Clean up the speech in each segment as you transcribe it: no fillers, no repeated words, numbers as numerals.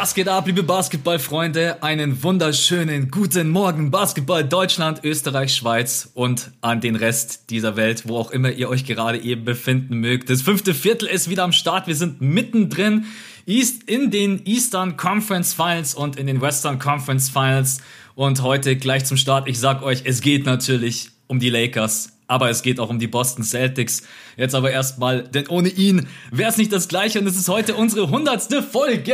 Was geht ab, liebe Basketballfreunde? Einen wunderschönen guten Morgen, Basketball Deutschland, Österreich, Schweiz und an den Rest dieser Welt, wo auch immer ihr euch gerade eben befinden mögt. Das 5. Viertel ist wieder am Start. Wir sind mittendrin in den Eastern Conference Finals und in den Western Conference Finals. Und heute gleich zum Start, ich sag euch, es geht natürlich um die Lakers. Aber es geht auch um die Boston Celtics. Jetzt aber erstmal, denn ohne ihn wäre es nicht das Gleiche. Und es ist heute unsere 100. Folge.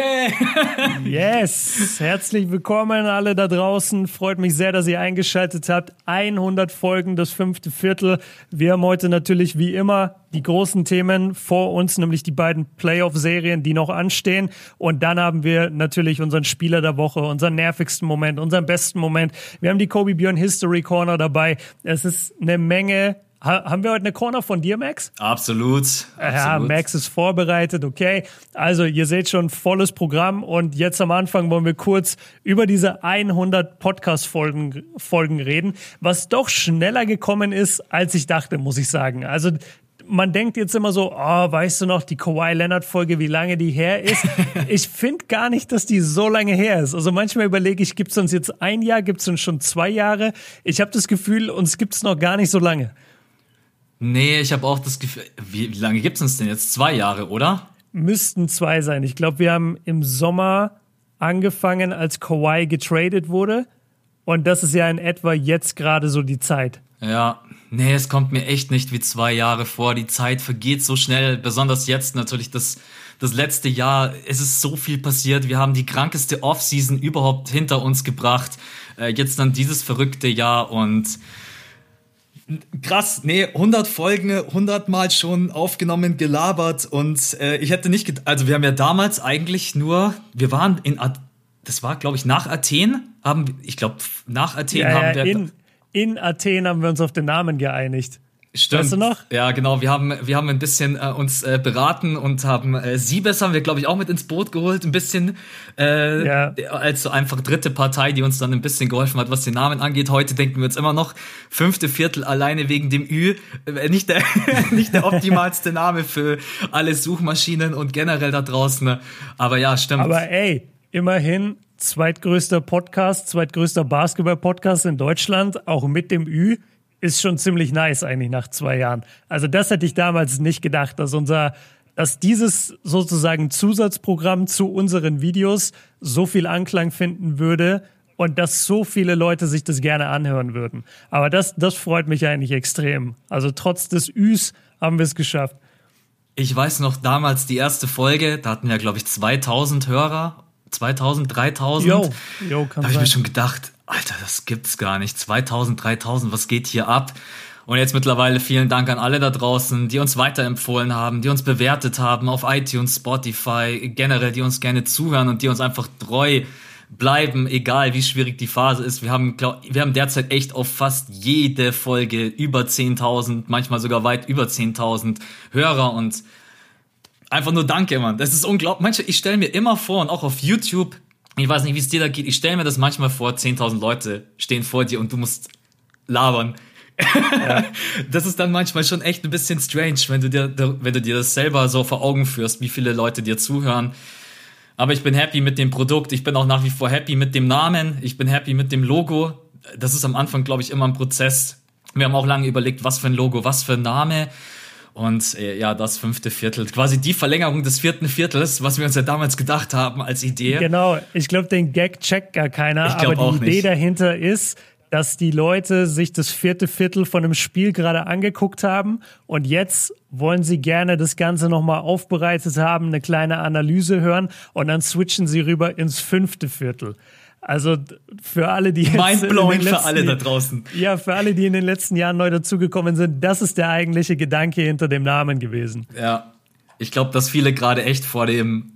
Yes, herzlich willkommen alle da draußen. Freut mich sehr, dass ihr eingeschaltet habt. 100 Folgen, das 5. Viertel. Wir haben heute natürlich wie immer die großen Themen vor uns, nämlich die beiden Playoff-Serien, die noch anstehen. Und dann haben wir natürlich unseren Spieler der Woche, unseren nervigsten Moment, unseren besten Moment. Wir haben die Kobe Björn History Corner dabei. Es ist eine Menge. Haben wir heute eine Corner von dir, Max? Absolut. Ja, Max ist vorbereitet, okay. Also ihr seht schon, volles Programm. Und jetzt am Anfang wollen wir kurz über diese 100 Podcast-Folgen reden, was doch schneller gekommen ist, als ich dachte, muss ich sagen. Also man denkt jetzt immer so, oh, weißt du noch, die Kawhi Leonard-Folge, wie lange die her ist? Ich finde gar nicht, dass die so lange her ist. Also manchmal überlege ich, gibt es uns jetzt ein Jahr, gibt es uns schon 2 Jahre? Ich habe das Gefühl, uns gibt es noch gar nicht so lange. Nee, ich habe auch das Gefühl, wie lange gibt's uns denn jetzt? 2 Jahre, oder? Müssten 2 sein. Ich glaube, wir haben im Sommer angefangen, als Kawhi getradet wurde. Und das ist ja in etwa jetzt gerade so die Zeit. Ja, nee, es kommt mir echt nicht wie 2 Jahre vor. Die Zeit vergeht so schnell, besonders jetzt natürlich das letzte Jahr. Es ist so viel passiert. Wir haben die krankeste Offseason überhaupt hinter uns gebracht. Jetzt dann dieses verrückte Wir und krass, nee, 100 Folgen, 100 Mal schon aufgenommen, gelabert und ich hätte nicht also wir haben ja damals eigentlich nur, wir waren das war glaube ich nach Athen, haben wir in Athen haben wir uns auf den Namen geeinigt. Stimmt. Weißt du noch? Ja, genau. Wir haben ein bisschen uns beraten und haben Siebes haben wir, glaube ich, auch mit ins Boot geholt. Ein bisschen als so einfach dritte Partei, die uns dann ein bisschen geholfen hat, was den Namen angeht. Heute denken wir uns immer noch 5. Viertel alleine wegen dem Ü. Nicht der optimalste Name für alle Suchmaschinen und generell da draußen. Aber ja, stimmt. Aber ey, immerhin zweitgrößter Basketball-Podcast in Deutschland, auch mit dem Ü. Ist schon ziemlich nice eigentlich nach 2 Jahren. Also das hätte ich damals nicht gedacht, dass dieses sozusagen Zusatzprogramm zu unseren Videos so viel Anklang finden würde und dass so viele Leute sich das gerne anhören würden. Aber das freut mich eigentlich extrem. Also trotz des Üs haben wir es geschafft. Ich weiß noch damals die erste Folge, da hatten wir glaube ich 2000 Hörer, 2000, 3000. Jo, da habe ich mir schon gedacht, Alter, das gibt's gar nicht. 2000, 3000, was geht hier ab? Und jetzt mittlerweile vielen Dank an alle da draußen, die uns weiterempfohlen haben, die uns bewertet haben auf iTunes, Spotify, generell, die uns gerne zuhören und die uns einfach treu bleiben, egal wie schwierig die Phase ist. Wir haben derzeit echt auf fast jede Folge über 10.000, manchmal sogar weit über 10.000 Hörer und einfach nur danke, Mann. Das ist unglaublich. Ich stelle mir immer vor und auch auf YouTube, ich weiß nicht, wie es dir da geht, ich stelle mir das manchmal vor, 10.000 Leute stehen vor dir und du musst labern. Ja. Das ist dann manchmal schon echt ein bisschen strange, wenn du dir das selber so vor Augen führst, wie viele Leute dir zuhören. Aber ich bin happy mit dem Produkt, ich bin auch nach wie vor happy mit dem Namen, ich bin happy mit dem Logo. Das ist am Anfang, glaube ich, immer ein Prozess. Wir haben auch lange überlegt, was für ein Logo, was für ein Name. Und ja, das 5. Viertel, quasi die Verlängerung des 4. Viertels, was wir uns ja damals gedacht haben als Idee. Genau, ich glaube, den Gag checkt gar keiner, aber die Idee dahinter ist, dass die Leute sich das 4. Viertel von einem Spiel gerade angeguckt haben und jetzt wollen sie gerne das Ganze nochmal aufbereitet haben, eine kleine Analyse hören und dann switchen sie rüber ins 5. Viertel. Also für alle, die mindblowing für alle da draußen. Ja, für alle, die in den letzten Jahren neu dazugekommen sind, das ist der eigentliche Gedanke hinter dem Namen gewesen. Ja, ich glaube, dass viele gerade echt vor dem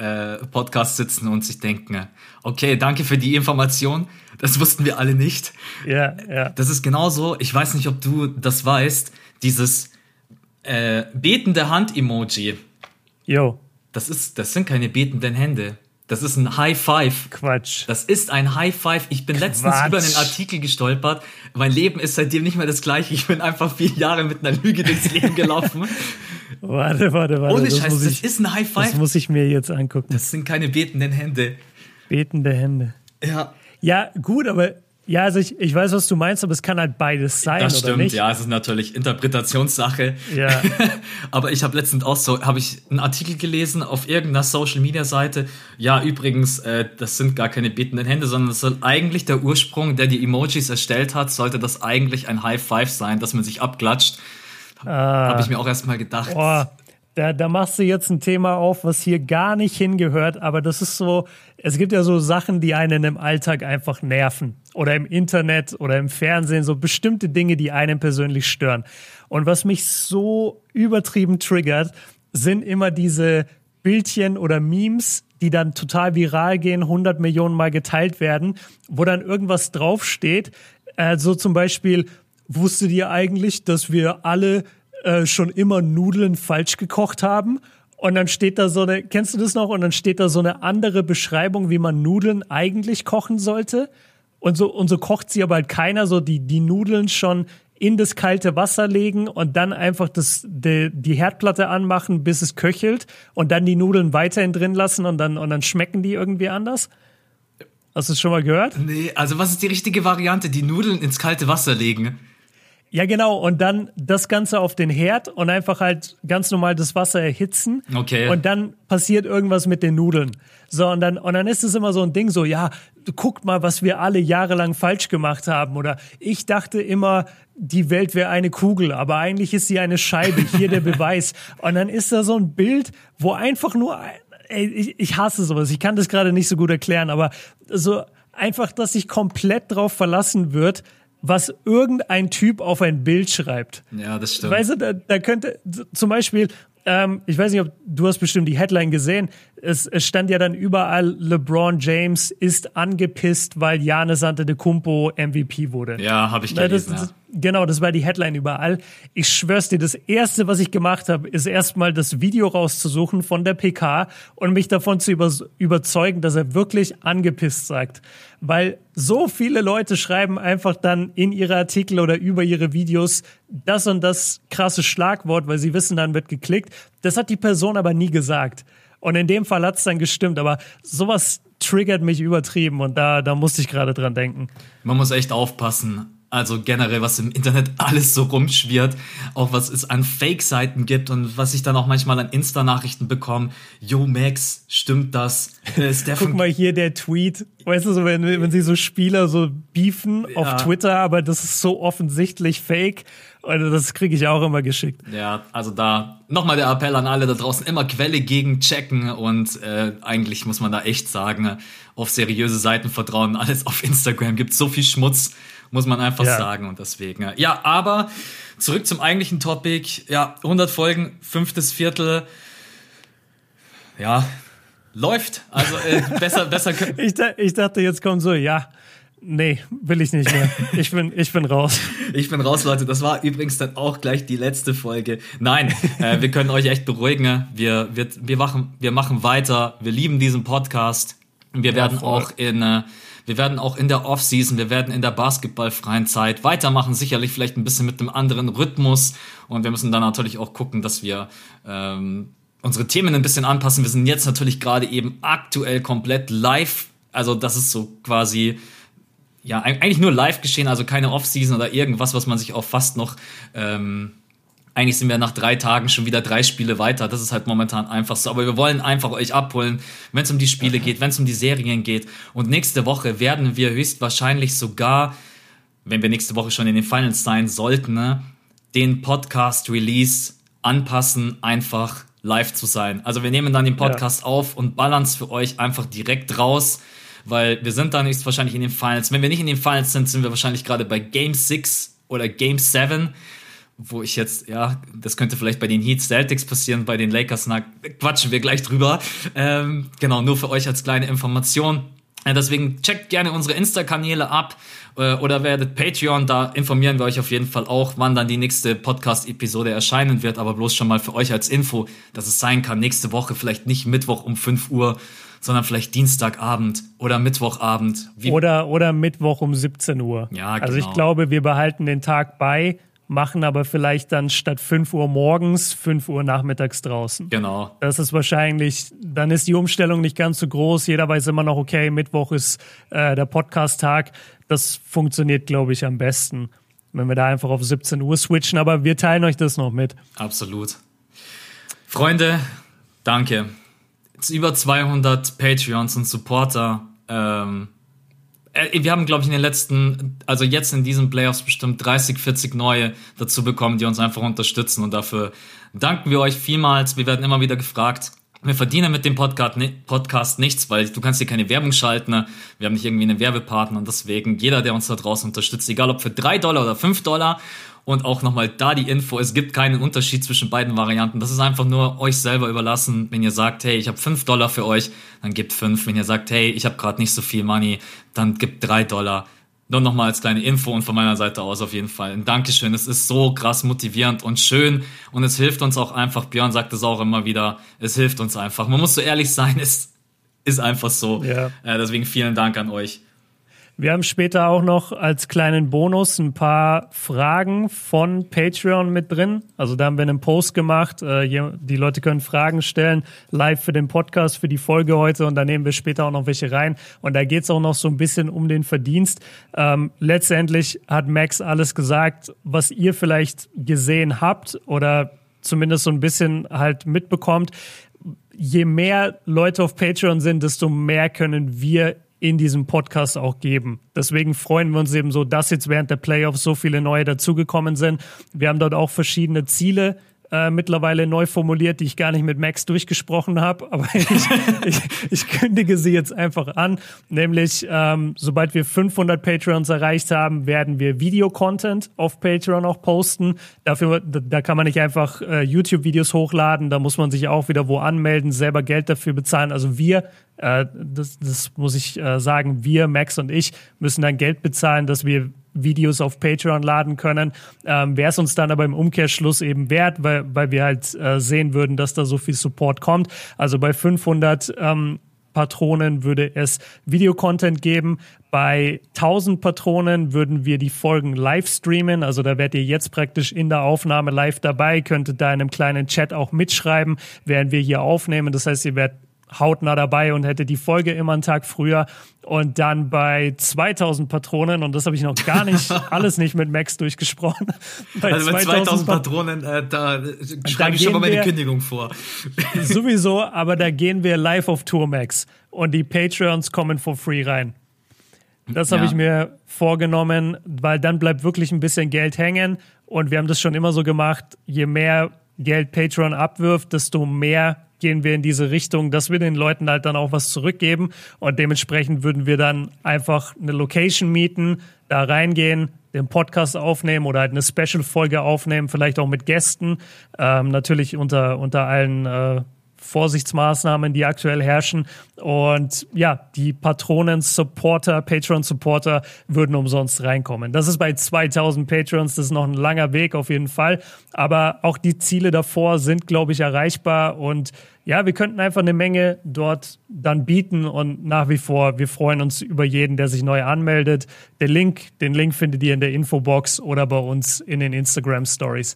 Podcast sitzen und sich denken, okay, danke für die Information, das wussten wir alle nicht. Ja. Das ist genauso, ich weiß nicht, ob du das weißt, dieses betende Hand-Emoji. Jo. Das sind keine betenden Hände. Das ist ein High Five. Quatsch. Das ist ein High Five. Ich bin letztens über einen Artikel gestolpert. Mein Leben ist seitdem nicht mehr das gleiche. Ich bin einfach 4 Jahre mit einer Lüge durchs Leben gelaufen. Warte. Ohne Scheiß, das ist ein High Five. Das muss ich mir jetzt angucken. Das sind keine betenden Hände. Betende Hände. Ja. Ja, gut, aber ja, also ich weiß, was du meinst, aber es kann halt beides sein, das stimmt, oder nicht? Ja, es ist natürlich Interpretationssache. Ja. Aber ich habe letztens auch habe ich einen Artikel gelesen auf irgendeiner Social-Media-Seite. Ja, übrigens, das sind gar keine betenden Hände, sondern das soll eigentlich der Ursprung, der die Emojis erstellt hat, sollte das eigentlich ein High Five sein, dass man sich abklatscht. Habe ich mir auch erst mal gedacht. Oh, da machst du jetzt ein Thema auf, was hier gar nicht hingehört, aber das ist so, es gibt ja so Sachen, die einen im Alltag einfach nerven. Oder im Internet oder im Fernsehen, so bestimmte Dinge, die einen persönlich stören. Und was mich so übertrieben triggert, sind immer diese Bildchen oder Memes, die dann total viral gehen, 100 Millionen Mal geteilt werden, wo dann irgendwas draufsteht. So zum Beispiel, wusstet ihr eigentlich, dass wir alle schon immer Nudeln falsch gekocht haben? Und dann steht da so eine, kennst du das noch? Und dann steht da so eine andere Beschreibung, wie man Nudeln eigentlich kochen sollte. Und so kocht sie aber halt keiner, so die Nudeln schon in das kalte Wasser legen und dann einfach die Herdplatte anmachen, bis es köchelt und dann die Nudeln weiterhin drin lassen und dann schmecken die irgendwie anders. Hast du es schon mal gehört? Nee, also was ist die richtige Variante? Die Nudeln ins kalte Wasser legen? Ja, genau. Und dann das Ganze auf den Herd und einfach halt ganz normal das Wasser erhitzen. Okay. Und dann passiert irgendwas mit den Nudeln. So, und dann ist es immer so ein Ding so, ja, guckt mal, was wir alle jahrelang falsch gemacht haben. Oder ich dachte immer, die Welt wäre eine Kugel, aber eigentlich ist sie eine Scheibe. Hier der Beweis. Und dann ist da so ein Bild, wo einfach nur, ich hasse sowas. Ich kann das gerade nicht so gut erklären, aber so einfach, dass sich komplett drauf verlassen wird, was irgendein Typ auf ein Bild schreibt. Ja, das stimmt. Weißt du, da könnte zum Beispiel, ich weiß nicht, du hast bestimmt die Headline gesehen, es stand ja dann überall, LeBron James ist angepisst, weil Giannis Antetokounmpo MVP wurde. Ja, habe ich gelesen, Genau, das war die Headline überall. Ich schwör's dir, das Erste, was ich gemacht habe, ist erstmal das Video rauszusuchen von der PK und mich davon zu überzeugen, dass er wirklich angepisst sagt. Weil so viele Leute schreiben einfach dann in ihre Artikel oder über ihre Videos das und das krasse Schlagwort, weil sie wissen, dann wird geklickt. Das hat die Person aber nie gesagt. Und in dem Fall hat's dann gestimmt. Aber sowas triggert mich übertrieben und da musste ich gerade dran denken. Man muss echt aufpassen. Also generell, was im Internet alles so rumschwirrt, auch was es an Fake-Seiten gibt und was ich dann auch manchmal an Insta-Nachrichten bekomme. Yo, Max, stimmt das? Guck mal hier der Tweet. Weißt du, so, wenn sie so Spieler so beefen auf Twitter, aber das ist so offensichtlich Fake. Und das kriege ich auch immer geschickt. Ja, also da nochmal der Appell an alle da draußen, immer Quelle gegen checken und eigentlich muss man da echt sagen, auf seriöse Seiten vertrauen. Alles auf Instagram gibt so viel Schmutz, muss man einfach sagen und deswegen. Ja, aber zurück zum eigentlichen Topic. Ja, 100 Folgen, 5. Viertel. Ja, läuft. Also besser. Ich dachte, jetzt kommt so, ja, nee, will ich nicht mehr. Ich bin raus. Ich bin raus, Leute. Das war übrigens dann auch gleich die letzte Folge. Nein, wir können euch echt beruhigen. Wir machen weiter. Wir lieben diesen Podcast. Wir werden auch in der Offseason, wir werden in der basketballfreien Zeit weitermachen, sicherlich vielleicht ein bisschen mit einem anderen Rhythmus und wir müssen dann natürlich auch gucken, dass wir unsere Themen ein bisschen anpassen. Wir sind jetzt natürlich gerade eben aktuell komplett live, also das ist so quasi, ja, eigentlich nur live geschehen, also keine Offseason oder irgendwas, was man sich auch fast noch eigentlich sind wir nach 3 Tagen schon wieder 3 Spiele weiter. Das ist halt momentan einfach so. Aber wir wollen einfach euch abholen, wenn es um die Spiele geht, wenn es um die Serien geht. Und nächste Woche werden wir höchstwahrscheinlich sogar, wenn wir nächste Woche schon in den Finals sein sollten, ne, den Podcast-Release anpassen, einfach live zu sein. Also wir nehmen dann den Podcast auf und ballern es für euch einfach direkt raus, weil wir sind dann höchstwahrscheinlich in den Finals. Wenn wir nicht in den Finals sind, sind wir wahrscheinlich gerade bei Game 6 oder Game 7. Wo ich jetzt, ja, das könnte vielleicht bei den Heat Celtics passieren, bei den Lakers, quatschen wir gleich drüber. Genau, nur für euch als kleine Information. Deswegen checkt gerne unsere Insta-Kanäle ab oder werdet Patreon, da informieren wir euch auf jeden Fall auch, wann dann die nächste Podcast-Episode erscheinen wird, aber bloß schon mal für euch als Info, dass es sein kann, nächste Woche vielleicht nicht Mittwoch um 5 Uhr, sondern vielleicht Dienstagabend oder Mittwochabend. Oder Mittwoch um 17 Uhr. Ja, genau. Also ich glaube, wir behalten den Tag bei, machen aber vielleicht dann statt 5 Uhr morgens 5 Uhr nachmittags draußen. Genau. Das ist wahrscheinlich, dann ist die Umstellung nicht ganz so groß. Jeder weiß immer noch, okay, Mittwoch ist der Podcast-Tag. Das funktioniert, glaube ich, am besten, wenn wir da einfach auf 17 Uhr switchen. Aber wir teilen euch das noch mit. Absolut. Freunde, danke. Jetzt über 200 Patreons und Supporter. Wir haben, glaube ich, in den letzten, also jetzt in diesen Playoffs bestimmt 30, 40 neue dazu bekommen, die uns einfach unterstützen. Und dafür danken wir euch vielmals. Wir werden immer wieder gefragt. Wir verdienen mit dem Podcast nichts, weil du kannst hier keine Werbung schalten. Ne? Wir haben nicht irgendwie einen Werbepartner. Und deswegen jeder, der uns da draußen unterstützt, egal ob für $3 oder $5. Und auch nochmal da die Info, es gibt keinen Unterschied zwischen beiden Varianten. Das ist einfach nur euch selber überlassen. Wenn ihr sagt, hey, ich habe $5 für euch, dann gebt 5. Wenn ihr sagt, hey, ich habe gerade nicht so viel Money, dann gebt $3. Nur nochmal als kleine Info und von meiner Seite aus auf jeden Fall ein Dankeschön. Es ist so krass motivierend und schön und es hilft uns auch einfach. Björn sagt es auch immer wieder, es hilft uns einfach. Man muss so ehrlich sein, es ist einfach so. Ja. Deswegen vielen Dank an euch. Wir haben später auch noch als kleinen Bonus ein paar Fragen von Patreon mit drin. Also da haben wir einen Post gemacht. Die Leute können Fragen stellen, live für den Podcast, für die Folge heute. Und da nehmen wir später auch noch welche rein. Und da geht's auch noch so ein bisschen um den Verdienst. Letztendlich hat Max alles gesagt, was ihr vielleicht gesehen habt oder zumindest so ein bisschen halt mitbekommt. Je mehr Leute auf Patreon sind, desto mehr können wir in diesem Podcast auch geben. Deswegen freuen wir uns eben so, dass jetzt während der Playoffs so viele neue dazugekommen sind. Wir haben dort auch verschiedene Ziele mittlerweile neu formuliert, die ich gar nicht mit Max durchgesprochen habe, aber ich kündige sie jetzt einfach an, nämlich sobald wir 500 Patreons erreicht haben, werden wir Video-Content auf Patreon auch posten. Da kann man nicht einfach YouTube-Videos hochladen, da muss man sich auch wieder wo anmelden, selber Geld dafür bezahlen. Also das muss ich sagen, wir, Max und ich, müssen dann Geld bezahlen, dass wir Videos auf Patreon laden können. Wäre es uns dann aber im Umkehrschluss eben wert, weil wir halt sehen würden, dass da so viel Support kommt. Also bei 500 Patronen würde es Videocontent geben. Bei 1000 Patronen würden wir die Folgen live streamen. Also da werdet ihr jetzt praktisch in der Aufnahme live dabei, könntet da in einem kleinen Chat auch mitschreiben, während wir hier aufnehmen. Das heißt, ihr werdet hautnah dabei und hätte die Folge immer einen Tag früher. Und dann bei 2000 Patronen, und das habe ich noch gar nicht, alles nicht mit Max durchgesprochen. Bei 2000 Patronen, da schreibe ich schon mal meine Kündigung vor. Sowieso, aber da gehen wir live auf Tour, Max. Und die Patreons kommen for free rein. Das habe ich mir vorgenommen, weil dann bleibt wirklich ein bisschen Geld hängen. Und wir haben das schon immer so gemacht, je mehr Geld Patreon abwirft, desto mehr gehen wir in diese Richtung, dass wir den Leuten halt dann auch was zurückgeben und dementsprechend würden wir dann einfach eine Location mieten, da reingehen, den Podcast aufnehmen oder halt eine Special-Folge aufnehmen, vielleicht auch mit Gästen, natürlich unter allen Vorsichtsmaßnahmen, die aktuell herrschen. Und ja, die Patronen-Supporter, Patreon-Supporter würden umsonst reinkommen. Das ist bei 2000 Patrons, das ist noch ein langer Weg auf jeden Fall. Aber auch die Ziele davor sind, glaube ich, erreichbar. Und ja, wir könnten einfach eine Menge dort dann bieten. Und nach wie vor, wir freuen uns über jeden, der sich neu anmeldet. Den Link findet ihr in der Infobox oder bei uns in den Instagram-Stories.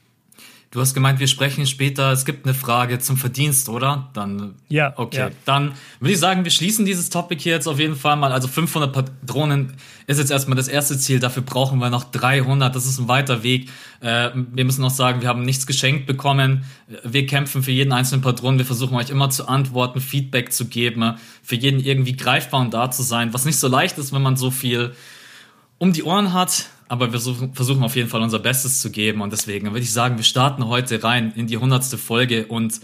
Du hast gemeint, wir sprechen später, es gibt eine Frage zum Verdienst, oder? Dann, ja. Okay, ja. Dann würde ich sagen, wir schließen dieses Topic hier jetzt auf jeden Fall mal. Also 500 Patronen ist jetzt erstmal das erste Ziel, dafür brauchen wir noch 300, das ist ein weiter Weg. Wir müssen noch sagen, wir haben nichts geschenkt bekommen. Wir kämpfen für jeden einzelnen Patron, wir versuchen euch immer zu antworten, Feedback zu geben, für jeden irgendwie greifbar und da zu sein, was nicht so leicht ist, wenn man so viel um die Ohren hat. Aber wir versuchen auf jeden Fall unser Bestes zu geben und deswegen würde ich sagen, wir starten heute rein in die 100. Folge und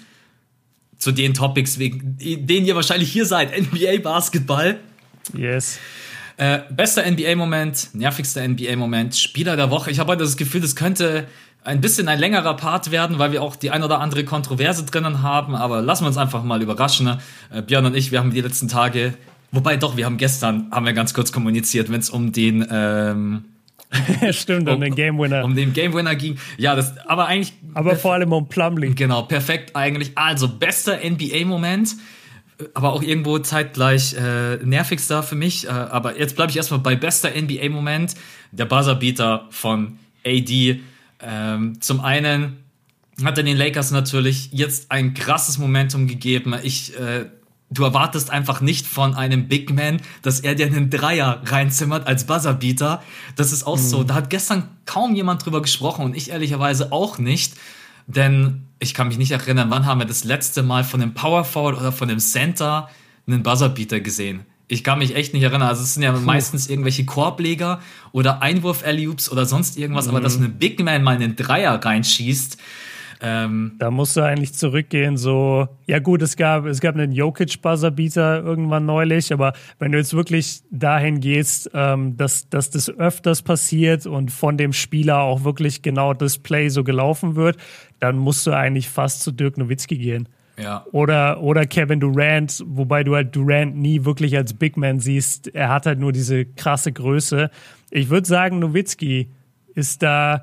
zu den Topics, wegen denen ihr wahrscheinlich hier seid, NBA Basketball. Yes. Bester NBA-Moment, nervigster NBA-Moment, Spieler der Woche. Ich habe heute das Gefühl, das könnte ein bisschen ein längerer Part werden, weil wir auch die ein oder andere Kontroverse drinnen haben, aber lassen wir uns einfach mal überraschen. Björn und ich, wir haben die letzten Tage, wir haben gestern ganz kurz kommuniziert, wenn es um den Stimmt, um den Game Winner. Um den Game Winner ging. Ja, aber vor allem um Plumlee. Genau, perfekt eigentlich. Also, bester NBA-Moment, aber auch irgendwo zeitgleich nervigster für mich. Aber jetzt bleibe ich erstmal bei bester NBA-Moment. Der Buzzerbeater von AD. Zum einen hat er den Lakers natürlich jetzt ein krasses Momentum gegeben. Du erwartest einfach nicht von einem Big Man, dass er dir einen Dreier reinzimmert als Buzzerbeater. Das ist auch so. Da hat gestern kaum jemand drüber gesprochen und ich ehrlicherweise auch nicht. Denn ich kann mich nicht erinnern, wann haben wir das letzte Mal von einem Power Forward oder von einem Center einen Buzzerbeater gesehen. Ich kann mich echt nicht erinnern. Also es sind ja meistens irgendwelche Korbleger oder Einwurf-Alley-Oops oder sonst irgendwas. Aber dass ein Big Man mal einen Dreier reinschießt, da musst du eigentlich zurückgehen, so, ja gut, es gab einen Jokic-Buzzerbeater irgendwann neulich, aber wenn du jetzt wirklich dahin gehst, dass das öfters passiert und von dem Spieler auch wirklich genau das Play so gelaufen wird, dann musst du eigentlich fast zu Dirk Nowitzki gehen. Ja. Oder Kevin Durant, wobei du halt Durant nie wirklich als Big Man siehst. Er hat halt nur diese krasse Größe. Ich würde sagen, Nowitzki ist da.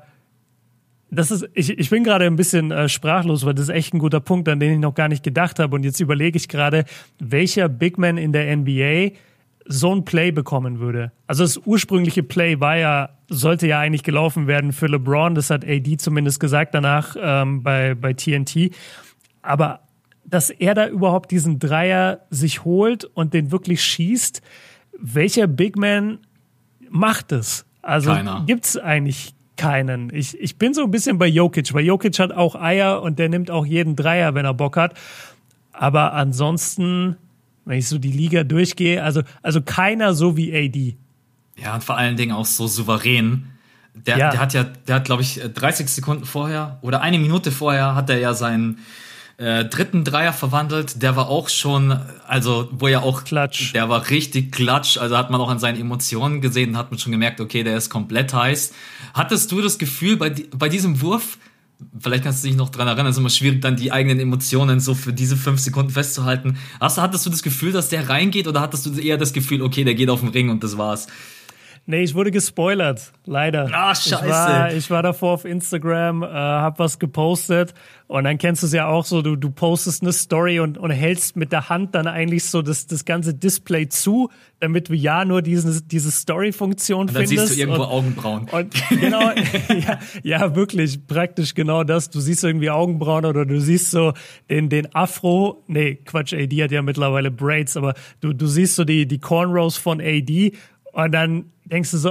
Ich bin gerade ein bisschen sprachlos, weil das ist echt ein guter Punkt, an den ich noch gar nicht gedacht habe. Und jetzt überlege ich gerade, welcher Big Man in der NBA so ein Play bekommen würde. Also das ursprüngliche Play sollte ja eigentlich gelaufen werden für LeBron. Das hat AD zumindest gesagt danach bei TNT. Aber dass er da überhaupt diesen Dreier sich holt und den wirklich schießt, welcher Big Man macht es? Also gibt's eigentlich keinen. Ich bin so ein bisschen bei Jokic, weil Jokic hat auch Eier und der nimmt auch jeden Dreier, wenn er Bock hat. Aber ansonsten, wenn ich so die Liga durchgehe, also keiner so wie AD. Ja, und vor allen Dingen auch so souverän. Der hat, glaube ich, 30 Sekunden vorher oder eine Minute vorher hat er ja seinen dritten Dreier verwandelt. Der war auch schon, also wo er auch Klatsch. Der war richtig klatsch. Also hat man auch an seinen Emotionen gesehen, hat man schon gemerkt, okay, der ist komplett heiß. Hattest du das Gefühl bei diesem Wurf, vielleicht kannst du dich noch dran erinnern, es ist immer schwierig, dann die eigenen Emotionen so für diese 5 Sekunden festzuhalten. Hattest du das Gefühl, dass der reingeht oder hattest du eher das Gefühl, okay, der geht auf den Ring und das war's? Nee, ich wurde gespoilert, leider. Ah, scheiße. Ich war davor auf Instagram, hab was gepostet und dann kennst du es ja auch so, du postest eine Story und hältst mit der Hand dann eigentlich so das ganze Display zu, damit du ja nur diese Story-Funktion findest. Und dann siehst du irgendwo Augenbrauen. Und genau, ja, wirklich praktisch genau das. Du siehst irgendwie Augenbrauen oder du siehst so den Afro, nee, Quatsch, AD hat ja mittlerweile Braids, aber du siehst so die Cornrows von AD und dann denkst du so,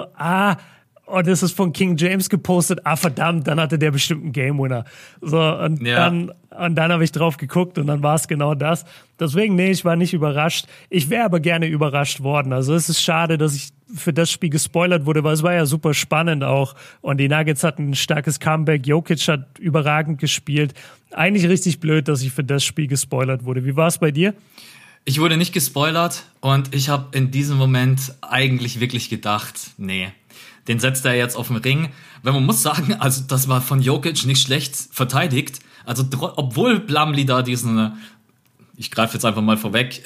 das ist von King James gepostet, verdammt, dann hatte der bestimmt einen Game Winner. So, und dann habe ich drauf geguckt und dann war es genau das. Deswegen, nee, ich war nicht überrascht. Ich wäre aber gerne überrascht worden. Also es ist schade, dass ich für das Spiel gespoilert wurde, weil es war ja super spannend auch. Und die Nuggets hatten ein starkes Comeback. Jokic hat überragend gespielt. Eigentlich richtig blöd, dass ich für das Spiel gespoilert wurde. Wie war es bei dir? Ich wurde nicht gespoilert und ich habe in diesem Moment eigentlich wirklich gedacht, nee, den setzt er jetzt auf den Ring. Weil man muss sagen, also das war von Jokic nicht schlecht verteidigt. Also obwohl Plumlee da ich greife jetzt einfach mal vorweg,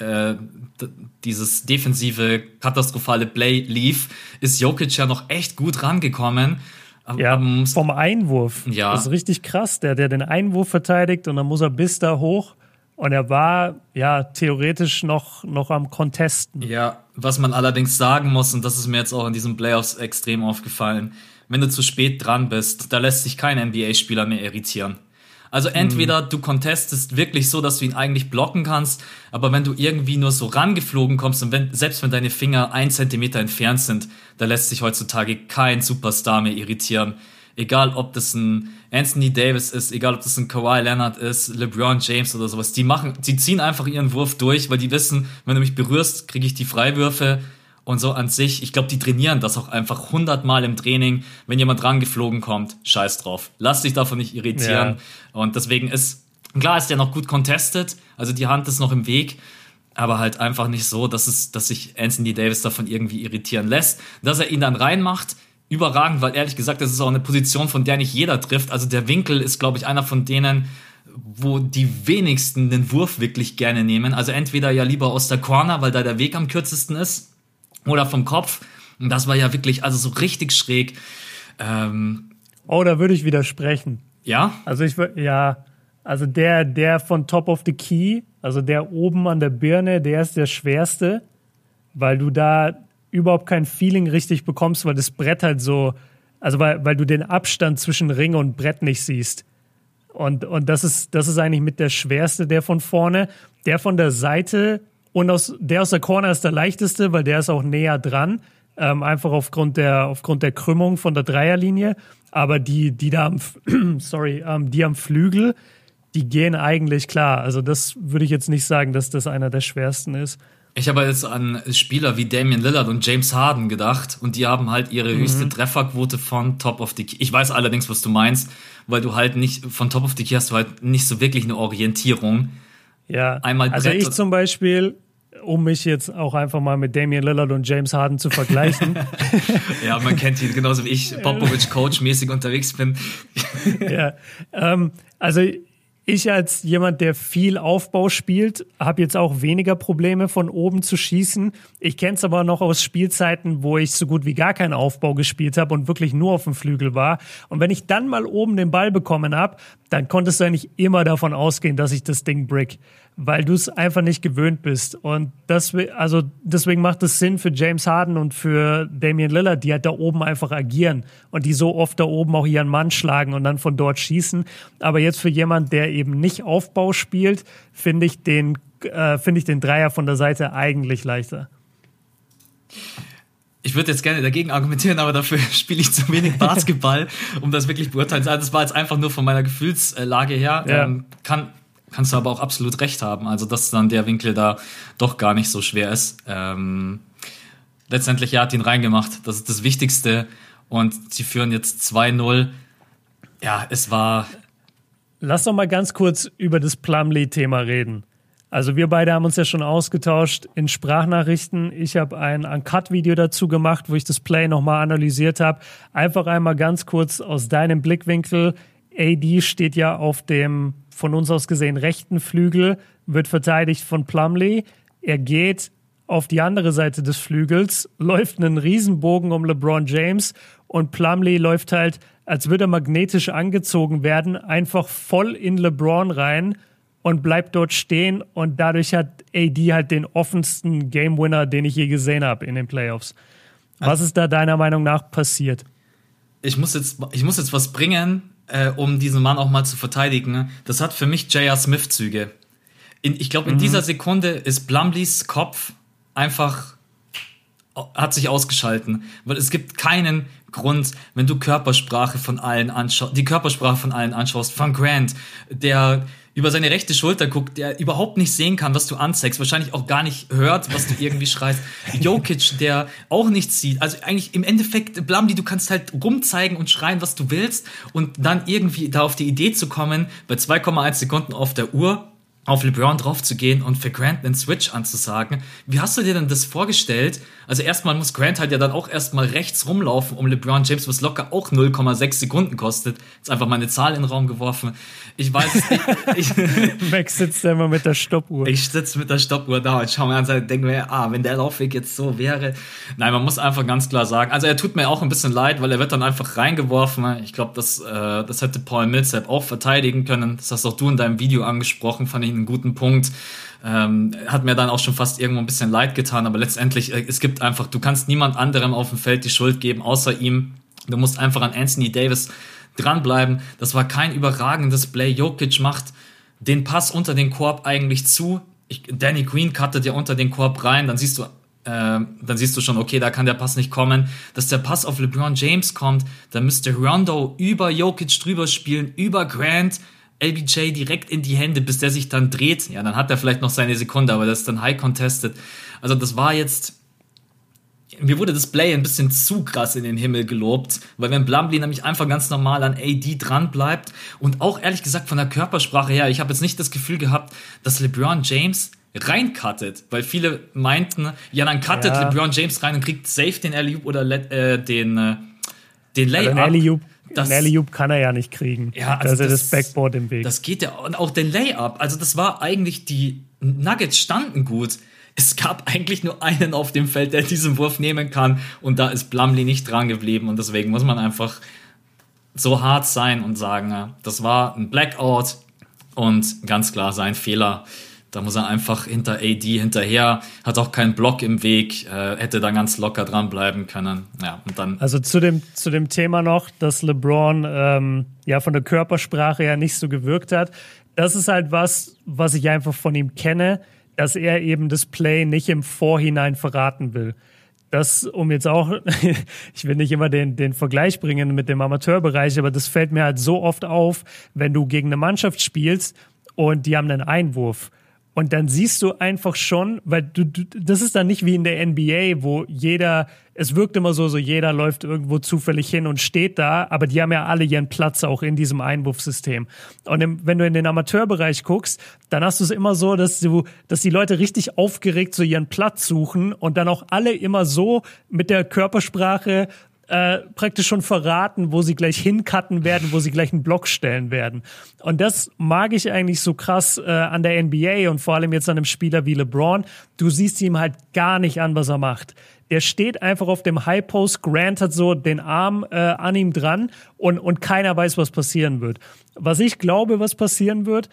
dieses defensive, katastrophale Play lief, ist Jokic ja noch echt gut rangekommen. Ja, vom Einwurf. Ja. Das ist richtig krass. Der den Einwurf verteidigt und dann muss er bis da hoch. Und er war ja theoretisch noch am Contesten. Ja, was man allerdings sagen muss, und das ist mir jetzt auch in diesen Playoffs extrem aufgefallen, wenn du zu spät dran bist, da lässt sich kein NBA-Spieler mehr irritieren. Also entweder du contestest wirklich so, dass du ihn eigentlich blocken kannst, aber wenn du irgendwie nur so rangeflogen kommst und selbst wenn deine Finger 1 Zentimeter entfernt sind, da lässt sich heutzutage kein Superstar mehr irritieren. Egal, ob das ein Anthony Davis ist, egal, ob das ein Kawhi Leonard ist, LeBron James oder sowas. Die ziehen einfach ihren Wurf durch, weil die wissen, wenn du mich berührst, kriege ich die Freiwürfe. Und so an sich, ich glaube, die trainieren das auch einfach 100-mal im Training. Wenn jemand rangeflogen kommt, scheiß drauf. Lass dich davon nicht irritieren. Ja. Und deswegen ist der noch gut contested. Also die Hand ist noch im Weg. Aber halt einfach nicht so, dass sich Anthony Davis davon irgendwie irritieren lässt. Dass er ihn dann reinmacht, überragend, weil ehrlich gesagt, das ist auch eine Position, von der nicht jeder trifft. Also der Winkel ist, glaube ich, einer von denen, wo die wenigsten den Wurf wirklich gerne nehmen. Also entweder ja lieber aus der Corner, weil da der Weg am kürzesten ist, oder vom Kopf. Und das war ja wirklich, also so richtig schräg. Da würde ich widersprechen. Ja? Also also der von Top of the Key, also der oben an der Birne, der ist der schwerste, weil du da überhaupt kein Feeling richtig bekommst, weil das Brett halt so Also weil du den Abstand zwischen Ring und Brett nicht siehst. Und das ist eigentlich mit der schwerste, der von vorne. Der von der Seite und der aus der Corner ist der leichteste, weil der ist auch näher dran. Einfach aufgrund der Krümmung von der Dreierlinie. Aber die da die am Flügel, die gehen eigentlich klar. Also das würde ich jetzt nicht sagen, dass das einer der schwersten ist. Ich habe jetzt an Spieler wie Damian Lillard und James Harden gedacht und die haben halt ihre höchste Trefferquote von Top of the Key. Ich weiß allerdings, was du meinst, weil du halt nicht, von Top of the Key hast du halt nicht so wirklich eine Orientierung. Ja, also ich zum Beispiel, um mich jetzt auch einfach mal mit Damian Lillard und James Harden zu vergleichen. Ja, man kennt ihn genauso wie ich, Popovich Coach-mäßig unterwegs bin. Ja, also ich als jemand, der viel Aufbau spielt, habe jetzt auch weniger Probleme von oben zu schießen. Ich kenne es aber noch aus Spielzeiten, wo ich so gut wie gar keinen Aufbau gespielt habe und wirklich nur auf dem Flügel war. Und wenn ich dann mal oben den Ball bekommen habe, dann konntest du eigentlich immer davon ausgehen, dass ich das Ding brick, weil du es einfach nicht gewöhnt bist. Und deswegen macht es Sinn für James Harden und für Damian Lillard, die halt da oben einfach agieren und die so oft da oben auch ihren Mann schlagen und dann von dort schießen. Aber jetzt für jemand, der eben nicht Aufbau spielt, finde ich den Dreier von der Seite eigentlich leichter. Ich würde jetzt gerne dagegen argumentieren, aber dafür spiele ich zu wenig Basketball, um das wirklich beurteilen zu können. Das war jetzt einfach nur von meiner Gefühlslage her. Ja. Kannst du aber auch absolut recht haben. Also, dass dann der Winkel da doch gar nicht so schwer ist. Letztendlich, hat ihn reingemacht. Das ist das Wichtigste. Und sie führen jetzt 2-0. Ja, es war... Lass doch mal ganz kurz über das Plumlee-Thema reden. Also wir beide haben uns ja schon ausgetauscht in Sprachnachrichten. Ich habe ein Uncut-Video dazu gemacht, wo ich das Play nochmal analysiert habe. Einfach einmal ganz kurz aus deinem Blickwinkel. AD steht ja auf dem, von uns aus gesehen, rechten Flügel, wird verteidigt von Plumlee. Er geht auf die andere Seite des Flügels, läuft einen Riesenbogen um LeBron James und Plumlee läuft halt, als würde er magnetisch angezogen werden, einfach voll in LeBron rein und bleibt dort stehen und dadurch hat AD halt den offensten Game Winner, den ich je gesehen habe in den Playoffs. Was ist da deiner Meinung nach passiert? Ich muss jetzt was bringen, um diesen Mann auch mal zu verteidigen. Das hat für mich J.R. Smith-Züge. Ich glaube, in dieser Sekunde ist Plumlees Kopf einfach, hat sich ausgeschalten. Weil es gibt keinen Grund, wenn du die Körpersprache von allen anschaust, von Grant, der über seine rechte Schulter guckt, der überhaupt nicht sehen kann, was du anzeigst, wahrscheinlich auch gar nicht hört, was du irgendwie schreist. Jokic, der auch nichts sieht. Also eigentlich im Endeffekt, Plumlee, du kannst halt rumzeigen und schreien, was du willst und dann irgendwie da auf die Idee zu kommen, bei 2,1 Sekunden auf der Uhr auf LeBron drauf zu gehen und für Grant einen Switch anzusagen. Wie hast du dir denn das vorgestellt? Also erstmal muss Grant halt ja dann auch erstmal rechts rumlaufen um LeBron James, was locker auch 0,6 Sekunden kostet. Jetzt einfach mal eine Zahl in den Raum geworfen. Ich weiß es nicht. Max sitzt ja immer mit der Stoppuhr. Ich sitze mit der Stoppuhr da und schaue mir an und denke mir, wenn der Laufweg jetzt so wäre. Nein, man muss einfach ganz klar sagen, also er tut mir auch ein bisschen leid, weil er wird dann einfach reingeworfen. Ich glaube, das hätte Paul Millsap auch verteidigen können. Das hast auch du in deinem Video angesprochen, fand ich einen guten Punkt. Hat mir dann auch schon fast irgendwo ein bisschen leid getan, aber letztendlich, es gibt einfach, du kannst niemand anderem auf dem Feld die Schuld geben, außer ihm. Du musst einfach an Anthony Davis dranbleiben. Das war kein überragendes Play. Jokic macht den Pass unter den Korb eigentlich zu. Danny Green cuttet ja unter den Korb rein, dann siehst du schon, okay, da kann der Pass nicht kommen. Dass der Pass auf LeBron James kommt, dann müsste Rondo über Jokic drüber spielen, über Grant, LBJ direkt in die Hände, bis der sich dann dreht. Ja, dann hat er vielleicht noch seine Sekunde, aber das ist dann high contested. Also das war jetzt, mir wurde das Play ein bisschen zu krass in den Himmel gelobt, weil wenn Plumlee nämlich einfach ganz normal an AD dran bleibt und auch ehrlich gesagt von der Körpersprache her, ich habe jetzt nicht das Gefühl gehabt, dass LeBron James reincuttet, weil viele meinten, ja, dann cuttet LeBron James rein und kriegt safe den Alley-Oop oder den Layup. Den Alley-Oop kann er ja nicht kriegen. Ja, also da ist das Backboard im Weg. Das geht ja. Und auch den Layup. Also das war eigentlich, die Nuggets standen gut. Es gab eigentlich nur einen auf dem Feld, der diesen Wurf nehmen kann. Und da ist Plumlee nicht dran geblieben. Und deswegen muss man einfach so hart sein und sagen, das war ein Blackout und ganz klar sein Fehler. Da muss er einfach hinter AD hinterher, hat auch keinen Block im Weg, hätte da ganz locker dranbleiben können. Ja, und dann. Also zu dem Thema noch, dass LeBron von der Körpersprache ja nicht so gewirkt hat. Das ist halt was ich einfach von ihm kenne, dass er eben das Play nicht im Vorhinein verraten will. Das, um jetzt auch, ich will nicht immer den Vergleich bringen mit dem Amateurbereich, aber das fällt mir halt so oft auf, wenn du gegen eine Mannschaft spielst und die haben einen Einwurf. Und dann siehst du einfach schon, weil das ist dann nicht wie in der NBA, wo es wirkt immer so jeder läuft irgendwo zufällig hin und steht da, aber die haben ja alle ihren Platz auch in diesem Einwurfsystem. Und wenn du in den Amateurbereich guckst, dann hast du es immer so, dass die Leute richtig aufgeregt so ihren Platz suchen und dann auch alle immer so mit der Körpersprache praktisch schon verraten, wo sie gleich hincutten werden, wo sie gleich einen Block stellen werden. Und das mag ich eigentlich so krass an der NBA und vor allem jetzt an einem Spieler wie LeBron. Du siehst ihm halt gar nicht an, was er macht. Der steht einfach auf dem High Post, Grant hat so den Arm an ihm dran und keiner weiß, was passieren wird. Was ich glaube, was passieren wird,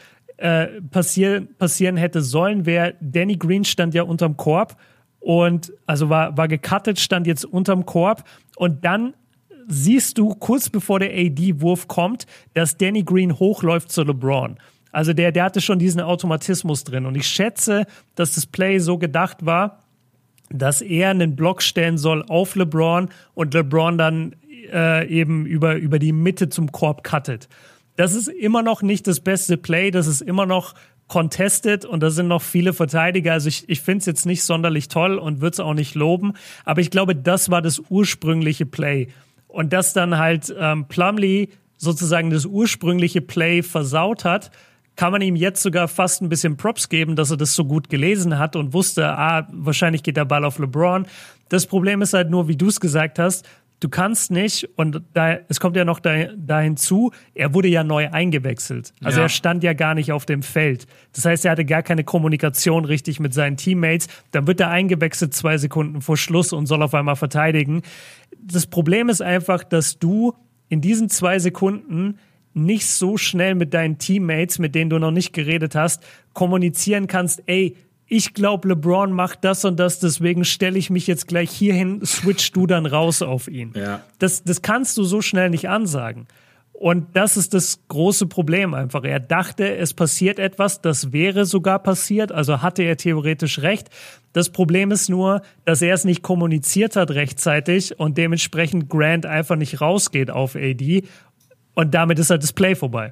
passieren hätte sollen, wäre, Danny Green stand ja unterm Korb und also war gecuttet, stand jetzt unterm Korb und dann siehst du kurz bevor der AD-Wurf kommt, dass Danny Green hochläuft zu LeBron. Also der hatte schon diesen Automatismus drin und ich schätze, dass das Play so gedacht war, dass er einen Block stellen soll auf LeBron und LeBron dann eben über die Mitte zum Korb cuttet. Das ist immer noch nicht das beste Play, das ist immer noch contested und da sind noch viele Verteidiger. Also ich finde es jetzt nicht sonderlich toll und würde es auch nicht loben, aber ich glaube, das war das ursprüngliche Play. Und dass dann halt Plumlee sozusagen das ursprüngliche Play versaut hat, kann man ihm jetzt sogar fast ein bisschen Props geben, dass er das so gut gelesen hat und wusste, wahrscheinlich geht der Ball auf LeBron. Das Problem ist halt nur, wie du es gesagt hast, du kannst nicht, und es kommt ja noch da hinzu, er wurde ja neu eingewechselt. Also er stand ja gar nicht auf dem Feld. Das heißt, er hatte gar keine Kommunikation richtig mit seinen Teammates. Dann wird er eingewechselt 2 Sekunden vor Schluss und soll auf einmal verteidigen. Das Problem ist einfach, dass du in diesen 2 Sekunden nicht so schnell mit deinen Teammates, mit denen du noch nicht geredet hast, kommunizieren kannst, ich glaube, LeBron macht das und das, deswegen stelle ich mich jetzt gleich hier hin, switch du dann raus auf ihn. Ja. Das kannst du so schnell nicht ansagen. Und das ist das große Problem einfach. Er dachte, es passiert etwas, das wäre sogar passiert, also hatte er theoretisch recht. Das Problem ist nur, dass er es nicht kommuniziert hat rechtzeitig und dementsprechend Grant einfach nicht rausgeht auf AD und damit ist halt das Play vorbei.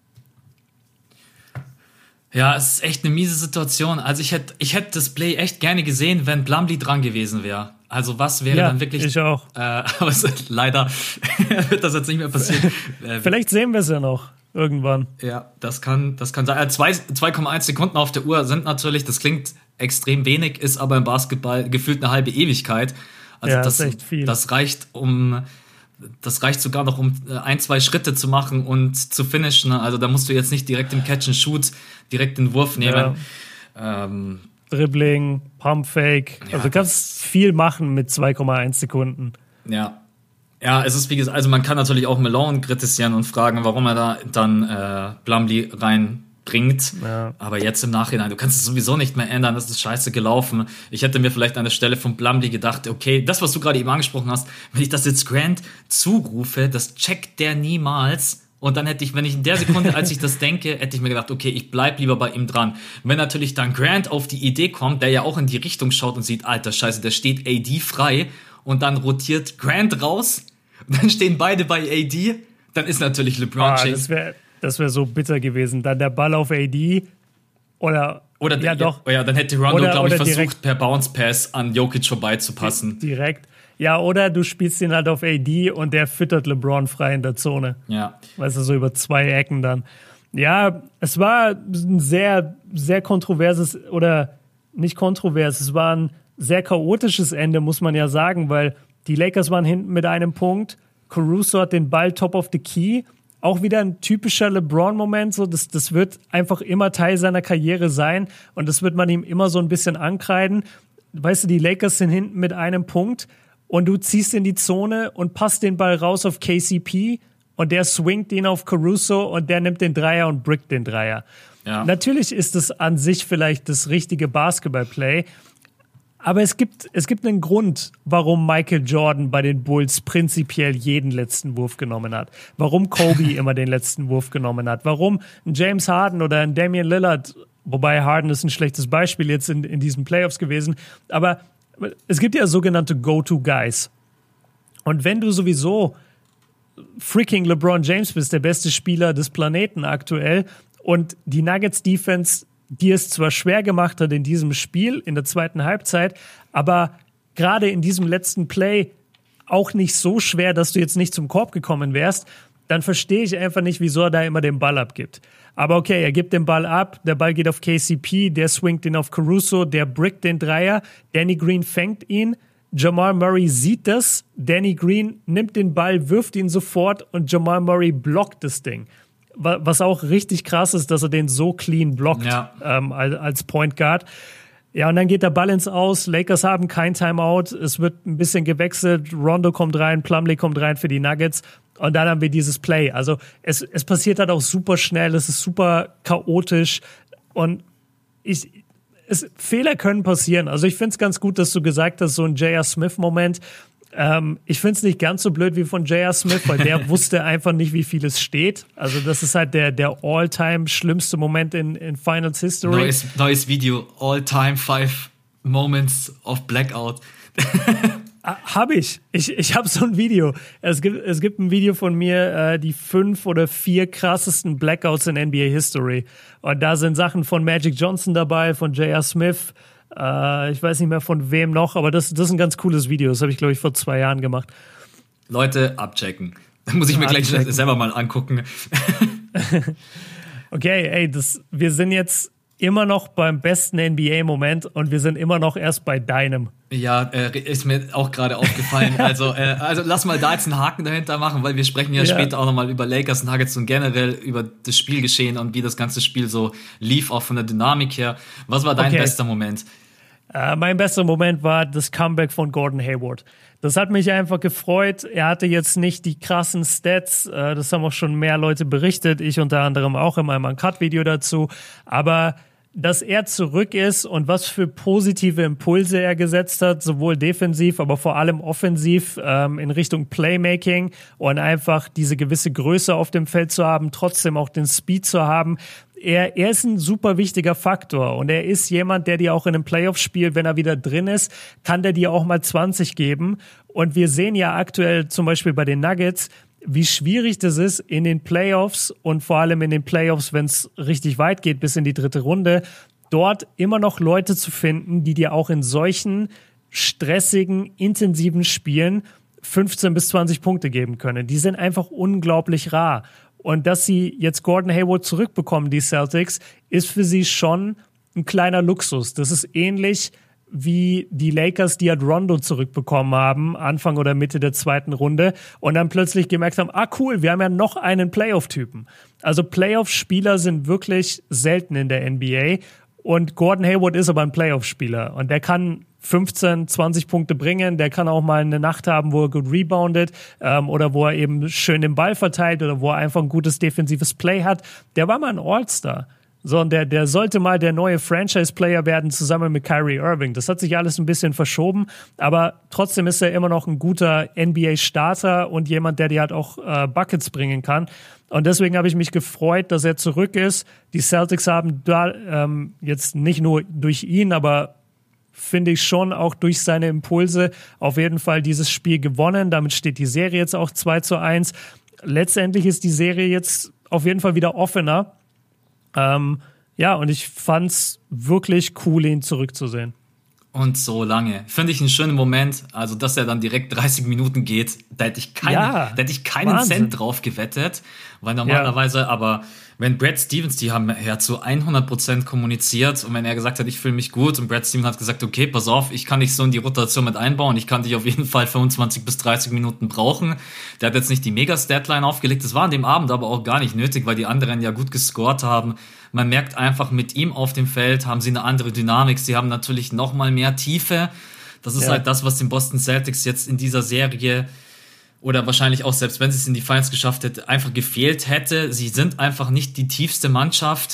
Ja, es ist echt eine miese Situation. Also ich hätte das Play echt gerne gesehen, wenn Plumlee dran gewesen wäre. Also was wäre dann wirklich... Ich auch. Aber leider wird das jetzt nicht mehr passieren. Vielleicht sehen wir es ja noch irgendwann. Ja, das kann sein. 2,1 Sekunden auf der Uhr sind natürlich, das klingt extrem wenig, ist aber im Basketball gefühlt eine halbe Ewigkeit. Also ja, das ist echt viel. Das reicht sogar noch, um 1-2 Schritte zu machen und zu finishen. Also da musst du jetzt nicht direkt im Catch and Shoot direkt den Wurf nehmen. Ja. Dribbling, Pumpfake. Also du kannst viel machen mit 2,1 Sekunden. Ja. Ja, es ist wie gesagt, also man kann natürlich auch Malone kritisieren und fragen, warum er da dann Plumlee reinbringt. Ja. Aber jetzt im Nachhinein, du kannst es sowieso nicht mehr ändern, das ist scheiße gelaufen. Ich hätte mir vielleicht an der Stelle von Plumlee gedacht, okay, das, was du gerade eben angesprochen hast, wenn ich das jetzt Grant zurufe, das checkt der niemals. Und dann hätte ich, wenn ich in der Sekunde, als ich das denke, hätte ich mir gedacht, okay, ich bleib lieber bei ihm dran. Wenn natürlich dann Grant auf die Idee kommt, der ja auch in die Richtung schaut und sieht, alter Scheiße, da steht AD frei und dann rotiert Grant raus, dann stehen beide bei AD, dann ist natürlich LeBron James. Das wär so bitter gewesen. Dann der Ball auf AD oder ja, doch. Ja, dann hätte Rondo, glaube ich, versucht, per Bounce Pass an Jokic vorbeizupassen. Direkt. Ja, oder du spielst ihn halt auf AD und der füttert LeBron frei in der Zone. Ja. Weißt du, so über 2 Ecken dann. Ja, es war ein sehr, sehr kontroverses, oder nicht kontrovers, es war ein sehr chaotisches Ende, muss man ja sagen, weil die Lakers waren hinten mit einem Punkt, Caruso hat den Ball top of the key, auch wieder ein typischer LeBron-Moment, so das wird einfach immer Teil seiner Karriere sein und das wird man ihm immer so ein bisschen ankreiden. Weißt du, die Lakers sind hinten mit einem Punkt und du ziehst in die Zone und passt den Ball raus auf KCP und der swingt ihn auf Caruso und der nimmt den Dreier und brickt den Dreier. Natürlich ist es an sich vielleicht das richtige Basketballplay, aber es gibt einen Grund, warum Michael Jordan bei den Bulls prinzipiell jeden letzten Wurf genommen hat. Warum Kobe immer den letzten Wurf genommen hat. Warum ein James Harden oder ein Damian Lillard, wobei Harden ist ein schlechtes Beispiel jetzt in diesen Playoffs gewesen, aber es gibt ja sogenannte Go-To-Guys. Und wenn du sowieso freaking LeBron James bist, der beste Spieler des Planeten aktuell, und die Nuggets-Defense, die es zwar schwer gemacht hat in diesem Spiel, in der zweiten Halbzeit, aber gerade in diesem letzten Play auch nicht so schwer, dass du jetzt nicht zum Korb gekommen wärst, dann verstehe ich einfach nicht, wieso er da immer den Ball abgibt. Aber okay, er gibt den Ball ab, der Ball geht auf KCP, der swingt ihn auf Caruso, der brickt den Dreier, Danny Green fängt ihn, Jamal Murray sieht das, Danny Green nimmt den Ball, wirft ihn sofort und Jamal Murray blockt das Ding. Was auch richtig krass ist, dass er den so clean blockt als Point Guard. Ja, und dann geht der Ball ins Aus. Lakers haben kein Timeout. Es wird ein bisschen gewechselt. Rondo kommt rein, Plumlee kommt rein für die Nuggets. Und dann haben wir dieses Play. Also es passiert halt auch super schnell. Es ist super chaotisch. Und Fehler können passieren. Also ich finde es ganz gut, dass du gesagt hast, so ein J.R. Smith-Moment. Ich finde es nicht ganz so blöd wie von J.R. Smith, weil der wusste einfach nicht, wie viel es steht. Also das ist halt der All-Time schlimmste Moment in Finals History. Neues Video, All-Time 5 Moments of Blackout. Habe ich. Ich habe so ein Video. Es gibt ein Video von mir, die 5 oder 4 krassesten Blackouts in NBA History. Und da sind Sachen von Magic Johnson dabei, von J.R. Smith. Ich weiß nicht mehr von wem noch, aber das ist ein ganz cooles Video. Das habe ich, glaube ich, vor 2 Jahren gemacht. Leute, abchecken. Da muss ich mir gleich selber mal angucken. Okay, ey, wir sind jetzt immer noch beim besten NBA-Moment und wir sind immer noch erst bei deinem. Ja, ist mir auch gerade aufgefallen. Also lass mal da jetzt einen Haken dahinter machen, weil wir sprechen ja später auch nochmal über Lakers, Nuggets und generell über das Spielgeschehen und wie das ganze Spiel so lief, auch von der Dynamik her. Was war dein bester Moment? Mein bester Moment war das Comeback von Gordon Hayward. Das hat mich einfach gefreut. Er hatte jetzt nicht die krassen Stats, das haben auch schon mehr Leute berichtet, ich unter anderem auch in meinem Uncut-Video dazu, aber dass er zurück ist und was für positive Impulse er gesetzt hat, sowohl defensiv, aber vor allem offensiv in Richtung Playmaking und einfach diese gewisse Größe auf dem Feld zu haben, trotzdem auch den Speed zu haben. Er ist ein super wichtiger Faktor und er ist jemand, der dir auch in einem Playoff-Spiel, wenn er wieder drin ist, kann der dir auch mal 20 geben. Und wir sehen ja aktuell zum Beispiel bei den Nuggets, wie schwierig das ist in den Playoffs und vor allem in den Playoffs, wenn es richtig weit geht, bis in die 3. Runde, dort immer noch Leute zu finden, die dir auch in solchen stressigen, intensiven Spielen 15 bis 20 Punkte geben können. Die sind einfach unglaublich rar. Und dass sie jetzt Gordon Hayward zurückbekommen, die Celtics, ist für sie schon ein kleiner Luxus. Das ist ähnlich wie die Lakers, die halt Rondo zurückbekommen haben, Anfang oder Mitte der 2. Runde und dann plötzlich gemerkt haben, cool, wir haben ja noch einen Playoff-Typen. Also Playoff-Spieler sind wirklich selten in der NBA und Gordon Hayward ist aber ein Playoff-Spieler und der kann 15, 20 Punkte bringen, der kann auch mal eine Nacht haben, wo er gut reboundet oder wo er eben schön den Ball verteilt oder wo er einfach ein gutes defensives Play hat. Der war mal ein All-Star. So, und der sollte mal der neue Franchise-Player werden, zusammen mit Kyrie Irving. Das hat sich alles ein bisschen verschoben, aber trotzdem ist er immer noch ein guter NBA-Starter und jemand, der dir halt auch Buckets bringen kann. Und deswegen habe ich mich gefreut, dass er zurück ist. Die Celtics haben da jetzt nicht nur durch ihn, aber finde ich schon auch durch seine Impulse auf jeden Fall dieses Spiel gewonnen. Damit steht die Serie jetzt auch 2-1. Letztendlich ist die Serie jetzt auf jeden Fall wieder offener. Und ich fand's wirklich cool, ihn zurückzusehen. Und so lange. Finde ich einen schönen Moment. Also, dass er dann direkt 30 Minuten geht, da hätte ich keinen Wahnsinn. Cent drauf gewettet. Weil normalerweise, aber wenn Brad Stevens, die haben ja zu 100% kommuniziert und wenn er gesagt hat, ich fühle mich gut und Brad Stevens hat gesagt, okay, pass auf, ich kann dich so in die Rotation mit einbauen, ich kann dich auf jeden Fall 25 bis 30 Minuten brauchen. Der hat jetzt nicht die Mega-Statline aufgelegt, das war an dem Abend aber auch gar nicht nötig, weil die anderen ja gut gescored haben. Man merkt einfach, mit ihm auf dem Feld haben sie eine andere Dynamik, sie haben natürlich noch mal mehr Tiefe. Das ist halt das, was den Boston Celtics jetzt in dieser Serie oder wahrscheinlich auch selbst wenn sie es in die Finals geschafft hätte, einfach gefehlt hätte. Sie sind einfach nicht die tiefste Mannschaft.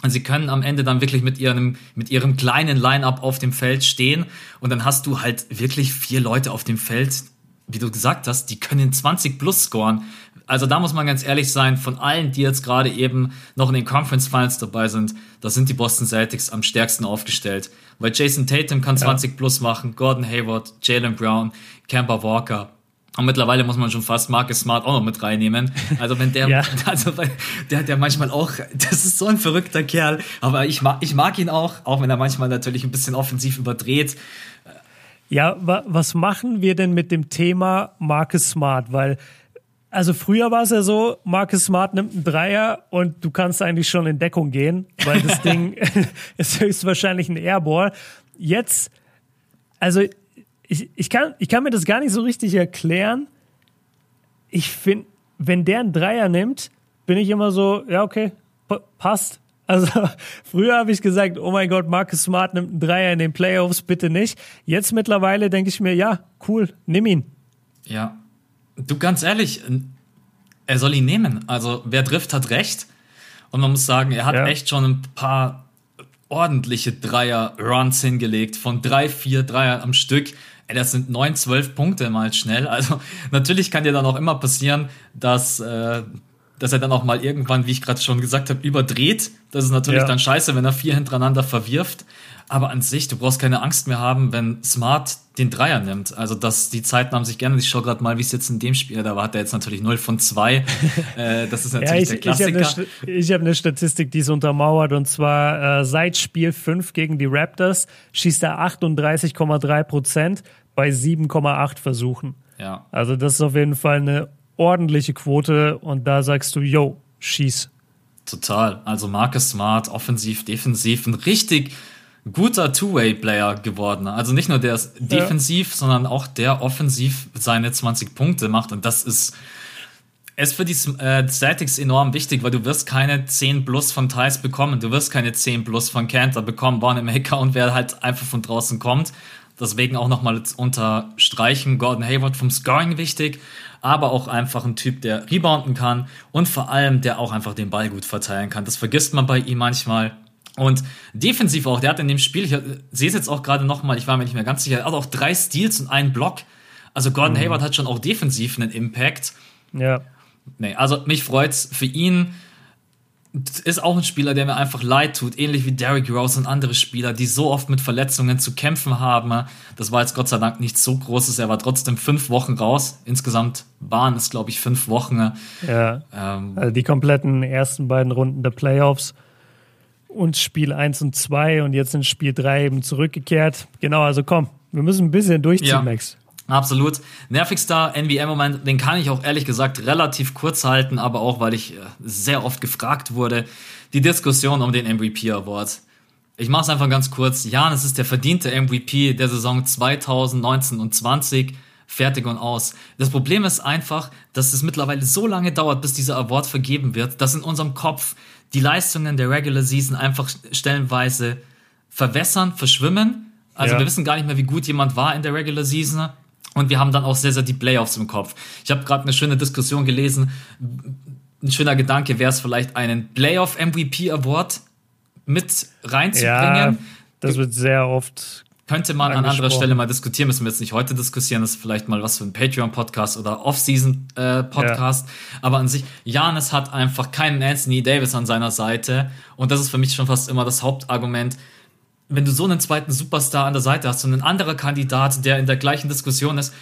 Und sie können am Ende dann wirklich mit ihrem kleinen Line-Up auf dem Feld stehen. Und dann hast du halt wirklich 4 Leute auf dem Feld, wie du gesagt hast, die können 20 plus scoren. Also da muss man ganz ehrlich sein, von allen, die jetzt gerade eben noch in den Conference Finals dabei sind, da sind die Boston Celtics am stärksten aufgestellt. Weil Jason Tatum kann 20 plus machen, Gordon Hayward, Jaylen Brown, Kemba Walker. Und mittlerweile muss man schon fast Marcus Smart auch noch mit reinnehmen. Also wenn der, der hat ja manchmal auch, das ist so ein verrückter Kerl. Aber ich mag ihn auch wenn er manchmal natürlich ein bisschen offensiv überdreht. Ja, was machen wir denn mit dem Thema Marcus Smart? Weil, also früher war es ja so, Marcus Smart nimmt einen Dreier und du kannst eigentlich schon in Deckung gehen, weil das Ding ist höchstwahrscheinlich ein Airball. Jetzt, also ich kann mir das gar nicht so richtig erklären. Ich finde, wenn der einen Dreier nimmt, bin ich immer so, ja okay, passt. Also früher habe ich gesagt, oh mein Gott, Marcus Smart nimmt einen Dreier in den Playoffs, bitte nicht. Jetzt mittlerweile denke ich mir, ja, cool, nimm ihn. Ja, du, ganz ehrlich, er soll ihn nehmen. Also wer trifft, hat recht. Und man muss sagen, er hat echt schon ein paar ordentliche Dreier-Runs hingelegt, von 3-4 Dreier am Stück. Das sind 9-12 Punkte mal schnell. Also natürlich kann dir dann auch immer passieren, dass er dann auch mal irgendwann, wie ich gerade schon gesagt habe, überdreht. Das ist natürlich dann scheiße, wenn er 4 hintereinander verwirft. Aber an sich, du brauchst keine Angst mehr haben, wenn Smart den Dreier nimmt. Also die Zeiten haben sich gerne. Ich schaue gerade mal, wie es jetzt in dem Spiel, da hat er jetzt natürlich 0 von 2. Das ist natürlich der Klassiker. Ich habe eine Statistik, die es untermauert. Und zwar seit Spiel 5 gegen die Raptors schießt er 38,3% bei 7,8 Versuchen. Ja. Also das ist auf jeden Fall eine ordentliche Quote. Und da sagst du, yo, schieß. Total. Also Marcus Smart, offensiv, defensiv, ein richtig guter Two-Way-Player geworden. Also nicht nur der ist defensiv, sondern auch der offensiv seine 20 Punkte macht. Und das ist für die Celtics enorm wichtig, weil du wirst keine 10 plus von Theis bekommen. Du wirst keine 10 plus von Kanter bekommen, Wanamaker und wer halt einfach von draußen kommt. Deswegen auch nochmal unterstreichen, Gordon Hayward vom Scoring wichtig, aber auch einfach ein Typ, der rebounden kann und vor allem, der auch einfach den Ball gut verteilen kann. Das vergisst man bei ihm manchmal. Und defensiv auch, der hat in dem Spiel, ich sehe es jetzt auch gerade nochmal, ich war mir nicht mehr ganz sicher, er hat auch 3 Steals und 1 Block. Also Gordon Hayward hat schon auch defensiv einen Impact. Ja. Nee, also mich freut's für ihn. Ist auch ein Spieler, der mir einfach leid tut, ähnlich wie Derrick Rose und andere Spieler, die so oft mit Verletzungen zu kämpfen haben. Das war jetzt Gott sei Dank nicht so großes, er war trotzdem 5 Wochen raus. Insgesamt waren es, glaube ich, 5 Wochen. Ja, also die kompletten ersten beiden Runden der Playoffs und Spiel 1 und 2 und jetzt in Spiel 3 eben zurückgekehrt. Genau, also komm, wir müssen ein bisschen durchziehen, Max. Absolut. Nervigster NBA-Moment, den kann ich auch ehrlich gesagt relativ kurz halten, aber auch, weil ich sehr oft gefragt wurde, die Diskussion um den MVP-Award. Ich mache es einfach ganz kurz. Giannis ist der verdiente MVP der Saison 2019 und 20. Fertig und aus. Das Problem ist einfach, dass es mittlerweile so lange dauert, bis dieser Award vergeben wird, dass in unserem Kopf die Leistungen der Regular Season einfach stellenweise verwässern, verschwimmen. Also wir wissen gar nicht mehr, wie gut jemand war in der Regular Season. Und wir haben dann auch sehr, sehr die Playoffs im Kopf. Ich habe gerade eine schöne Diskussion gelesen. Ein schöner Gedanke wäre es vielleicht, einen Playoff-MVP-Award mit reinzubringen. Ja, das wird sehr oft könnte man an anderer Stelle mal diskutieren. Müssen wir jetzt nicht heute diskutieren. Das ist vielleicht mal was für ein Patreon-Podcast oder Off-Season-Podcast. Aber an sich, Giannis hat einfach keinen Anthony Davis an seiner Seite. Und das ist für mich schon fast immer das Hauptargument. Wenn du so einen zweiten Superstar an der Seite hast und ein anderer Kandidat, der in der gleichen Diskussion ist,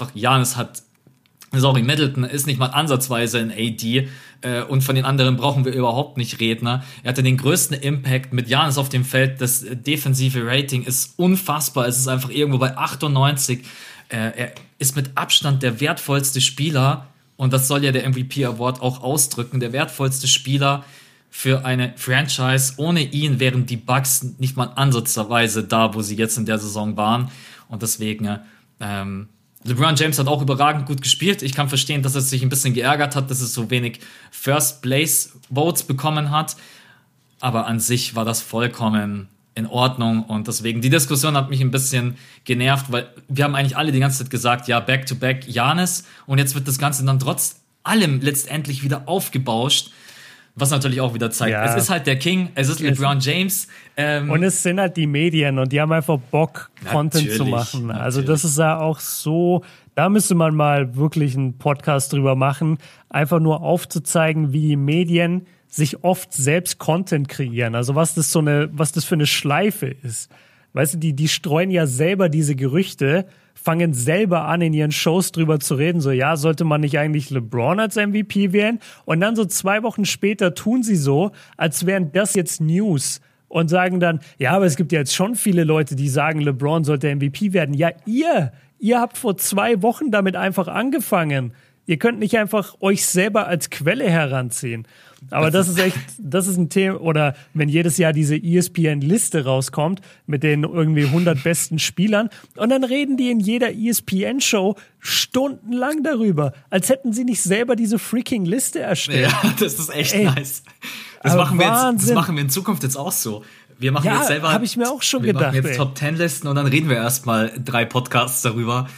Middleton ist nicht mal ansatzweise ein AD und von den anderen brauchen wir überhaupt nicht reden. Er hatte den größten Impact mit Giannis auf dem Feld. Das defensive Rating ist unfassbar. Es ist einfach irgendwo bei 98. Er ist mit Abstand der wertvollste Spieler und das soll ja der MVP Award auch ausdrücken. Der wertvollste Spieler für eine Franchise. Ohne ihn wären die Bucks nicht mal ansatzweise da, wo sie jetzt in der Saison waren. Und deswegen, LeBron James hat auch überragend gut gespielt. Ich kann verstehen, dass er sich ein bisschen geärgert hat, dass er so wenig First Place Votes bekommen hat. Aber an sich war das vollkommen in Ordnung. Und deswegen, die Diskussion hat mich ein bisschen genervt, weil wir haben eigentlich alle die ganze Zeit gesagt, ja, Back-to-Back Giannis. Und jetzt wird das Ganze dann trotz allem letztendlich wieder aufgebauscht, Was natürlich auch wieder zeigt, es ist halt der King, es ist LeBron James. Und es sind halt die Medien und die haben einfach Bock, Content zu machen. Also das ist ja auch so, da müsste man mal wirklich einen Podcast drüber machen, einfach nur aufzuzeigen, wie die Medien sich oft selbst Content kreieren. Also was das für eine Schleife ist. Weißt du, die streuen ja selber diese Gerüchte, fangen selber an, in ihren Shows drüber zu reden, so, ja, sollte man nicht eigentlich LeBron als MVP wählen? Und dann so 2 Wochen später tun sie so, als wären das jetzt News und sagen dann, ja, aber es gibt ja jetzt schon viele Leute, die sagen, LeBron sollte MVP werden. Ja, ihr habt vor 2 Wochen damit einfach angefangen. Ihr könnt nicht einfach euch selber als Quelle heranziehen. Aber das ist ein Thema, oder wenn jedes Jahr diese ESPN-Liste rauskommt mit den irgendwie 100 besten Spielern und dann reden die in jeder ESPN-Show stundenlang darüber, als hätten sie nicht selber diese freaking Liste erstellt. Ja, das ist echt nice. Das machen wir in Zukunft jetzt auch so. Wir machen jetzt selber. Habe ich mir auch schon gedacht. Wir machen jetzt Top-10-Listen und dann reden wir erstmal 3 Podcasts darüber.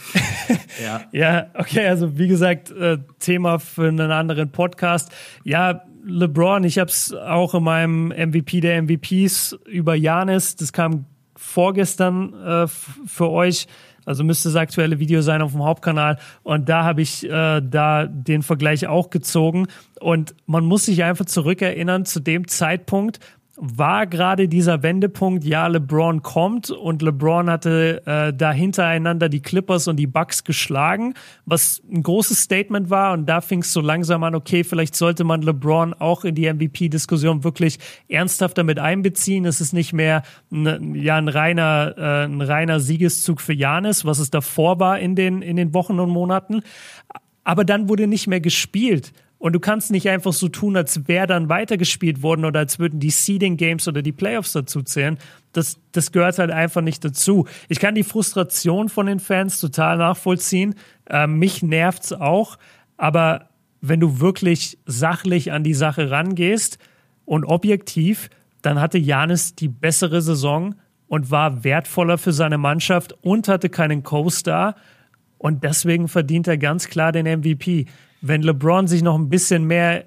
Ja, okay, also wie gesagt, Thema für einen anderen Podcast. Ja, LeBron, ich habe es auch in meinem MVP der MVPs über Giannis, das kam vorgestern für euch, also müsste das aktuelle Video sein auf dem Hauptkanal und da habe ich da den Vergleich auch gezogen und man muss sich einfach zurückerinnern, zu dem Zeitpunkt war gerade dieser Wendepunkt, ja, LeBron kommt und LeBron hatte da hintereinander die Clippers und die Bucks geschlagen, was ein großes Statement war und da fing es so langsam an, okay, vielleicht sollte man LeBron auch in die MVP-Diskussion wirklich ernsthafter mit einbeziehen. Es ist nicht mehr ein reiner Siegeszug für Giannis, was es davor war in den Wochen und Monaten, aber dann wurde nicht mehr gespielt. Und du kannst nicht einfach so tun, als wäre dann weitergespielt worden oder als würden die Seeding Games oder die Playoffs dazu zählen. Das gehört halt einfach nicht dazu. Ich kann die Frustration von den Fans total nachvollziehen. Mich nervt's auch. Aber wenn du wirklich sachlich an die Sache rangehst und objektiv, dann hatte Giannis die bessere Saison und war wertvoller für seine Mannschaft und hatte keinen Co-Star. Und deswegen verdient er ganz klar den MVP. Wenn LeBron sich noch ein bisschen mehr,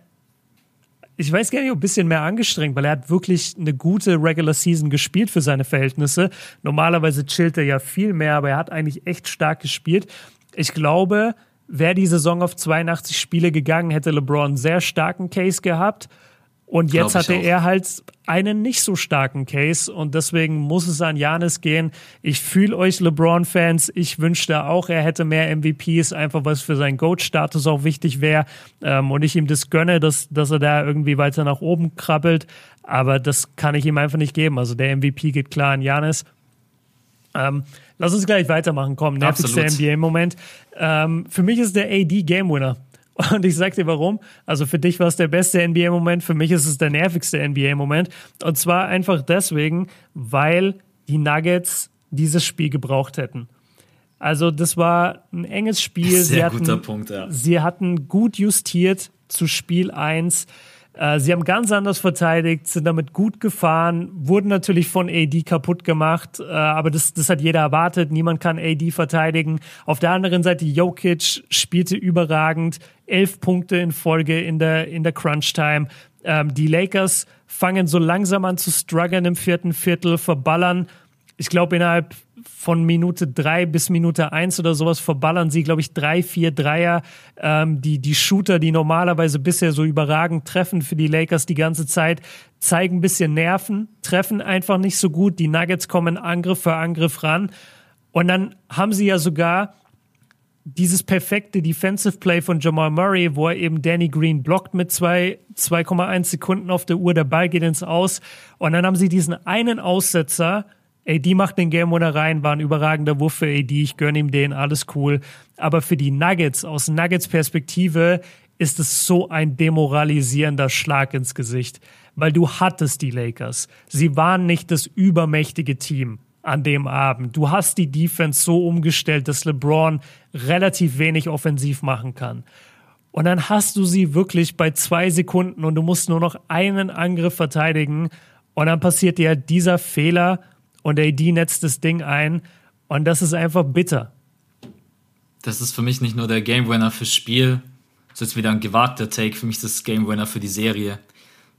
ich weiß gar nicht, ein bisschen mehr angestrengt, weil er hat wirklich eine gute Regular Season gespielt für seine Verhältnisse. Normalerweise chillt er ja viel mehr, aber er hat eigentlich echt stark gespielt. Ich glaube, wäre die Saison auf 82 Spiele gegangen, hätte LeBron einen sehr starken Case gehabt. Und jetzt hatte er halt einen nicht so starken Case und deswegen muss es an Giannis gehen. Ich fühle euch LeBron-Fans. Ich wünschte auch, er hätte mehr MVPs, einfach was für seinen GOAT-Status auch wichtig wäre. Und ich ihm das gönne, dass er da irgendwie weiter nach oben krabbelt. Aber das kann ich ihm einfach nicht geben. Also der MVP geht klar an Giannis. Lass uns gleich weitermachen. Komm, nervigster NBA-Moment. Für mich ist der AD Game-Winner. Und ich sag dir warum. Also für dich war es der beste NBA-Moment, für mich ist es der nervigste NBA-Moment. Und zwar einfach deswegen, weil die Nuggets dieses Spiel gebraucht hätten. Also das war ein enges Spiel. Sehr guter Punkt, ja. Sie hatten gut justiert zu Spiel 1. Sie haben ganz anders verteidigt, sind damit gut gefahren, wurden natürlich von AD kaputt gemacht, aber das hat jeder erwartet. Niemand kann AD verteidigen. Auf der anderen Seite, Jokic spielte überragend, 11 Punkte in Folge in der Crunch-Time. Die Lakers fangen so langsam an zu strugglen im 4. Viertel, verballern. Ich glaube, innerhalb von Minute 3 bis Minute 1 oder sowas verballern sie, glaube ich, 3-4 Dreier. Die Shooter, die normalerweise bisher so überragend treffen für die Lakers die ganze Zeit, zeigen ein bisschen Nerven, treffen einfach nicht so gut. Die Nuggets kommen Angriff für Angriff ran. Und dann haben sie ja sogar dieses perfekte Defensive Play von Jamal Murray, wo er eben Danny Green blockt mit 2,1 Sekunden auf der Uhr. Der Ball geht ins Aus. Und dann haben sie diesen einen Aussetzer. AD macht den Game Winner rein, war ein überragender Wurf für AD, ich gönne ihm den, alles cool. Aber für die Nuggets, aus Nuggets Perspektive, ist es so ein demoralisierender Schlag ins Gesicht. Weil du hattest die Lakers. Sie waren nicht das übermächtige Team an dem Abend. Du hast die Defense so umgestellt, dass LeBron relativ wenig offensiv machen kann. Und dann hast du sie wirklich bei 2 Sekunden und du musst nur noch einen Angriff verteidigen. Und dann passiert dir dieser Fehler und AD netzt das Ding ein und das ist einfach bitter. Das ist für mich nicht nur der Game Winner fürs Spiel, das ist jetzt wieder ein gewagter Take, für mich ist das Game Winner für die Serie.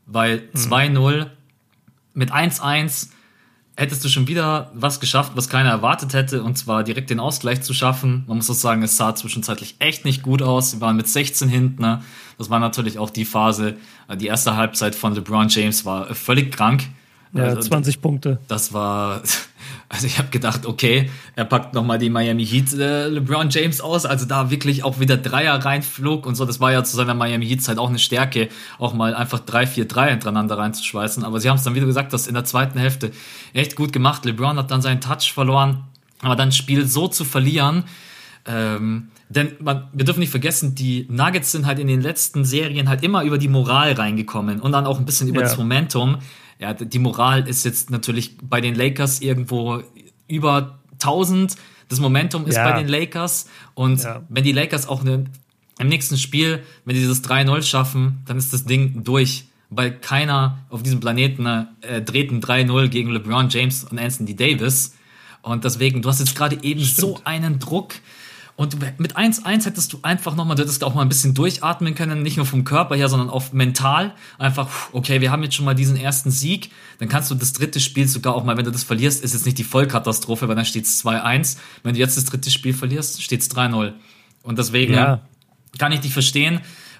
weil 2-0 mit 1-1 hättest du schon wieder was geschafft, was keiner erwartet hätte, und zwar direkt den Ausgleich zu schaffen. Man muss auch sagen, es sah zwischenzeitlich echt nicht gut aus. Sie waren mit 16 hinten. Ne? Das war natürlich auch die Phase, die erste Halbzeit von LeBron James war völlig krank. Ja, 20 Punkte. Das war, also ich habe gedacht, okay, er packt nochmal die Miami Heat LeBron James aus, also da wirklich auch wieder Dreier reinflog und so. Das war ja zu seiner Miami Heat Zeit auch eine Stärke, auch mal einfach 3-4 Dreier hintereinander reinzuschweißen. Aber sie haben es dann, wie du gesagt hast, in der zweiten Hälfte echt gut gemacht. LeBron hat dann seinen Touch verloren, aber dann das Spiel so zu verlieren, denn wir dürfen nicht vergessen, die Nuggets sind halt in den letzten Serien halt immer über die Moral reingekommen und dann auch ein bisschen über das Momentum. Ja, die Moral ist jetzt natürlich bei den Lakers irgendwo über 1000. Das Momentum ist bei den Lakers. Und wenn die Lakers auch im nächsten Spiel, wenn die dieses 3-0 schaffen, dann ist das Ding durch. Weil keiner auf diesem Planeten dreht ein 3-0 gegen LeBron James und Anthony Davis. Und deswegen, du hast jetzt gerade eben so einen Druck. Und mit 1-1 hättest du einfach nochmal, du hättest auch mal ein bisschen durchatmen können, nicht nur vom Körper her, sondern auch mental. Einfach, okay, wir haben jetzt schon mal diesen ersten Sieg, dann kannst du das dritte Spiel sogar auch mal, wenn du das verlierst, ist jetzt nicht die Vollkatastrophe, weil dann steht es 2-1. Wenn du jetzt das dritte Spiel verlierst, steht es 3-0. Und deswegen kann ich dich verstehen,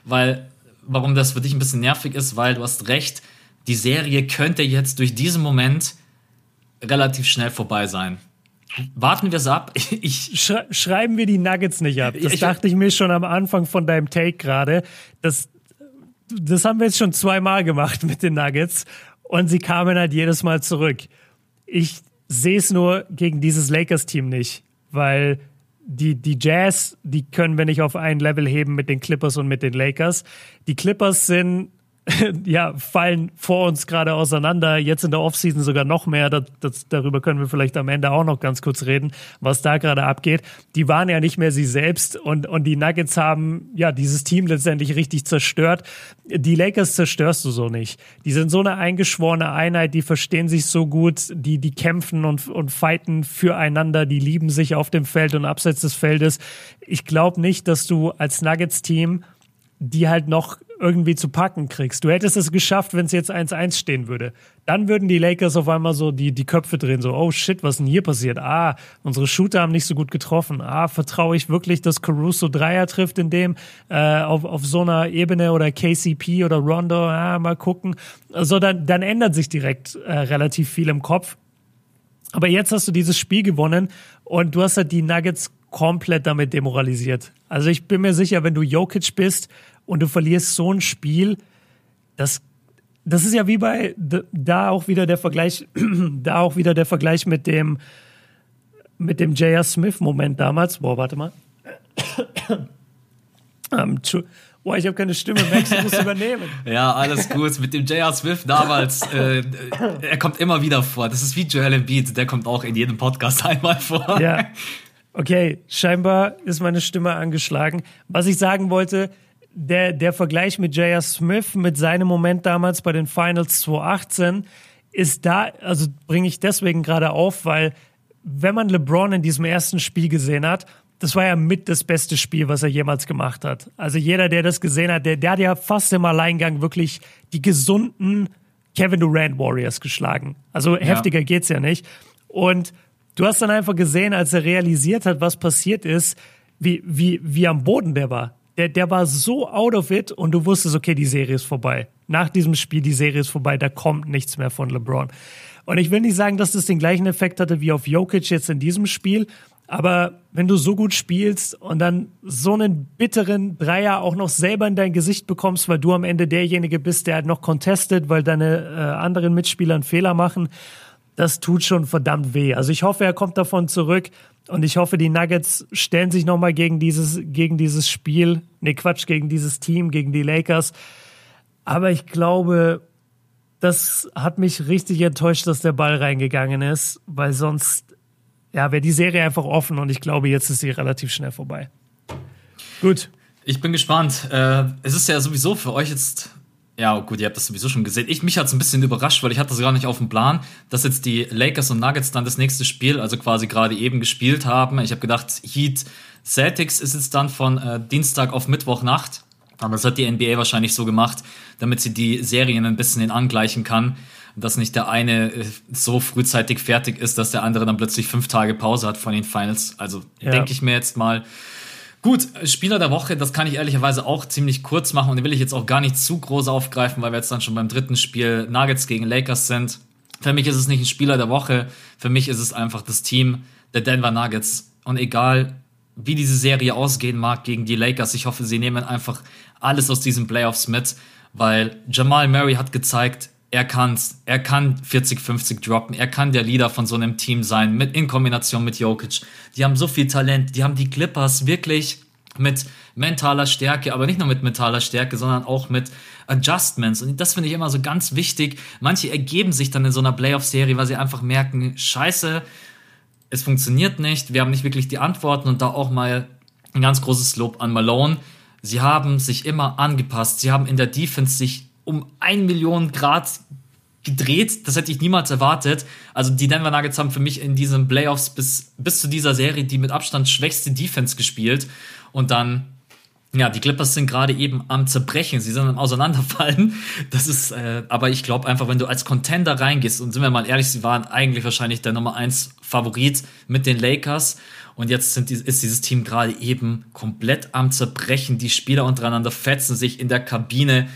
warum das für dich ein bisschen nervig ist, weil du hast recht, die Serie könnte jetzt durch diesen Moment relativ schnell vorbei sein. Warten wir es ab. Schreiben wir die Nuggets nicht ab. Das dachte ich mir schon am Anfang von deinem Take gerade. Das haben wir jetzt schon 2-mal gemacht mit den Nuggets und sie kamen halt jedes Mal zurück. Ich sehe es nur gegen dieses Lakers-Team nicht, weil die Jazz, die können wir nicht auf ein Level heben mit den Clippers und mit den Lakers. Die Clippers sind fallen vor uns gerade auseinander. Jetzt in der Offseason sogar noch mehr. Darüber können wir vielleicht am Ende auch noch ganz kurz reden, was da gerade abgeht. Die waren ja nicht mehr sie selbst und die Nuggets haben dieses Team letztendlich richtig zerstört. Die Lakers zerstörst du so nicht. Die sind so eine eingeschworene Einheit, die verstehen sich so gut, die kämpfen und fighten füreinander, die lieben sich auf dem Feld und abseits des Feldes. Ich glaube nicht, dass du als Nuggets-Team die halt noch irgendwie zu packen kriegst. Du hättest es geschafft, wenn es jetzt 1-1 stehen würde. Dann würden die Lakers auf einmal so die Köpfe drehen, so, oh shit, was denn hier passiert? Unsere Shooter haben nicht so gut getroffen. Vertraue ich wirklich, dass Caruso Dreier trifft in dem, auf so einer Ebene oder KCP oder Rondo, mal gucken. Also dann ändert sich direkt relativ viel im Kopf. Aber jetzt hast du dieses Spiel gewonnen und du hast halt die Nuggets komplett damit demoralisiert. Also ich bin mir sicher, wenn du Jokic bist und du verlierst so ein Spiel, das ist ja wie bei, da auch wieder der Vergleich mit dem J.R. Smith-Moment damals. Boah, warte mal. Ich habe keine Stimme, Max, du musst übernehmen. Ja, alles gut. Mit dem J.R. Smith damals, er kommt immer wieder vor. Das ist wie Joel Embiid, der kommt auch in jedem Podcast einmal vor. Ja. Okay, scheinbar ist meine Stimme angeschlagen. Was ich sagen wollte, der Vergleich mit J.R. Smith, mit seinem Moment damals bei den Finals 2018, ist da, also bringe ich deswegen gerade auf, weil wenn man LeBron in diesem ersten Spiel gesehen hat, das war ja mit das beste Spiel, was er jemals gemacht hat. Also jeder, der das gesehen hat, der hat ja fast im Alleingang wirklich die gesunden Kevin Durant Warriors geschlagen. Also heftiger geht's ja nicht. Und du hast dann einfach gesehen, als er realisiert hat, was passiert ist, wie am Boden der war. Der war so out of it und du wusstest, okay, die Serie ist vorbei. Nach diesem Spiel, die Serie ist vorbei, da kommt nichts mehr von LeBron. Und ich will nicht sagen, dass das den gleichen Effekt hatte wie auf Jokic jetzt in diesem Spiel, aber wenn du so gut spielst und dann so einen bitteren Dreier auch noch selber in dein Gesicht bekommst, weil du am Ende derjenige bist, der halt noch contestet, weil deine anderen Mitspieler einen Fehler machen, das tut schon verdammt weh. Also ich hoffe, er kommt davon zurück und ich hoffe, die Nuggets stellen sich nochmal gegen dieses Spiel, gegen dieses Team, gegen die Lakers. Aber ich glaube, das hat mich richtig enttäuscht, dass der Ball reingegangen ist, weil sonst wäre die Serie einfach offen und ich glaube, jetzt ist sie relativ schnell vorbei. Gut. Ich bin gespannt. Es ist ja sowieso für euch jetzt, ja gut, ihr habt das sowieso schon gesehen. Mich hat es ein bisschen überrascht, weil ich hatte das gar nicht auf dem Plan, dass jetzt die Lakers und Nuggets dann das nächste Spiel, also quasi gerade eben gespielt haben. Ich habe gedacht, Heat Celtics ist jetzt dann von Dienstag auf Mittwochnacht. Aber das hat die NBA wahrscheinlich so gemacht, damit sie die Serien ein bisschen angleichen kann, dass nicht der eine so frühzeitig fertig ist, dass der andere dann plötzlich 5 Tage Pause hat von den Finals. Also denke ich mir jetzt mal. Gut, Spieler der Woche, das kann ich ehrlicherweise auch ziemlich kurz machen und den will ich jetzt auch gar nicht zu groß aufgreifen, weil wir jetzt dann schon beim dritten Spiel Nuggets gegen Lakers sind. Für mich ist es nicht ein Spieler der Woche, für mich ist es einfach das Team der Denver Nuggets. Und egal, wie diese Serie ausgehen mag gegen die Lakers, ich hoffe, sie nehmen einfach alles aus diesen Playoffs mit, weil Jamal Murray hat gezeigt, er kann 40-50 droppen, er kann der Leader von so einem Team sein, in Kombination mit Jokic. Die haben so viel Talent, die haben die Clippers wirklich mit mentaler Stärke, aber nicht nur mit mentaler Stärke, sondern auch mit Adjustments. Und das finde ich immer so ganz wichtig. Manche ergeben sich dann in so einer Playoff-Serie, weil sie einfach merken, scheiße, es funktioniert nicht, wir haben nicht wirklich die Antworten und da auch mal ein ganz großes Lob an Malone. Sie haben sich immer angepasst, sie haben in der Defense sich um 1 Million Grad gedreht, das hätte ich niemals erwartet. Also die Denver Nuggets haben für mich in diesen Playoffs bis zu dieser Serie die mit Abstand schwächste Defense gespielt und dann, ja, die Clippers sind gerade eben am Zerbrechen, sie sind am Auseinanderfallen. Das ist, aber ich glaube einfach, wenn du als Contender reingehst, und sind wir mal ehrlich, sie waren eigentlich wahrscheinlich der Nummer 1 Favorit mit den Lakers und jetzt ist dieses Team gerade eben komplett am Zerbrechen. Die Spieler untereinander fetzen sich in der Kabine.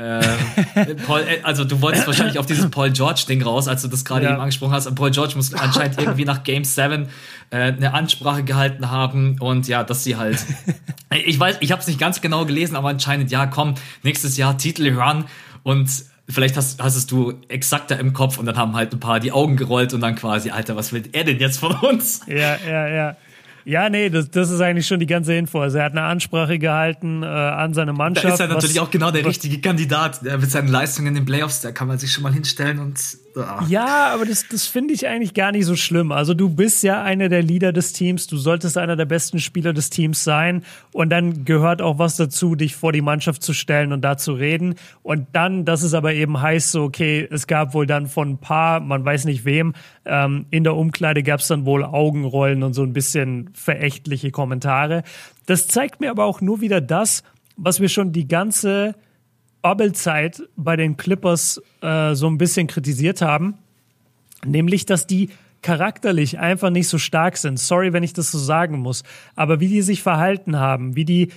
Paul, also du wolltest wahrscheinlich auf dieses Paul George-Ding raus, als du das gerade eben angesprochen hast. Und Paul George muss anscheinend irgendwie nach Game 7 eine Ansprache gehalten haben und ja, dass sie halt ich weiß, ich habe es nicht ganz genau gelesen, aber anscheinend, ja, komm, nächstes Jahr Titel-Run und vielleicht hast es du exakter im Kopf und dann haben halt ein paar die Augen gerollt und dann quasi, Alter, was will er denn jetzt von uns? Ja. Ja, nee, das ist eigentlich schon die ganze Info. Also er hat eine Ansprache gehalten an seine Mannschaft. Da ist er natürlich auch genau der richtige Kandidat. Mit seinen Leistungen in den Playoffs, da kann man sich schon mal hinstellen und... Ja, aber das finde ich eigentlich gar nicht so schlimm. Also du bist ja einer der Leader des Teams, du solltest einer der besten Spieler des Teams sein und dann gehört auch was dazu, dich vor die Mannschaft zu stellen und da zu reden. Und dann, das ist aber eben heißt so, okay, es gab wohl dann von ein paar, man weiß nicht wem, in der Umkleide gab es dann wohl Augenrollen und so ein bisschen verächtliche Kommentare. Das zeigt mir aber auch nur wieder das, was wir schon die ganze Bubble-Zeit bei den Clippers so ein bisschen kritisiert haben, nämlich, dass die charakterlich einfach nicht so stark sind. Sorry, wenn ich das so sagen muss. Aber wie die sich verhalten haben,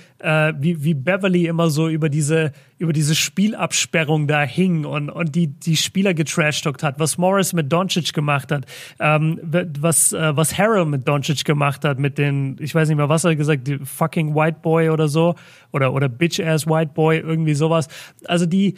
wie Beverly immer so über diese Spielabsperrung da hing und die Spieler getrashtalkt hat, was Morris mit Doncic gemacht hat, was Harrell mit Doncic gemacht hat, mit den, ich weiß nicht mehr, was er gesagt, die fucking White Boy oder so, oder Bitch-ass White Boy, irgendwie sowas. Also die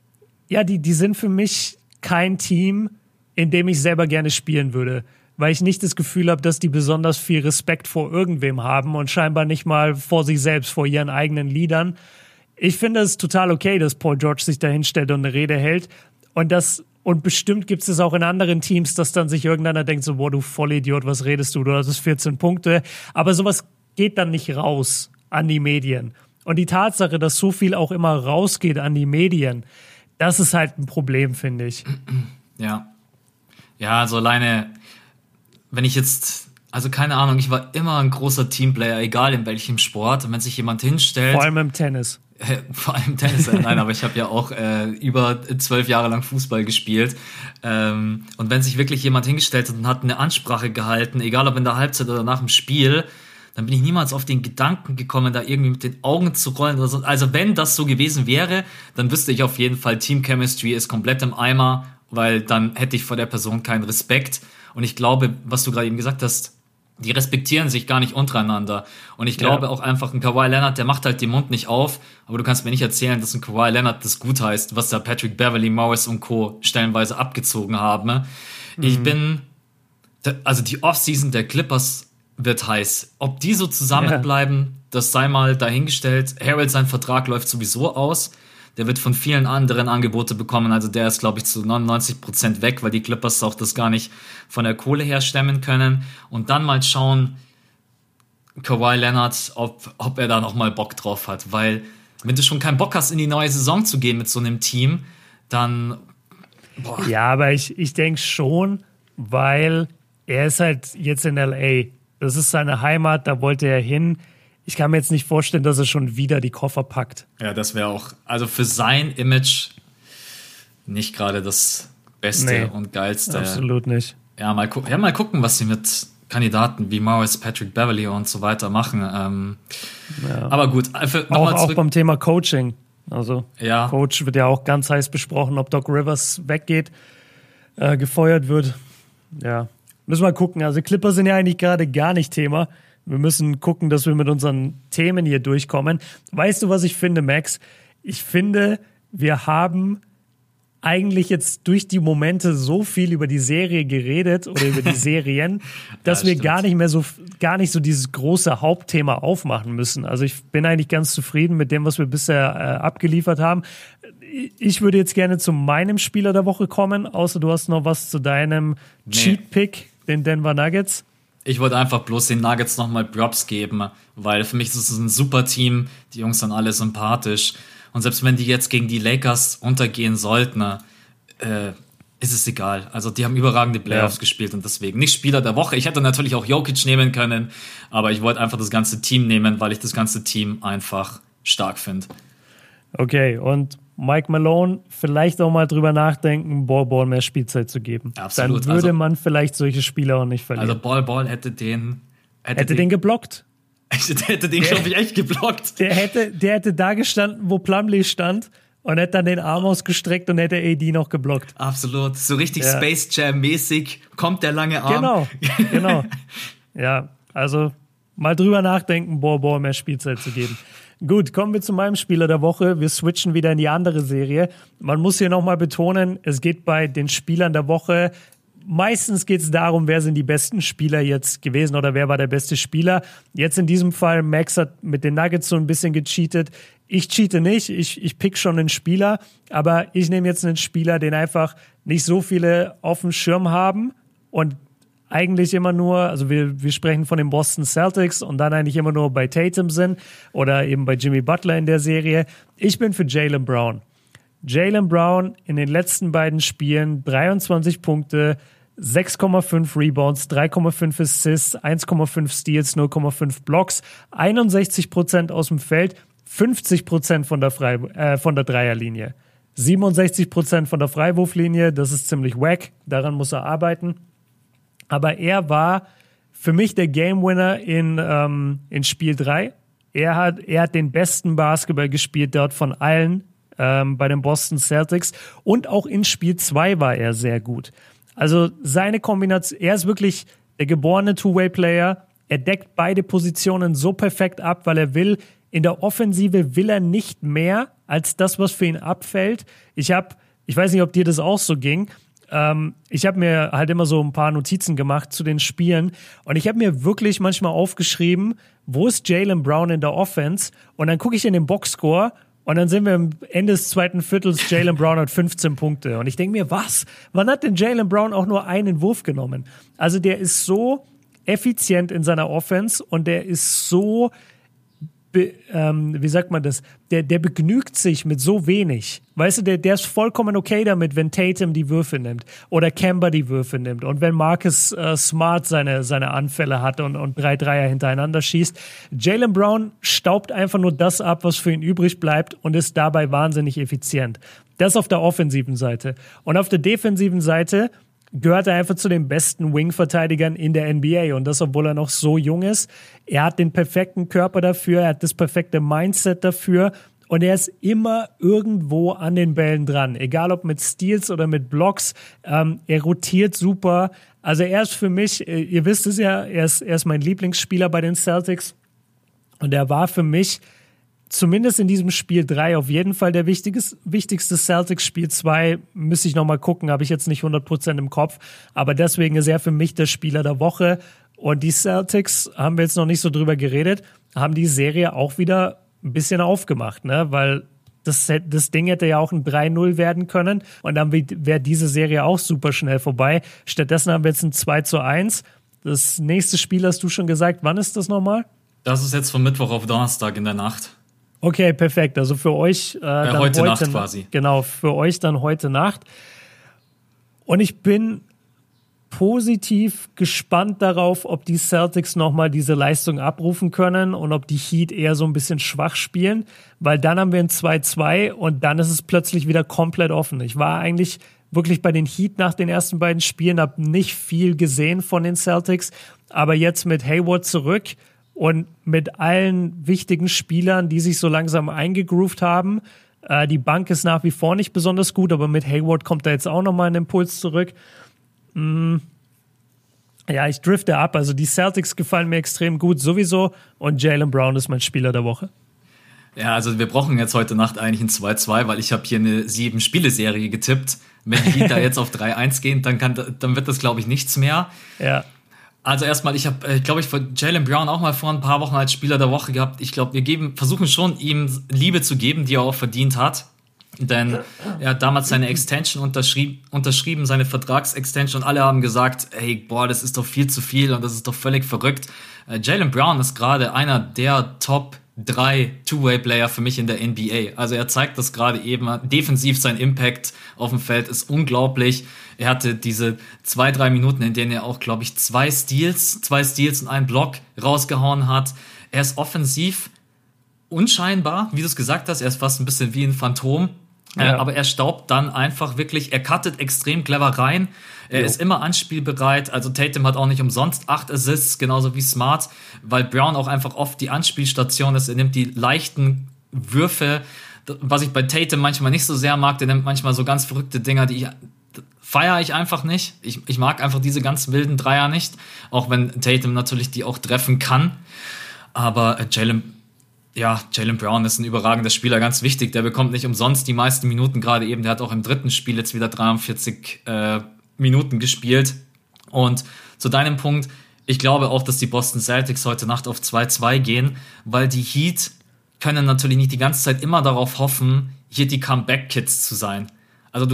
sind für mich kein Team, in dem ich selber gerne spielen würde, weil ich nicht das Gefühl habe, dass die besonders viel Respekt vor irgendwem haben und scheinbar nicht mal vor sich selbst, vor ihren eigenen Liedern. Ich finde es total okay, dass Paul George sich da hinstellt und eine Rede hält und bestimmt gibt es auch in anderen Teams, dass dann sich irgendeiner denkt so, boah, du Vollidiot, was redest du hattest 14 Punkte, aber sowas geht dann nicht raus an die Medien. Und die Tatsache, dass so viel auch immer rausgeht an die Medien, das ist halt ein Problem, finde ich. Ja, also alleine, wenn ich jetzt, also keine Ahnung, ich war immer ein großer Teamplayer, egal in welchem Sport. Und wenn sich jemand hinstellt... Vor allem im Tennis. Vor allem im Tennis, nein, aber ich habe ja auch über 12 Jahre lang Fußball gespielt. Und wenn sich wirklich jemand hingestellt hat und hat eine Ansprache gehalten, egal ob in der Halbzeit oder nach dem Spiel, dann bin ich niemals auf den Gedanken gekommen, da irgendwie mit den Augen zu rollen oder so. Also wenn das so gewesen wäre, dann wüsste ich auf jeden Fall, Team Chemistry ist komplett im Eimer, weil dann hätte ich vor der Person keinen Respekt. Und ich glaube, was du gerade eben gesagt hast, die respektieren sich gar nicht untereinander. Und ich glaube auch einfach, ein Kawhi Leonard, der macht halt den Mund nicht auf, aber du kannst mir nicht erzählen, dass ein Kawhi Leonard das gut heißt, was da Patrick Beverley, Morris und Co. stellenweise abgezogen haben. Also die Offseason der Clippers wird heiß. Ob die so zusammenbleiben, das sei mal dahingestellt. Harrell, sein Vertrag läuft sowieso aus. Der wird von vielen anderen Angebote bekommen. Also der ist, glaube ich, zu 99% weg, weil die Clippers auch das gar nicht von der Kohle her stemmen können. Und dann mal schauen, Kawhi Leonard, ob er da noch mal Bock drauf hat. Weil wenn du schon keinen Bock hast, in die neue Saison zu gehen mit so einem Team, dann... Boah. Ja, aber ich denke schon, weil er ist halt jetzt in L.A., das ist seine Heimat, da wollte er hin. ich kann mir jetzt nicht vorstellen, dass er schon wieder die Koffer packt. Ja, das wäre auch, also für sein Image nicht gerade das Beste und Geilste. Absolut nicht. Ja, mal gucken, was sie mit Kandidaten wie Morris, Patrick Beverley und so weiter machen. Aber gut. Auch beim Thema Coaching. Also ja. Coach wird ja auch ganz heiß besprochen, ob Doc Rivers weggeht, gefeuert wird. Ja, müssen wir gucken. Also Clippers sind ja eigentlich gerade gar nicht Thema. Wir müssen gucken, dass wir mit unseren Themen hier durchkommen. Weißt du, was ich finde, Max? Ich finde, wir haben eigentlich jetzt durch die Momente so viel über die Serie geredet oder über die Serien, dass wir gar nicht so dieses große Hauptthema aufmachen müssen. Also ich bin eigentlich ganz zufrieden mit dem, was wir bisher abgeliefert haben. Ich würde jetzt gerne zu meinem Spieler der Woche kommen, außer du hast noch was zu deinem Cheat-Pick, den Denver Nuggets. Ich wollte einfach bloß den Nuggets nochmal Props geben, weil für mich ist es ein super Team. Die Jungs sind alle sympathisch. Und selbst wenn die jetzt gegen die Lakers untergehen sollten, ist es egal. Also die haben überragende Playoffs gespielt und deswegen nicht Spieler der Woche. Ich hätte natürlich auch Jokic nehmen können, aber ich wollte einfach das ganze Team nehmen, weil ich das ganze Team einfach stark finde. Okay, und Mike Malone vielleicht auch mal drüber nachdenken, Ball mehr Spielzeit zu geben. Absolut. Dann würde man vielleicht solche Spieler auch nicht verlieren. Also Ball hätte den geblockt. Hätte den, glaube ich, echt geblockt. Der hätte da gestanden, wo Plumlee stand und hätte dann den Arm ausgestreckt und hätte AD noch geblockt. Absolut. So richtig Space Jam-mäßig kommt der lange Arm. Genau. Ja, also mal drüber nachdenken, Ball mehr Spielzeit zu geben. Gut, kommen wir zu meinem Spieler der Woche. Wir switchen wieder in die andere Serie. Man muss hier nochmal betonen, es geht bei den Spielern der Woche meistens geht es darum, wer sind die besten Spieler jetzt gewesen oder wer war der beste Spieler. Jetzt in diesem Fall, Max hat mit den Nuggets so ein bisschen gecheatet. Ich cheate nicht, ich pick schon einen Spieler, aber ich nehme jetzt einen Spieler, den einfach nicht so viele auf dem Schirm haben und eigentlich immer nur, also wir sprechen von den Boston Celtics und dann eigentlich immer nur bei Tatum sind oder eben bei Jimmy Butler in der Serie. Ich bin für Jaylen Brown. Jaylen Brown in den letzten beiden Spielen 23 Punkte, 6,5 Rebounds, 3,5 Assists, 1,5 Steals, 0,5 Blocks, 61% aus dem Feld, 50% von der Dreierlinie, 67% von der Freiwurflinie, das ist ziemlich wack, daran muss er arbeiten. Aber er war für mich der Game Winner in Spiel 3. Er hat den besten Basketball gespielt dort von allen bei den Boston Celtics und auch in Spiel 2 war er sehr gut. Also seine Kombination, er ist wirklich der geborene Two-Way-Player. Er deckt beide Positionen so perfekt ab, weil er will, in der Offensive will er nicht mehr als das, was für ihn abfällt. Ich weiß nicht, ob dir das auch so ging. Ich habe mir halt immer so ein paar Notizen gemacht zu den Spielen und ich habe mir wirklich manchmal aufgeschrieben, wo ist Jaylen Brown in der Offense? Und dann gucke ich in den Boxscore und dann sind wir am Ende des zweiten Viertels, Jaylen Brown hat 15 Punkte. Und ich denke mir, was? Wann hat denn Jaylen Brown auch nur einen Wurf genommen? Also der ist so effizient in seiner Offense und der ist so, wie sagt man das? Der begnügt sich mit so wenig. Weißt du, der ist vollkommen okay damit, wenn Tatum die Würfe nimmt oder Kemba die Würfe nimmt und wenn Marcus Smart seine Anfälle hat und 3 Dreier hintereinander schießt. Jaylen Brown staubt einfach nur das ab, was für ihn übrig bleibt und ist dabei wahnsinnig effizient. Das auf der offensiven Seite. Und auf der defensiven Seite gehört er einfach zu den besten Wing-Verteidigern in der NBA und das, obwohl er noch so jung ist. Er hat den perfekten Körper dafür, er hat das perfekte Mindset dafür und er ist immer irgendwo an den Bällen dran, egal ob mit Steals oder mit Blocks. Er rotiert super. Also er ist für mich, ihr wisst es ja, er ist mein Lieblingsspieler bei den Celtics und er war für mich zumindest in diesem Spiel 3 auf jeden Fall der wichtigste Celtics. Spiel 2 müsste ich nochmal gucken, habe ich jetzt nicht 100% im Kopf. Aber deswegen ist er für mich der Spieler der Woche. Und die Celtics, haben wir jetzt noch nicht so drüber geredet, haben die Serie auch wieder ein bisschen aufgemacht, ne? Weil das Ding hätte ja auch ein 3-0 werden können. Und dann wäre diese Serie auch super schnell vorbei. Stattdessen haben wir jetzt ein 2-1. Das nächste Spiel hast du schon gesagt. Wann ist das nochmal? Das ist jetzt von Mittwoch auf Donnerstag in der Nacht. Okay, perfekt. Also für euch dann heute Nacht quasi. Genau, für euch dann heute Nacht. Und ich bin positiv gespannt darauf, ob die Celtics nochmal diese Leistung abrufen können und ob die Heat eher so ein bisschen schwach spielen, weil dann haben wir ein 2-2 und dann ist es plötzlich wieder komplett offen. Ich war eigentlich wirklich bei den Heat nach den ersten beiden Spielen, habe nicht viel gesehen von den Celtics, aber jetzt mit Hayward zurück und mit allen wichtigen Spielern, die sich so langsam eingegroovt haben, die Bank ist nach wie vor nicht besonders gut, aber mit Hayward kommt da jetzt auch nochmal ein Impuls zurück. Ja, ich drifte ab. Also die Celtics gefallen mir extrem gut sowieso und Jaylen Brown ist mein Spieler der Woche. Ja, also wir brauchen jetzt heute Nacht eigentlich ein 2-2, weil ich habe hier eine 7-Spiele-Serie getippt. Wenn die Heat da jetzt auf 3-1 gehen, dann wird das, glaube ich, nichts mehr. Ja. Also erstmal, ich habe, glaube ich, von Jaylen Brown auch mal vor ein paar Wochen als Spieler der Woche gehabt. Ich glaube, versuchen schon, ihm Liebe zu geben, die er auch verdient hat. Denn er hat damals seine Extension unterschrieben, seine Vertragsextension. Und alle haben gesagt, hey, boah, das ist doch viel zu viel und das ist doch völlig verrückt. Jaylen Brown ist gerade einer der Top 3 Two-Way-Player für mich in der NBA. Also er zeigt das gerade eben. Defensiv sein Impact auf dem Feld ist unglaublich. Er hatte diese 2-3 Minuten, in denen er auch, glaube ich, 2 Steals und einen Block rausgehauen hat. Er ist offensiv unscheinbar, wie du es gesagt hast. Er ist fast ein bisschen wie ein Phantom. Ja. Aber er staubt dann einfach wirklich, er cuttet extrem clever rein. Er ist immer anspielbereit. Also Tatum hat auch nicht umsonst 8 Assists, genauso wie Smart, weil Brown auch einfach oft die Anspielstation ist. Er nimmt die leichten Würfe, was ich bei Tatum manchmal nicht so sehr mag. Der nimmt manchmal so ganz verrückte Dinger, feiere ich einfach nicht. Ich mag einfach diese ganz wilden Dreier nicht, auch wenn Tatum natürlich die auch treffen kann. Aber Jaylen Brown ist ein überragender Spieler, ganz wichtig. Der bekommt nicht umsonst die meisten Minuten gerade eben. Der hat auch im dritten Spiel jetzt wieder 43 Minuten gespielt. Und zu deinem Punkt, ich glaube auch, dass die Boston Celtics heute Nacht auf 2-2 gehen, weil die Heat können natürlich nicht die ganze Zeit immer darauf hoffen, hier die Comeback-Kids zu sein. Also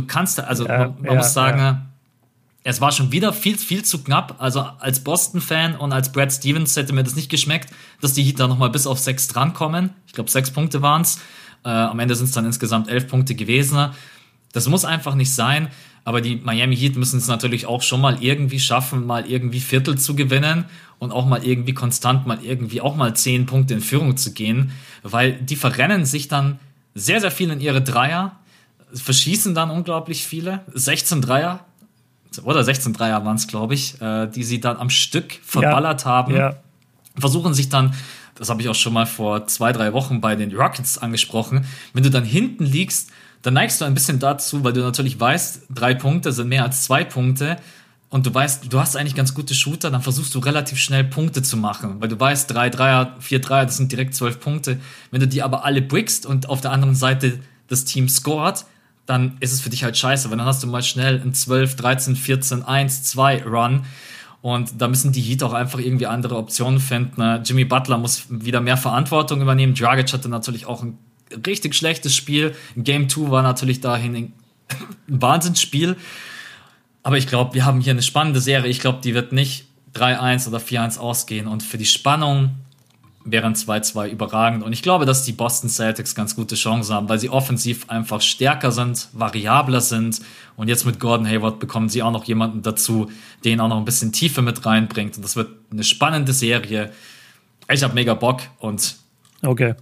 man muss sagen, es war schon wieder viel, viel zu knapp. Also als Boston-Fan und als Brad Stevens hätte mir das nicht geschmeckt, dass die Heat da nochmal bis auf 6 drankommen. Ich glaube, 6 Punkte waren es. Am Ende sind es dann insgesamt 11 Punkte gewesen. Das muss einfach nicht sein. Aber die Miami Heat müssen es natürlich auch schon mal irgendwie schaffen, mal irgendwie Viertel zu gewinnen und auch mal irgendwie konstant mal irgendwie auch mal 10 Punkte in Führung zu gehen. Weil die verrennen sich dann sehr, sehr viel in ihre Dreier, verschießen dann unglaublich viele. 16 Dreier. Oder 16 Dreier waren es, glaube ich, die sie dann am Stück verballert haben. Ja. Versuchen sich dann, das habe ich auch schon mal vor 2-3 Wochen bei den Rockets angesprochen, wenn du dann hinten liegst, dann neigst du ein bisschen dazu, weil du natürlich weißt, 3 Punkte sind mehr als 2 Punkte und du weißt, du hast eigentlich ganz gute Shooter, dann versuchst du relativ schnell Punkte zu machen, weil du weißt, 3 Dreier, 4 Dreier, das sind direkt 12 Punkte. Wenn du die aber alle brickst und auf der anderen Seite das Team scoret, dann ist es für dich halt scheiße, weil dann hast du mal schnell einen 12, 13, 14, 1, 2 Run und da müssen die Heat auch einfach irgendwie andere Optionen finden. Jimmy Butler muss wieder mehr Verantwortung übernehmen. Dragic hatte natürlich auch ein richtig schlechtes Spiel. Game 2 war natürlich dahin ein Wahnsinnsspiel. Aber ich glaube, wir haben hier eine spannende Serie. Ich glaube, die wird nicht 3-1 oder 4-1 ausgehen. Und für die Spannung wären 2-2 überragend. Und ich glaube, dass die Boston Celtics ganz gute Chancen haben, weil sie offensiv einfach stärker sind, variabler sind. Und jetzt mit Gordon Hayward bekommen sie auch noch jemanden dazu, den auch noch ein bisschen Tiefe mit reinbringt. Und das wird eine spannende Serie. Ich habe mega Bock und okay.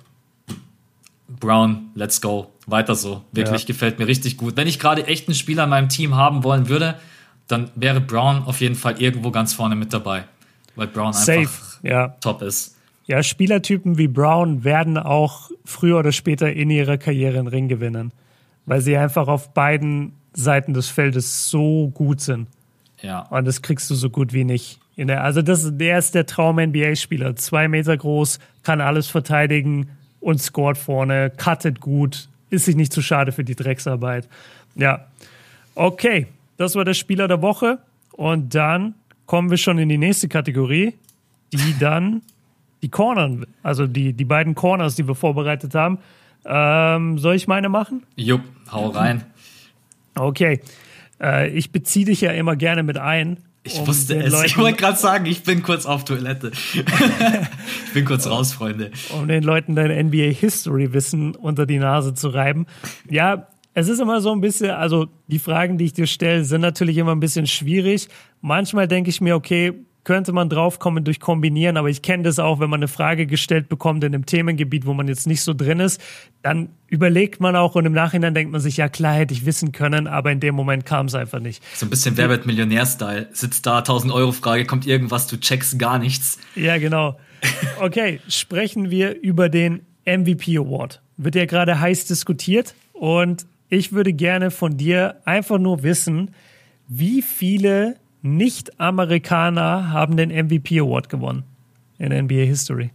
Brown, let's go. Weiter so. Wirklich gefällt mir richtig gut. Wenn ich gerade echt einen Spieler in meinem Team haben wollen würde, dann wäre Brown auf jeden Fall irgendwo ganz vorne mit dabei. Weil Brown einfach top ist. Ja, Spielertypen wie Brown werden auch früher oder später in ihrer Karriere einen Ring gewinnen. Weil sie einfach auf beiden Seiten des Feldes so gut sind. Ja. Und das kriegst du so gut wie nicht. Der ist der Traum-NBA-Spieler. 2 Meter groß, kann alles verteidigen und scoret vorne, cuttet gut, ist sich nicht zu schade für die Drecksarbeit. Ja, okay, das war der Spieler der Woche. Und dann kommen wir schon in die nächste Kategorie, die dann die Cornern, also die beiden Corners, die wir vorbereitet haben. Soll ich meine machen? Jupp, hau rein. Okay, ich beziehe dich ja immer gerne mit ein. Ich wusste es. Ich wollte gerade sagen, ich bin kurz auf Toilette. Ich bin kurz raus, Freunde. Um den Leuten dein NBA-History-Wissen unter die Nase zu reiben. Ja, Es ist immer so ein bisschen, also die Fragen, die ich dir stelle, sind natürlich immer ein bisschen schwierig. Manchmal denke ich mir, okay, könnte man draufkommen durch Kombinieren, aber ich kenne das auch, wenn man eine Frage gestellt bekommt in einem Themengebiet, wo man jetzt nicht so drin ist, dann überlegt man auch und im Nachhinein denkt man sich, ja klar, hätte ich wissen können, aber in dem Moment kam es einfach nicht. So ein bisschen Wer wird Millionär-Style. Sitzt da, 1.000-Euro-Frage, kommt irgendwas, du checkst gar nichts. Ja, genau. Okay, sprechen wir über den MVP Award. Wird ja gerade heiß diskutiert und ich würde gerne von dir einfach nur wissen, wie viele Nicht-Amerikaner haben den MVP Award gewonnen in NBA History?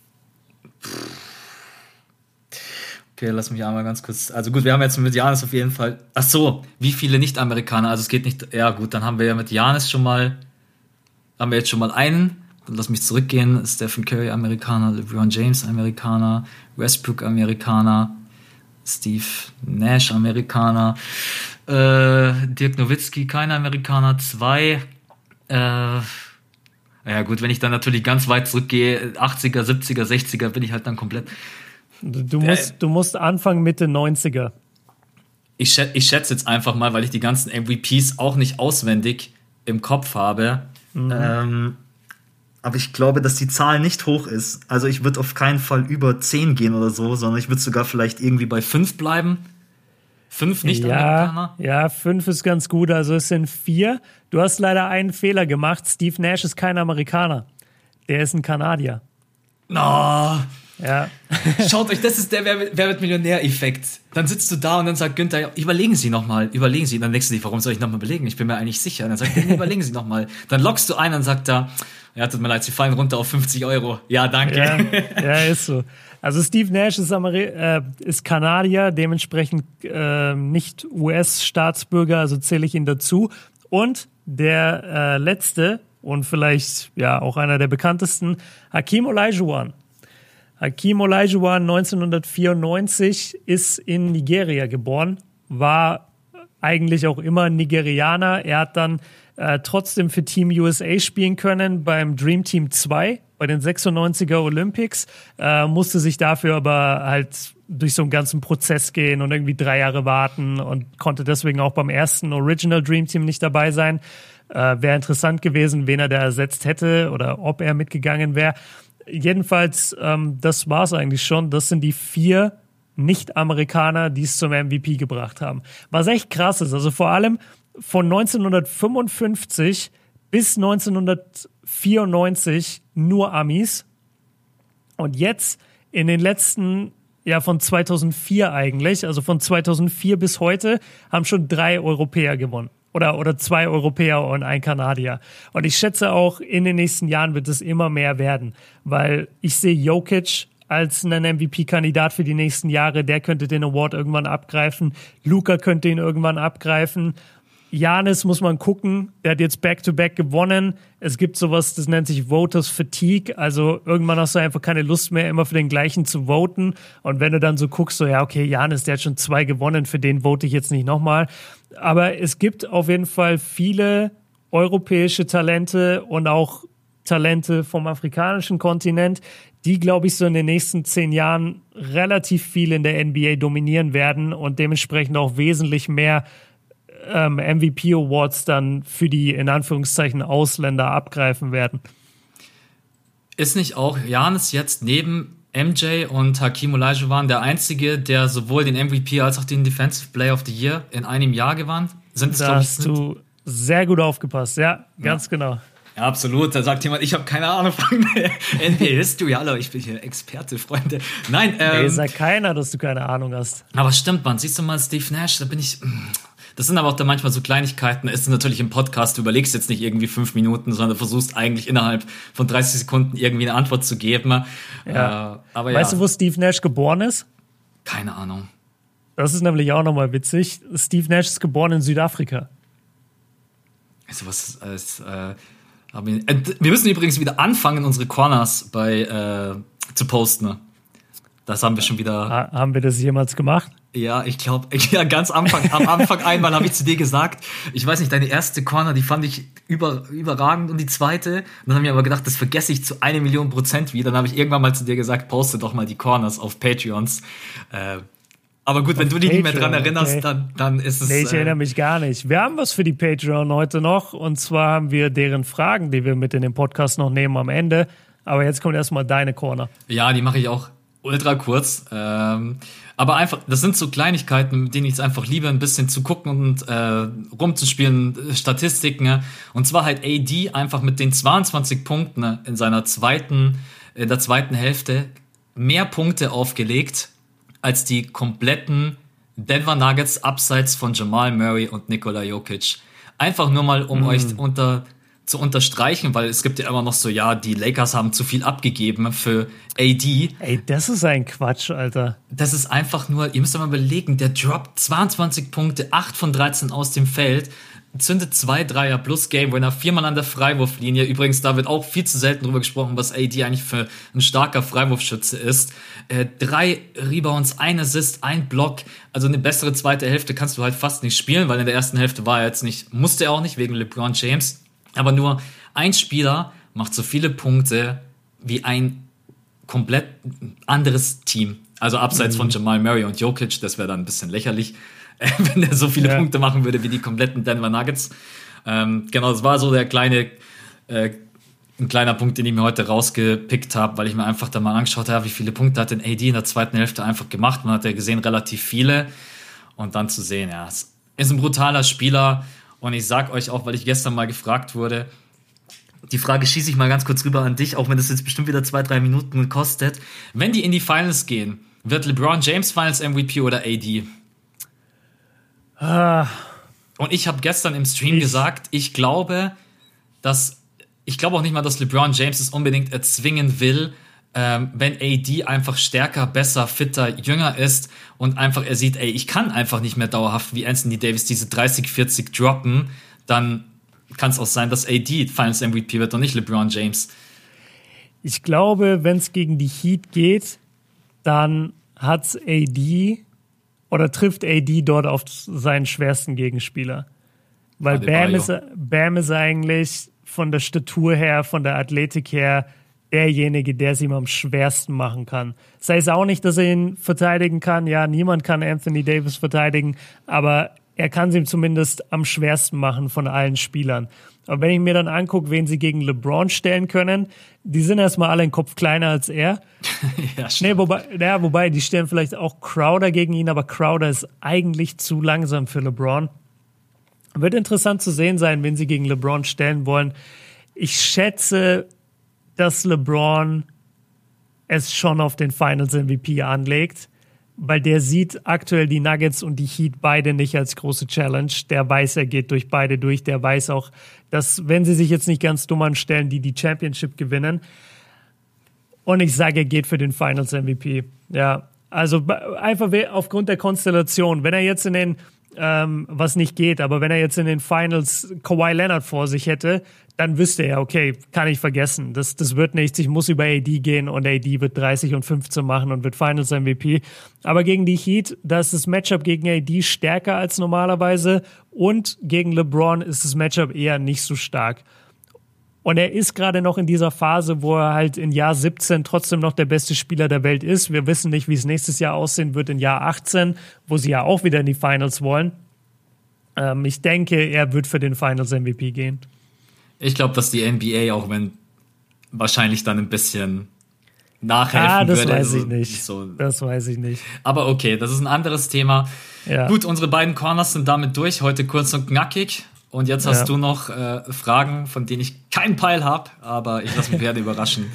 Okay, lass mich einmal ganz kurz. Also gut, wir haben jetzt mit Giannis auf jeden Fall. Ach so, wie viele Nicht-Amerikaner? Also es geht nicht. Ja gut, dann haben wir ja mit Giannis haben wir jetzt schon mal einen. Dann lass mich zurückgehen. Stephen Curry Amerikaner, LeBron James Amerikaner, Westbrook Amerikaner, Steve Nash Amerikaner. Dirk Nowitzki, kein Amerikaner, 2. Ja gut, wenn ich dann natürlich ganz weit zurückgehe, 80er, 70er, 60er, bin ich halt dann komplett. Du musst Anfang, Mitte 90er. Ich schätze jetzt einfach mal, weil ich die ganzen MVPs auch nicht auswendig im Kopf habe. Aber ich glaube, dass die Zahl nicht hoch ist. Also ich würde auf keinen Fall über 10 gehen oder so, sondern ich würde sogar vielleicht irgendwie bei 5 bleiben. 5 Nicht-Amerikaner? Ja, 5 ist ganz gut. Also es sind 4. Du hast leider einen Fehler gemacht. Steve Nash ist kein Amerikaner. Der ist ein Kanadier. No. Ja. Schaut euch, das ist der Wer wird Millionär-Effekt. Dann sitzt du da und dann sagt Günther, überlegen Sie nochmal. Dann denkst du dir, warum soll ich nochmal überlegen? Ich bin mir eigentlich sicher. Und dann sagt er, überlegen Sie nochmal. Dann lockst du ein und sagt er, ja, tut mir leid, Sie fallen runter auf 50 Euro. Ja, danke. Ja, ist so. Also Steve Nash ist Kanadier, dementsprechend nicht US-Staatsbürger, also zähle ich ihn dazu. Und der letzte und vielleicht ja auch einer der bekanntesten, Hakeem Olajuwon. Hakeem Olajuwon 1994 ist in Nigeria geboren, war eigentlich auch immer Nigerianer. Er hat dann trotzdem für Team USA spielen können beim Dream Team 2 bei den 96er Olympics, musste sich dafür aber halt durch so einen ganzen Prozess gehen und irgendwie 3 Jahre warten und konnte deswegen auch beim ersten Original Dream Team nicht dabei sein. Wäre interessant gewesen, wen er da ersetzt hätte oder ob er mitgegangen wäre. Jedenfalls, das war's eigentlich schon. Das sind die 4 Nicht-Amerikaner, die es zum MVP gebracht haben. Was echt krass ist, also vor allem von 1955 bis 1994 nur Amis. Und jetzt in den letzten, ja von 2004 eigentlich, also von 2004 bis heute, haben schon 3 Europäer gewonnen. Oder 2 Europäer und ein Kanadier. Und ich schätze auch, in den nächsten Jahren wird es immer mehr werden. Weil ich sehe Jokic als einen MVP-Kandidat für die nächsten Jahre. Der könnte den Award irgendwann abgreifen. Luka könnte ihn irgendwann abgreifen. Giannis muss man gucken, der hat jetzt Back-to-Back gewonnen. Es gibt sowas, das nennt sich Voters Fatigue, also irgendwann hast du einfach keine Lust mehr, immer für den gleichen zu voten. Und wenn du dann so guckst, so ja, okay, Giannis, der hat schon 2 gewonnen, für den vote ich jetzt nicht nochmal. Aber es gibt auf jeden Fall viele europäische Talente und auch Talente vom afrikanischen Kontinent, die, glaube ich, so in den nächsten 10 Jahren relativ viel in der NBA dominieren werden und dementsprechend auch wesentlich mehr MVP-Awards dann für die, in Anführungszeichen, Ausländer abgreifen werden. Ist nicht auch Giannis jetzt neben MJ und Hakeem Olajuwon der Einzige, der sowohl den MVP als auch den Defensive Player of the Year in einem Jahr gewann? Da hast du sehr gut aufgepasst, ja, ganz genau. Ja, absolut. Da sagt jemand, ich habe keine Ahnung von NBA History. Hallo, ich bin hier Experte, Freunde. Nein, nee, sagt keiner, dass du keine Ahnung hast. Aber stimmt, man. Siehst du mal Steve Nash, da bin ich... Das sind aber auch da manchmal so Kleinigkeiten. Es ist natürlich im Podcast, du überlegst jetzt nicht irgendwie 5 Minuten, sondern du versuchst eigentlich innerhalb von 30 Sekunden irgendwie eine Antwort zu geben. Ja. Weißt du, wo Steve Nash geboren ist? Keine Ahnung. Das ist nämlich auch nochmal witzig. Steve Nash ist geboren in Südafrika. Also was ist wir müssen übrigens wieder anfangen, unsere Corners zu posten. Das haben wir schon wieder. Haben wir das jemals gemacht? Ja, ich glaube, ganz am Anfang einmal habe ich zu dir gesagt, ich weiß nicht, deine erste Corner, die fand ich überragend und die zweite. Und dann habe ich aber gedacht, das vergesse ich zu 1.000.000% wieder. Dann habe ich irgendwann mal zu dir gesagt, poste doch mal die Corners auf Patreons. Aber gut, wenn du dich nicht mehr dran Patreon, erinnerst, okay. dann ist es... Nee, ich erinnere mich gar nicht. Wir haben was für die Patreon heute noch. Und zwar haben wir deren Fragen, die wir mit in den Podcast noch nehmen am Ende. Aber jetzt kommt erstmal deine Corner. Ja, die mache ich auch ultra kurz. Aber einfach, das sind so Kleinigkeiten, mit denen ich es einfach liebe, ein bisschen zu gucken und rumzuspielen, Statistiken. Ja. Und zwar halt AD einfach mit den 22 Punkten in der zweiten Hälfte mehr Punkte aufgelegt als die kompletten Denver Nuggets abseits von Jamal Murray und Nikola Jokic. Einfach nur mal, um euch zu unterstreichen, weil es gibt ja immer noch so, ja, die Lakers haben zu viel abgegeben für AD. Ey, das ist ein Quatsch, Alter. Das ist einfach nur, ihr müsst mal überlegen, der droppt 22 Punkte, 8 von 13 aus dem Feld, zündet 2 Dreier plus Game Winner, 4-mal an der Freiwurflinie. Übrigens, da wird auch viel zu selten drüber gesprochen, was AD eigentlich für ein starker Freiwurfschütze ist. 3 Rebounds, 1 Assist, 1 Block. Also eine bessere zweite Hälfte kannst du halt fast nicht spielen, weil in der ersten Hälfte war er jetzt nicht, musste er auch nicht, wegen LeBron James. Aber nur ein Spieler macht so viele Punkte wie ein komplett anderes Team. Also abseits von Jamal Murray und Jokic, das wäre dann ein bisschen lächerlich, wenn er so viele Punkte machen würde wie die kompletten Denver Nuggets. Genau, das war so ein kleiner Punkt, den ich mir heute rausgepickt habe, weil ich mir einfach da mal angeschaut habe, wie viele Punkte hat denn AD in der zweiten Hälfte einfach gemacht. Man hat ja gesehen, relativ viele. Und dann zu sehen, ja, es ist ein brutaler Spieler. Und ich sag euch auch, weil ich gestern mal gefragt wurde, die Frage schieße ich mal ganz kurz rüber an dich, auch wenn das jetzt bestimmt wieder 2-3 Minuten kostet. Wenn die in die Finals gehen, wird LeBron James Finals MVP oder AD? Und ich habe gestern im Stream gesagt, ich glaube auch nicht mal, dass LeBron James es unbedingt erzwingen will, wenn AD einfach stärker, besser, fitter, jünger ist und einfach er sieht, ey, ich kann einfach nicht mehr dauerhaft wie Anthony Davis diese 30, 40 droppen, dann kann es auch sein, dass AD Finals MVP wird und nicht LeBron James. Ich glaube, wenn es gegen die Heat geht, dann hat's AD oder trifft AD dort auf seinen schwersten Gegenspieler. Weil Bam ist eigentlich von der Statur her, von der Athletik her derjenige, der es ihm am schwersten machen kann. Das heißt auch nicht, dass er ihn verteidigen kann. Ja, niemand kann Anthony Davis verteidigen, aber er kann es ihm zumindest am schwersten machen von allen Spielern. Aber wenn ich mir dann angucke, wen sie gegen LeBron stellen können, die sind erstmal alle einen Kopf kleiner als er. Ja, stimmt. Wobei, die stellen vielleicht auch Crowder gegen ihn, aber Crowder ist eigentlich zu langsam für LeBron. Wird interessant zu sehen sein, wen sie gegen LeBron stellen wollen. Ich schätze, dass LeBron es schon auf den Finals-MVP anlegt, weil der sieht aktuell die Nuggets und die Heat beide nicht als große Challenge. Der weiß, er geht durch beide durch. Der weiß auch, dass, wenn sie sich jetzt nicht ganz dumm anstellen, die Championship gewinnen. Und ich sage, er geht für den Finals-MVP. Ja, also einfach aufgrund der Konstellation. Wenn er jetzt in den was nicht geht, aber wenn er jetzt in den Finals Kawhi Leonard vor sich hätte, dann wüsste er, okay, kann ich vergessen. Das wird nichts. Ich muss über AD gehen und AD wird 30 und 15 machen und wird Finals MVP. Aber gegen die Heat, da ist das Matchup gegen AD stärker als normalerweise und gegen LeBron ist das Matchup eher nicht so stark. Und er ist gerade noch in dieser Phase, wo er halt in Jahr 17 trotzdem noch der beste Spieler der Welt ist. Wir wissen nicht, wie es nächstes Jahr aussehen wird in Jahr 18, wo sie ja auch wieder in die Finals wollen. Ich denke, er wird für den Finals MVP gehen. Ich glaube, dass die NBA, auch wenn wahrscheinlich dann ein bisschen nachhelfen das würde. Weiß ich nicht. Das weiß ich nicht. Aber okay, das ist ein anderes Thema. Ja. Gut, unsere beiden Corners sind damit durch. Heute kurz und knackig. Und jetzt hast du noch Fragen, von denen ich keinen Peil habe, aber ich lasse mich gerne überraschen.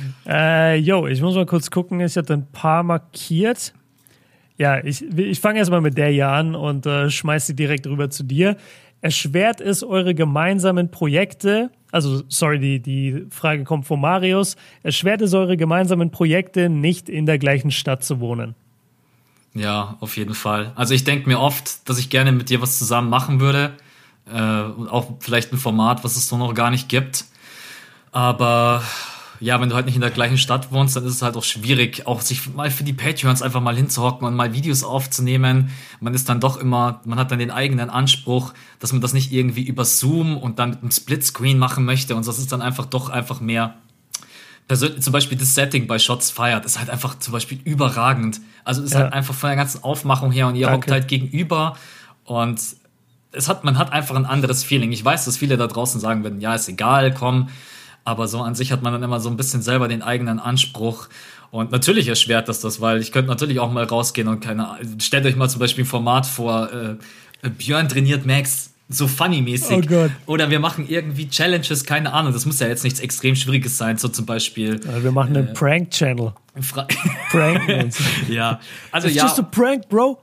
Ich muss mal kurz gucken. Ich hatte ein paar markiert. Ja, ich fange erstmal mit der hier an und schmeiß sie direkt rüber zu dir. Erschwert es eure gemeinsamen Projekte, die Frage kommt von Marius, erschwert es eure gemeinsamen Projekte, nicht in der gleichen Stadt zu wohnen? Ja, auf jeden Fall. Also ich denke mir oft, dass ich gerne mit dir was zusammen machen würde. Und auch vielleicht ein Format, was es so noch gar nicht gibt. Aber ja, wenn du halt nicht in der gleichen Stadt wohnst, dann ist es halt auch schwierig, auch sich mal für die Patreons einfach mal hinzuhocken und mal Videos aufzunehmen. Man ist dann doch immer, man hat dann den eigenen Anspruch, dass man das nicht irgendwie über Zoom und dann mit einem Splitscreen machen möchte. Und das ist dann einfach doch einfach mehr Zum Beispiel das Setting bei Shots Fired ist halt einfach zum Beispiel überragend. Also ist halt einfach von der ganzen Aufmachung her und ihr hockt halt gegenüber und man hat einfach ein anderes Feeling. Ich weiß, dass viele da draußen sagen würden, ja, ist egal, komm. Aber so an sich hat man dann immer so ein bisschen selber den eigenen Anspruch. Und natürlich erschwert das, weil ich könnte natürlich auch mal rausgehen und stellt euch mal zum Beispiel ein Format vor, Björn trainiert Max, so funny-mäßig. Oh Gott. Oder wir machen irgendwie Challenges, keine Ahnung. Das muss ja jetzt nichts extrem Schwieriges sein, so zum Beispiel. Wir machen einen Prank-Channel. Pranken uns. Ja. Also It's just a prank, bro.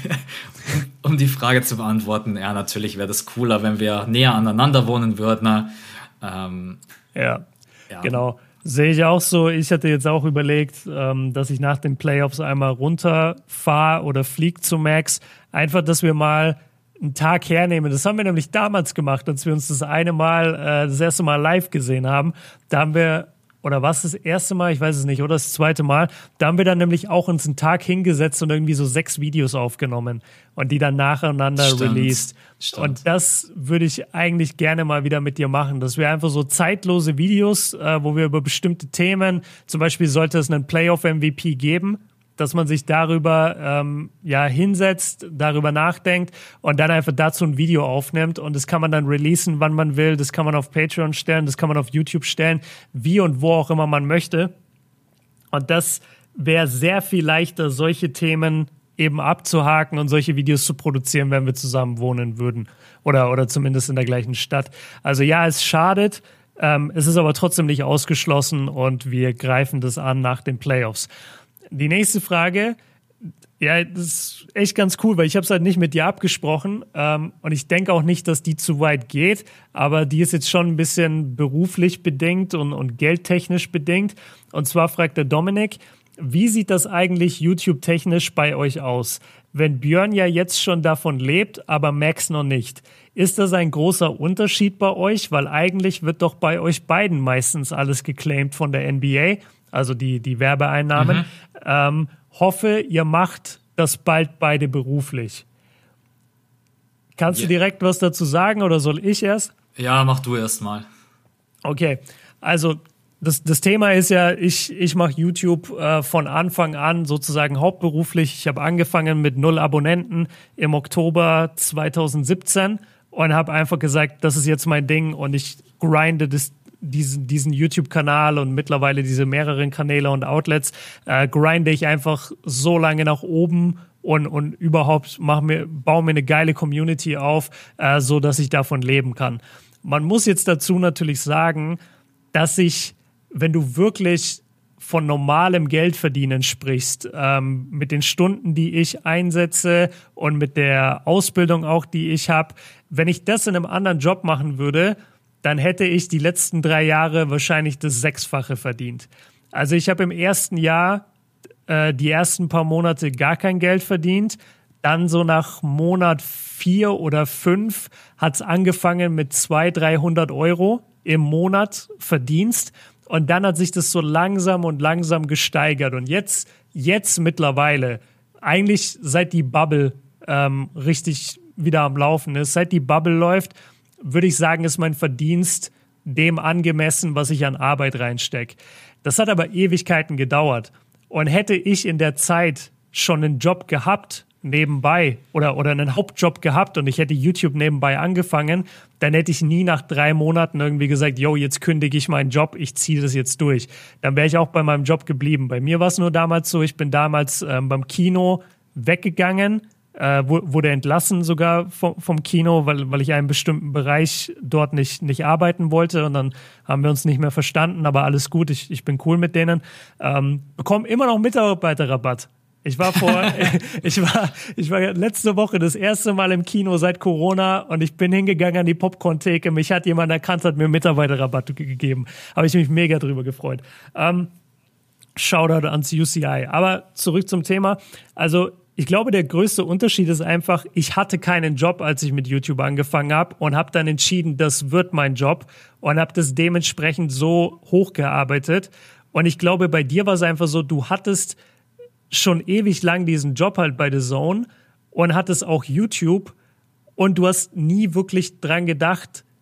Um die Frage zu beantworten, ja, natürlich wäre das cooler, wenn wir näher aneinander wohnen würden. Ja, genau. Sehe ich auch so. Ich hatte jetzt auch überlegt, dass ich nach den Playoffs einmal runterfahre oder fliege zu Max. Einfach, dass wir mal einen Tag hernehmen. Das haben wir nämlich damals gemacht, als wir uns das erste Mal live gesehen haben. Da haben wir, oder was das erste Mal, ich weiß es nicht, oder das zweite Mal, da haben wir dann nämlich auch uns einen Tag hingesetzt und irgendwie so 6 Videos aufgenommen und die dann nacheinander released. Stimmt. Und das würde ich eigentlich gerne mal wieder mit dir machen. Das wäre einfach so zeitlose Videos, wo wir über bestimmte Themen, zum Beispiel sollte es einen Playoff-MVP geben, dass man sich darüber hinsetzt, darüber nachdenkt und dann einfach dazu ein Video aufnimmt und das kann man dann releasen, wann man will, das kann man auf Patreon stellen, das kann man auf YouTube stellen, wie und wo auch immer man möchte. Und das wäre sehr viel leichter, solche Themen eben abzuhaken und solche Videos zu produzieren, wenn wir zusammen wohnen würden oder zumindest in der gleichen Stadt. Also ja, es schadet, es ist aber trotzdem nicht ausgeschlossen und wir greifen das an nach den Playoffs. Die nächste Frage, ja, das ist echt ganz cool, weil ich habe es halt nicht mit dir abgesprochen und ich denke auch nicht, dass die zu weit geht, aber die ist jetzt schon ein bisschen beruflich bedingt und geldtechnisch bedingt. Und zwar fragt der Dominik, wie sieht das eigentlich YouTube-technisch bei euch aus? Wenn Björn ja jetzt schon davon lebt, aber Max noch nicht. Ist das ein großer Unterschied bei euch? Weil eigentlich wird doch bei euch beiden meistens alles geclaimed von der NBA, also die Werbeeinnahmen. Hoffe, ihr macht das bald beide beruflich. Kannst du direkt was dazu sagen oder soll ich erst? Ja, mach du erst mal. Okay, also das Thema ist ja, ich mache YouTube von Anfang an sozusagen hauptberuflich. Ich habe angefangen mit 0 Abonnenten im Oktober 2017 und habe einfach gesagt, das ist jetzt mein Ding und ich grinde diesen YouTube-Kanal und mittlerweile diese mehreren Kanäle und Outlets grinde ich einfach so lange nach oben und überhaupt baue mir eine geile Community auf, so dass ich davon leben kann. Man muss jetzt dazu natürlich sagen, dass wenn du wirklich von normalem Geldverdienen sprichst, mit den Stunden, die ich einsetze und mit der Ausbildung auch, die ich habe, wenn ich das in einem anderen Job machen würde, dann hätte ich die letzten 3 Jahre wahrscheinlich das 6-fache verdient. Also ich habe im ersten Jahr die ersten paar Monate gar kein Geld verdient. Dann so nach Monat 4 oder 5 hat es angefangen mit 200-300 Euro im Monat Verdienst. Und dann hat sich das so langsam gesteigert. Und jetzt mittlerweile, eigentlich seit die Bubble richtig wieder am Laufen ist, seit die Bubble läuft, würde ich sagen, ist mein Verdienst dem angemessen, was ich an Arbeit reinstecke. Das hat aber Ewigkeiten gedauert. Und hätte ich in der Zeit schon einen Job gehabt, nebenbei, oder einen Hauptjob gehabt und ich hätte YouTube nebenbei angefangen, dann hätte ich nie nach 3 Monaten irgendwie gesagt, yo, jetzt kündige ich meinen Job, ich ziehe das jetzt durch. Dann wäre ich auch bei meinem Job geblieben. Bei mir war es nur damals so, ich bin damals beim Kino weggegangen, wurde entlassen sogar vom Kino, weil ich einen bestimmten Bereich dort nicht arbeiten wollte und dann haben wir uns nicht mehr verstanden, aber alles gut, ich bin cool mit denen. Bekomme immer noch Mitarbeiterrabatt. Ich war letzte Woche das erste Mal im Kino seit Corona und ich bin hingegangen an die Popcorn-Theke. Mich hat jemand erkannt, hat mir Mitarbeiterrabatt gegeben. Habe ich mich mega drüber gefreut. Shoutout ans UCI. Aber zurück zum Thema. Also ich glaube, der größte Unterschied ist einfach, ich hatte keinen Job, als ich mit YouTube angefangen habe und habe dann entschieden, das wird mein Job und habe das dementsprechend so hochgearbeitet. Und ich glaube, bei dir war es einfach so, du hattest schon ewig lang diesen Job halt bei The Zone und hattest auch YouTube und du hast nie wirklich dran gedacht,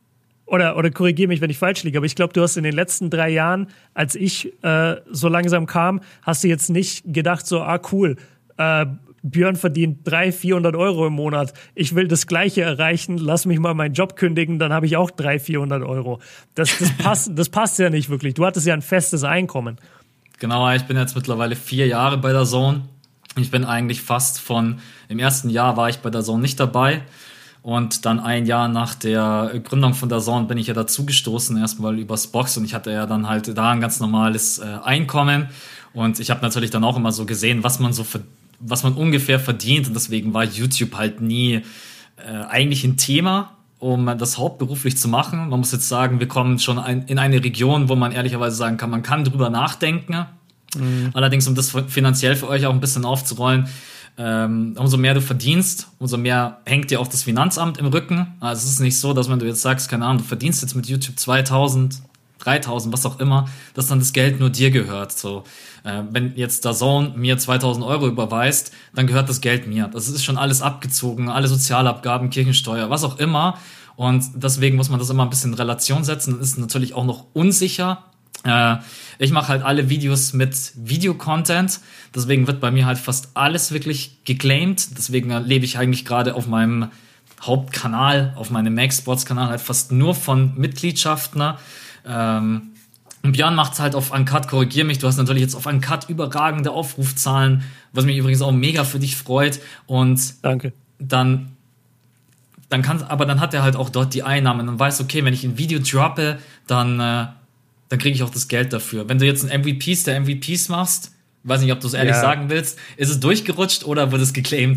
oder korrigiere mich, wenn ich falsch liege, aber ich glaube, du hast in den letzten 3 Jahren, als ich so langsam kam, hast du jetzt nicht gedacht so, cool, Björn verdient 300-400 Euro im Monat. Ich will das Gleiche erreichen. Lass mich mal meinen Job kündigen, dann habe ich auch 300-400 Euro. Das passt ja nicht wirklich. Du hattest ja ein festes Einkommen. Genau, ich bin jetzt mittlerweile 4 Jahre bei der DAZN. Ich bin eigentlich im ersten Jahr war ich bei der DAZN nicht dabei. Und dann 1 Jahr nach der Gründung von der DAZN bin ich ja dazugestoßen, erstmal übers Box. Und ich hatte ja dann halt da ein ganz normales Einkommen. Und ich habe natürlich dann auch immer so gesehen, was man ungefähr verdient. Und deswegen war YouTube halt nie eigentlich ein Thema, um das hauptberuflich zu machen. Man muss jetzt sagen, wir kommen schon in eine Region, wo man ehrlicherweise sagen kann, man kann drüber nachdenken. Allerdings, um das finanziell für euch auch ein bisschen aufzurollen, umso mehr du verdienst, umso mehr hängt dir auch das Finanzamt im Rücken. Also es ist nicht so, dass wenn du jetzt sagst, keine Ahnung, du verdienst jetzt mit YouTube 2000, 3000, was auch immer, dass dann das Geld nur dir gehört. So, wenn jetzt der DAZN mir 2000 Euro überweist, dann gehört das Geld mir. Das ist schon alles abgezogen, alle Sozialabgaben, Kirchensteuer, was auch immer. Und deswegen muss man das immer ein bisschen in Relation setzen. Das ist natürlich auch noch unsicher. Ich mache halt alle Videos mit Videocontent, deswegen wird bei mir halt fast alles wirklich geclaimed. Deswegen lebe ich eigentlich gerade auf meinem Hauptkanal, auf meinem Max-Sports-Kanal halt fast nur von Mitgliedschaften. Und Björn macht's halt auf Uncut, korrigier mich, du hast natürlich jetzt auf Uncut überragende Aufrufzahlen, was mich übrigens auch mega für dich freut. Und danke. Dann hat er halt auch dort die Einnahmen und weiß, okay, wenn ich ein Video droppe, dann kriege ich auch das Geld dafür. Wenn du jetzt ein MVPs machst, weiß nicht, ob du es ehrlich sagen willst, ist es durchgerutscht oder wird es geclaimed?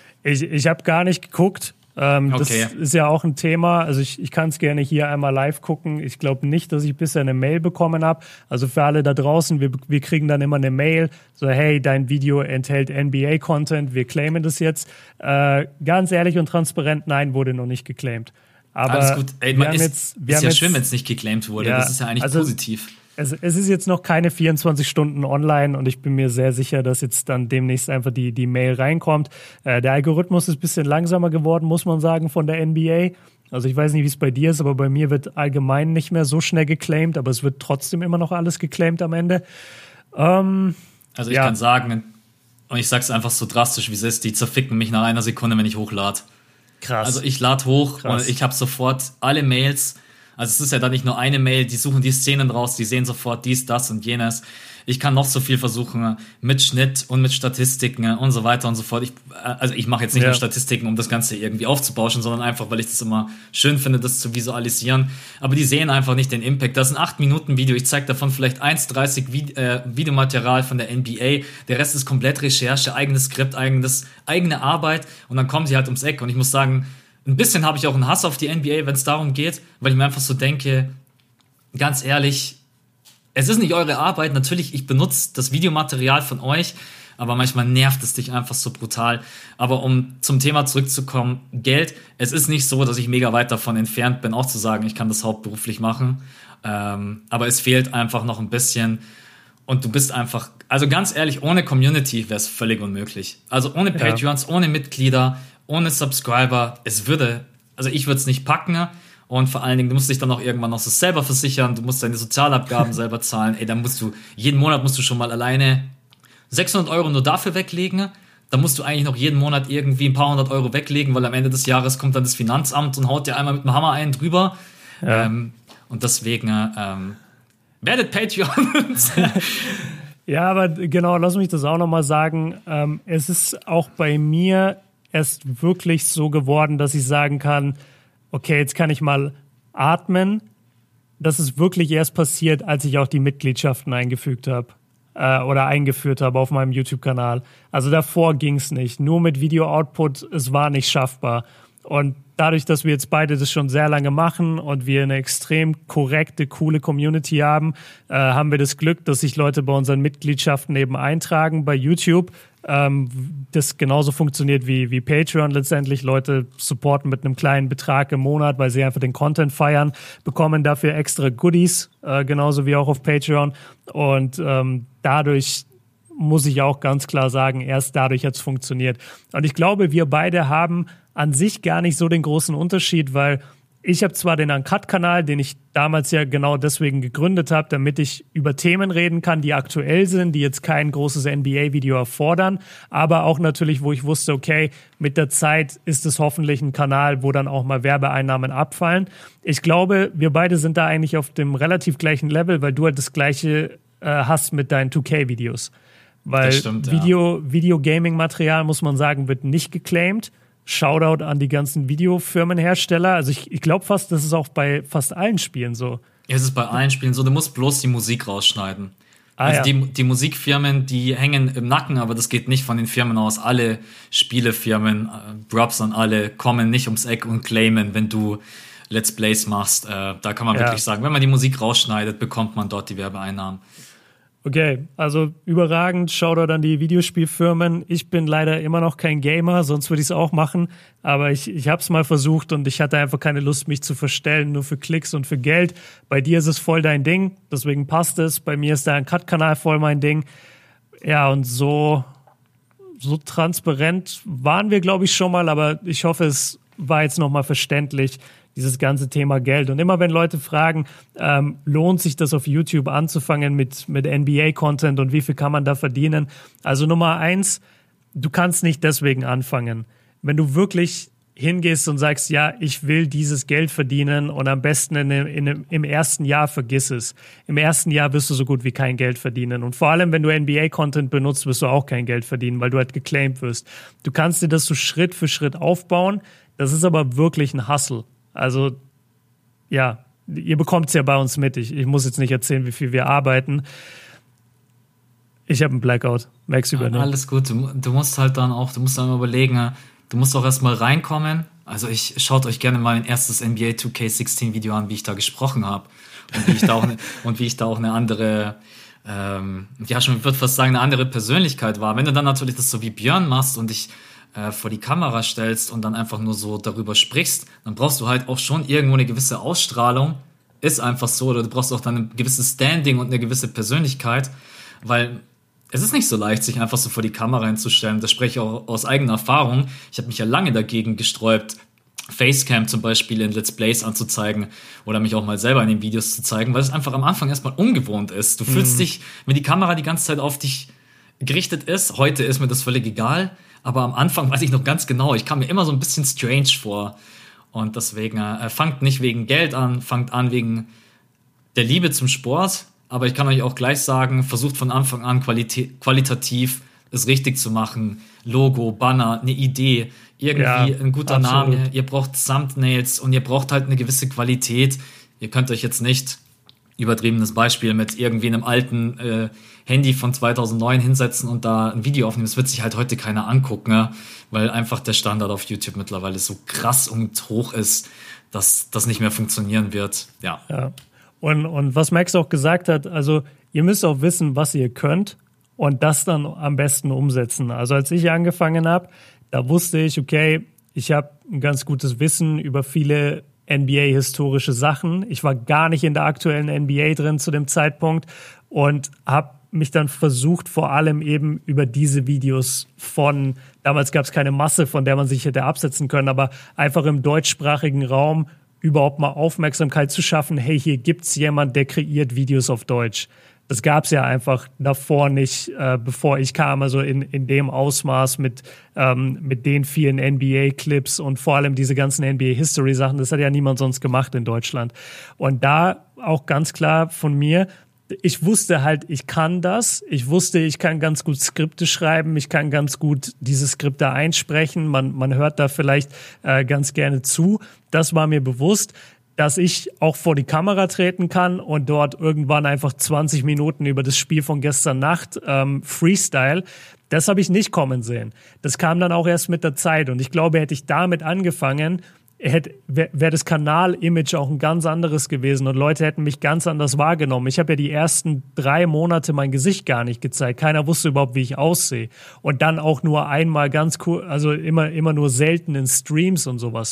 Ich habe gar nicht geguckt. Das ist ja auch ein Thema. Also ich kann es gerne hier einmal live gucken. Ich glaube nicht, dass ich bisher eine Mail bekommen habe. Also für alle da draußen, wir kriegen dann immer eine Mail, so hey, dein Video enthält NBA-Content, wir claimen das jetzt. Ganz ehrlich und transparent, nein, wurde noch nicht geclaimed. Aber alles gut. Ey, ist ja schön, wenn es nicht geclaimed wurde. Ja, das ist ja eigentlich positiv. Es ist jetzt noch keine 24 Stunden online und ich bin mir sehr sicher, dass jetzt dann demnächst einfach die Mail reinkommt. Der Algorithmus ist ein bisschen langsamer geworden, muss man sagen, von der NBA. Also ich weiß nicht, wie es bei dir ist, aber bei mir wird allgemein nicht mehr so schnell geclaimed, aber es wird trotzdem immer noch alles geclaimed am Ende. Also ich kann sagen, und ich sag's einfach so drastisch, wie es ist, die zerficken mich nach 1 Sekunde, wenn ich hochlade. Krass. Also ich lade hoch und ich habe sofort alle Mails. Also es ist ja dann nicht nur eine Mail, die suchen die Szenen raus, die sehen sofort dies, das und jenes. Ich kann noch so viel versuchen mit Schnitt und mit Statistiken und so weiter und so fort. Ich mache jetzt nicht nur Statistiken, um das Ganze irgendwie aufzubauschen, sondern einfach, weil ich das immer schön finde, das zu visualisieren. Aber die sehen einfach nicht den Impact. Das ist ein 8-Minuten-Video. Ich zeige davon vielleicht 1,30 Videomaterial von der NBA. Der Rest ist komplett Recherche, eigenes Skript, eigene Arbeit. Und dann kommen sie halt ums Eck. Und ich muss sagen, ein bisschen habe ich auch einen Hass auf die NBA, wenn es darum geht, weil ich mir einfach so denke, ganz ehrlich, es ist nicht eure Arbeit. Natürlich, ich benutze das Videomaterial von euch, aber manchmal nervt es dich einfach so brutal. Aber um zum Thema zurückzukommen, Geld, es ist nicht so, dass ich mega weit davon entfernt bin, auch zu sagen, ich kann das hauptberuflich machen. Aber es fehlt einfach noch ein bisschen. Und du bist einfach, also ganz ehrlich, ohne Community wäre es völlig unmöglich. Also ohne Patreons, ohne Mitglieder, ohne Subscriber, ich würde es nicht packen. Und vor allen Dingen, du musst dich dann auch irgendwann noch so selber versichern, du musst deine Sozialabgaben selber zahlen. Ey, dann jeden Monat musst du schon mal alleine 600 Euro nur dafür weglegen. Dann musst du eigentlich noch jeden Monat irgendwie ein paar 100 Euro weglegen, weil am Ende des Jahres kommt dann das Finanzamt und haut dir einmal mit dem Hammer einen drüber. Ja. Und deswegen werdet Patreons. Ja, aber genau, lass mich das auch nochmal sagen. Es ist auch bei mir erst wirklich so geworden, dass ich sagen kann, okay, jetzt kann ich mal atmen. Das ist wirklich erst passiert, als ich auch die Mitgliedschaften eingefügt habe oder eingeführt habe auf meinem YouTube-Kanal. Also davor ging es nicht. Nur mit Video-Output, es war nicht schaffbar. Und dadurch, dass wir jetzt beide das schon sehr lange machen und wir eine extrem korrekte, coole Community haben, haben wir das Glück, dass sich Leute bei unseren Mitgliedschaften eben eintragen bei YouTube. Das genauso funktioniert wie Patreon letztendlich. Leute supporten mit einem kleinen Betrag im Monat, weil sie einfach den Content feiern, bekommen dafür extra Goodies, genauso wie auch auf Patreon. Und dadurch muss ich auch ganz klar sagen, erst dadurch hat es funktioniert. Und ich glaube, wir beide haben an sich gar nicht so den großen Unterschied, weil ich habe zwar den Uncut-Kanal, den ich damals ja genau deswegen gegründet habe, damit ich über Themen reden kann, die aktuell sind, die jetzt kein großes NBA-Video erfordern, aber auch natürlich, wo ich wusste, okay, mit der Zeit ist es hoffentlich ein Kanal, wo dann auch mal Werbeeinnahmen abfallen. Ich glaube, wir beide sind da eigentlich auf dem relativ gleichen Level, weil du halt das Gleiche hast mit deinen 2K-Videos. Weil stimmt, Video-Gaming-Material, muss man sagen, wird nicht geclaimed. Shoutout an die ganzen Videofirmenhersteller. Also ich glaube fast, das ist auch bei fast allen Spielen so. Ja, es ist bei allen Spielen so, du musst bloß die Musik rausschneiden. Also die Musikfirmen, die hängen im Nacken, aber das geht nicht von den Firmen aus. Alle Spielefirmen, Props an alle, kommen nicht ums Eck und claimen, wenn du Let's Plays machst. Da kann man wirklich sagen, wenn man die Musik rausschneidet, bekommt man dort die Werbeeinnahmen. Okay, also überragend, Shoutout an die Videospielfirmen. Ich bin leider immer noch kein Gamer, sonst würde ich es auch machen. Aber ich habe es mal versucht und ich hatte einfach keine Lust, mich zu verstellen, nur für Klicks und für Geld. Bei dir ist es voll dein Ding, deswegen passt es. Bei mir ist der Uncut-Kanal voll mein Ding. Ja, und so transparent waren wir, glaube ich, schon mal. Aber ich hoffe, es war jetzt nochmal verständlich, dieses ganze Thema Geld. Und immer wenn Leute fragen, lohnt sich das auf YouTube anzufangen mit NBA-Content und wie viel kann man da verdienen? Also Nummer 1, du kannst nicht deswegen anfangen. Wenn du wirklich hingehst und sagst, ja, ich will dieses Geld verdienen und am besten im ersten Jahr vergiss es. Im ersten Jahr wirst du so gut wie kein Geld verdienen. Und vor allem, wenn du NBA-Content benutzt, wirst du auch kein Geld verdienen, weil du halt geclaimed wirst. Du kannst dir das so Schritt für Schritt aufbauen. Das ist aber wirklich ein Hustle. Also, ja, ihr bekommt es ja bei uns mit. Ich muss jetzt nicht erzählen, wie viel wir arbeiten. Ich habe einen Blackout. Max übernimmt. Alles gut. Du musst halt dann auch, du musst dann überlegen, du musst auch erstmal reinkommen. Also schaut euch gerne mal mein erstes NBA 2K16 Video an, wie ich da gesprochen habe. Und wie ich da auch eine andere, ich würde fast sagen, eine andere Persönlichkeit war. Wenn du dann natürlich das so wie Björn machst und dich vor die Kamera stellst und dann einfach nur so darüber sprichst, dann brauchst du halt auch schon irgendwo eine gewisse Ausstrahlung. Ist einfach so. Oder du brauchst auch dann ein gewisses Standing und eine gewisse Persönlichkeit, weil es ist nicht so leicht, sich einfach so vor die Kamera hinzustellen. Das spreche ich auch aus eigener Erfahrung. Ich habe mich ja lange dagegen gesträubt, Facecam zum Beispiel in Let's Plays anzuzeigen oder mich auch mal selber in den Videos zu zeigen, weil es einfach am Anfang erstmal ungewohnt ist. Du fühlst dich, wenn die Kamera die ganze Zeit auf dich gerichtet ist, heute ist mir das völlig egal, aber am Anfang weiß ich noch ganz genau, ich kam mir immer so ein bisschen strange vor. Und deswegen fangt nicht wegen Geld an, fangt an wegen der Liebe zum Sport. Aber ich kann euch auch gleich sagen, versucht von Anfang an qualitativ es richtig zu machen. Logo, Banner, eine Idee, irgendwie ein guter absolut. Name. Ihr braucht Thumbnails und ihr braucht halt eine gewisse Qualität. Ihr könnt euch jetzt nicht, übertriebenes Beispiel, mit irgendwie einem alten Handy von 2009 hinsetzen und da ein Video aufnehmen. Das wird sich halt heute keiner angucken, ne? Weil einfach der Standard auf YouTube mittlerweile so krass und hoch ist, dass das nicht mehr funktionieren wird. Ja. Und was Max auch gesagt hat, also ihr müsst auch wissen, was ihr könnt und das dann am besten umsetzen. Also als ich angefangen habe, da wusste ich, okay, ich habe ein ganz gutes Wissen über viele NBA-historische Sachen. Ich war gar nicht in der aktuellen NBA drin zu dem Zeitpunkt und habe mich dann versucht, vor allem eben über diese Videos damals gab es keine Masse, von der man sich hätte absetzen können, aber einfach im deutschsprachigen Raum überhaupt mal Aufmerksamkeit zu schaffen, hey, hier gibt's jemand, der kreiert Videos auf Deutsch. Das gab's ja einfach davor nicht, bevor ich kam, also in dem Ausmaß mit den vielen NBA-Clips und vor allem diese ganzen NBA-History-Sachen, das hat ja niemand sonst gemacht in Deutschland. Und da auch ganz klar von mir, ich wusste halt, ich kann das. Ich wusste, ich kann ganz gut Skripte schreiben. Ich kann ganz gut diese Skripte einsprechen. Man hört da vielleicht ganz gerne zu. Das war mir bewusst, dass ich auch vor die Kamera treten kann und dort irgendwann einfach 20 Minuten über das Spiel von gestern Nacht Freestyle. Das habe ich nicht kommen sehen. Das kam dann auch erst mit der Zeit. Und ich glaube, hätte ich damit angefangen, wäre das Kanal-Image auch ein ganz anderes gewesen und Leute hätten mich ganz anders wahrgenommen. Ich habe ja die ersten 3 Monate mein Gesicht gar nicht gezeigt. Keiner wusste überhaupt, wie ich aussehe. Und dann auch nur einmal ganz cool, also immer nur selten in Streams und sowas.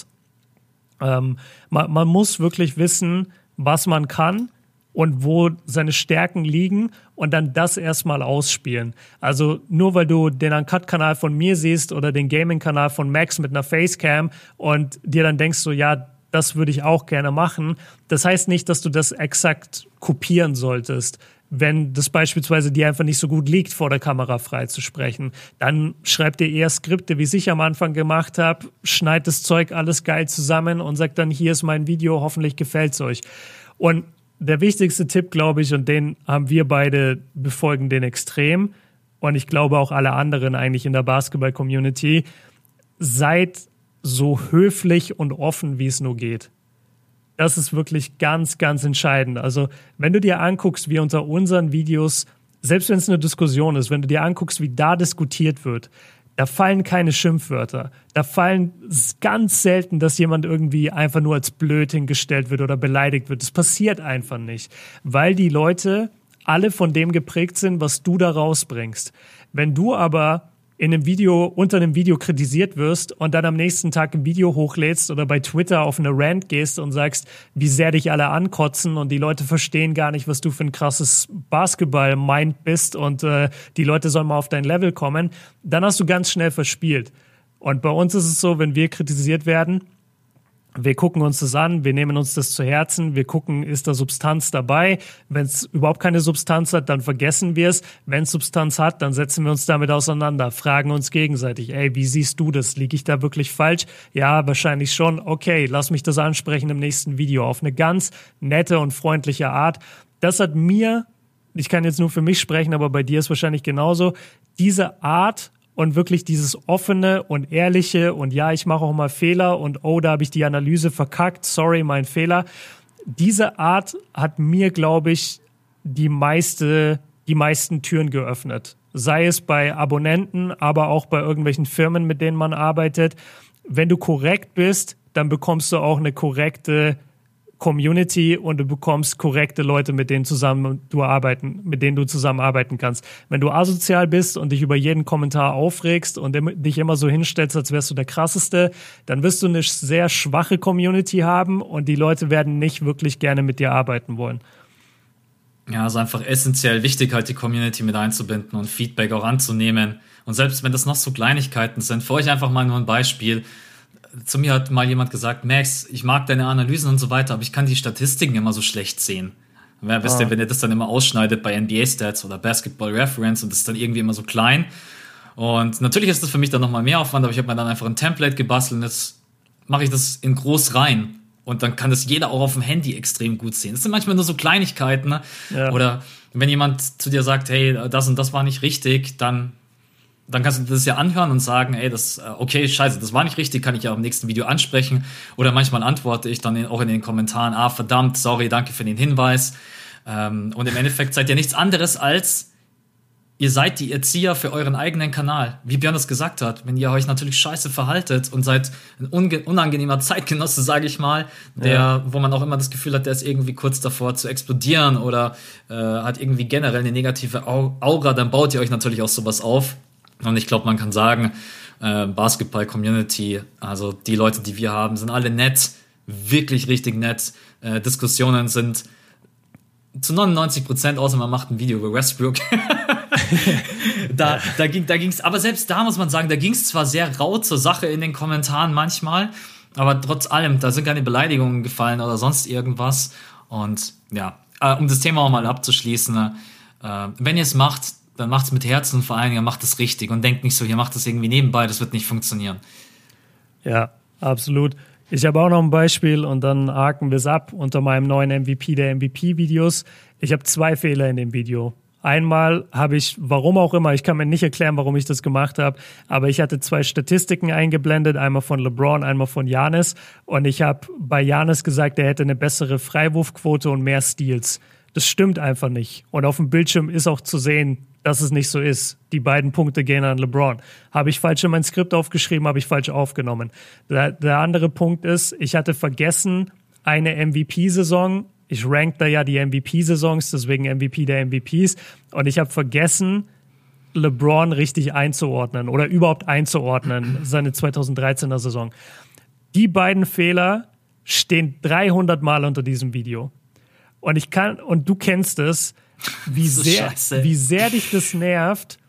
Man muss wirklich wissen, was man kann und wo seine Stärken liegen und dann das erstmal ausspielen. Also nur weil du den Uncut-Kanal von mir siehst oder den Gaming-Kanal von Max mit einer Facecam und dir dann denkst so, ja, das würde ich auch gerne machen. Das heißt nicht, dass du das exakt kopieren solltest. Wenn das beispielsweise dir einfach nicht so gut liegt, vor der Kamera frei zu sprechen, dann schreib dir eher Skripte, wie ich am Anfang gemacht habe, schneid das Zeug alles geil zusammen und sag dann, hier ist mein Video, hoffentlich gefällt's euch. Und der wichtigste Tipp, glaube ich, und den haben wir beide, befolgen den extrem, und ich glaube auch alle anderen eigentlich in der Basketball-Community, seid so höflich und offen, wie es nur geht. Das ist wirklich ganz, ganz entscheidend. Also wenn du dir anguckst, wie unter unseren Videos, selbst wenn es eine Diskussion ist, wenn du dir anguckst, wie da diskutiert wird, da fallen keine Schimpfwörter. Da fallen ganz selten, dass jemand irgendwie einfach nur als blöd hingestellt wird oder beleidigt wird. Das passiert einfach nicht, weil die Leute alle von dem geprägt sind, was du da rausbringst. Wenn du aber in einem Video, unter einem Video kritisiert wirst und dann am nächsten Tag ein Video hochlädst oder bei Twitter auf eine Rant gehst und sagst, wie sehr dich alle ankotzen und die Leute verstehen gar nicht, was du für ein krasses Basketball-Mind bist und die Leute sollen mal auf dein Level kommen, dann hast du ganz schnell verspielt. Und bei uns ist es so, wenn wir kritisiert werden, wir gucken uns das an, wir nehmen uns das zu Herzen, wir gucken, ist da Substanz dabei? Wenn es überhaupt keine Substanz hat, dann vergessen wir es. Wenn es Substanz hat, dann setzen wir uns damit auseinander, fragen uns gegenseitig, ey, wie siehst du das? Liege ich da wirklich falsch? Ja, wahrscheinlich schon. Okay, lass mich das ansprechen im nächsten Video auf eine ganz nette und freundliche Art. Das hat mir, ich kann jetzt nur für mich sprechen, aber bei dir ist wahrscheinlich genauso, diese Art und wirklich dieses offene und ehrliche und ja, ich mache auch mal Fehler und oh, da habe ich die Analyse verkackt, sorry, mein Fehler. Diese Art hat mir, glaube ich, die meisten Türen geöffnet. Sei es bei Abonnenten, aber auch bei irgendwelchen Firmen, mit denen man arbeitet. Wenn du korrekt bist, dann bekommst du auch eine korrekte Community und du bekommst korrekte Leute, mit denen du zusammenarbeiten kannst. Wenn du asozial bist und dich über jeden Kommentar aufregst und dich immer so hinstellst, als wärst du der Krasseste, dann wirst du eine sehr schwache Community haben und die Leute werden nicht wirklich gerne mit dir arbeiten wollen. Ja, also einfach essentiell wichtig, halt die Community mit einzubinden und Feedback auch anzunehmen. Und selbst wenn das noch so Kleinigkeiten sind, für euch einfach mal nur ein Beispiel. Zu mir hat mal jemand gesagt, Max, ich mag deine Analysen und so weiter, aber ich kann die Statistiken immer so schlecht sehen. Wisst ihr, wenn ihr das dann immer ausschneidet bei NBA-Stats oder Basketball Reference und das ist dann irgendwie immer so klein. Und natürlich ist das für mich dann nochmal mehr Aufwand, aber ich habe mir dann einfach ein Template gebastelt und jetzt mache ich das in groß rein. Und dann kann das jeder auch auf dem Handy extrem gut sehen. Das sind manchmal nur so Kleinigkeiten. Ne? Ja. Oder wenn jemand zu dir sagt, hey, das und das war nicht richtig, dann kannst du das ja anhören und sagen, ey, okay, scheiße, das war nicht richtig, kann ich ja im nächsten Video ansprechen. Oder manchmal antworte ich dann auch in den Kommentaren, verdammt, sorry, danke für den Hinweis. Und im Endeffekt seid ihr nichts anderes als, ihr seid die Erzieher für euren eigenen Kanal. Wie Björn das gesagt hat, wenn ihr euch natürlich scheiße verhaltet und seid ein unangenehmer Zeitgenosse, sage ich mal, wo man auch immer das Gefühl hat, der ist irgendwie kurz davor zu explodieren oder hat irgendwie generell eine negative Aura, dann baut ihr euch natürlich auch sowas auf. Und ich glaube, man kann sagen, Basketball-Community, also die Leute, die wir haben, sind alle nett, wirklich richtig nett. Diskussionen sind zu 99%, außer man macht ein Video über Westbrook. Da ging's, aber selbst da muss man sagen, da ging's zwar sehr rau zur Sache in den Kommentaren manchmal, aber trotz allem, da sind keine Beleidigungen gefallen oder sonst irgendwas. Und ja, um das Thema auch mal abzuschließen, wenn ihr es macht, dann macht's mit Herzen und vor allen Dingen macht es richtig und denkt nicht so, ihr macht das irgendwie nebenbei, das wird nicht funktionieren. Ja, absolut. Ich habe auch noch ein Beispiel und dann haken wir es ab unter meinem neuen MVP der MVP-Videos. Ich habe 2 Fehler in dem Video. Einmal habe ich, warum auch immer, ich kann mir nicht erklären, warum ich das gemacht habe, aber ich hatte 2 Statistiken eingeblendet, einmal von LeBron, einmal von Giannis und ich habe bei Giannis gesagt, er hätte eine bessere Freiwurfquote und mehr Steals. Das stimmt einfach nicht. Und auf dem Bildschirm ist auch zu sehen, dass es nicht so ist. Die beiden Punkte gehen an LeBron. Habe ich falsch in mein Skript aufgeschrieben, habe ich falsch aufgenommen. Der andere Punkt ist, ich hatte vergessen, eine MVP-Saison, ich rank da ja die MVP-Saisons, deswegen MVP der MVPs, und ich habe vergessen, LeBron richtig einzuordnen oder überhaupt einzuordnen, seine 2013er Saison. Die beiden Fehler stehen 300 Mal unter diesem Video. Und du kennst es, wie sehr dich das nervt,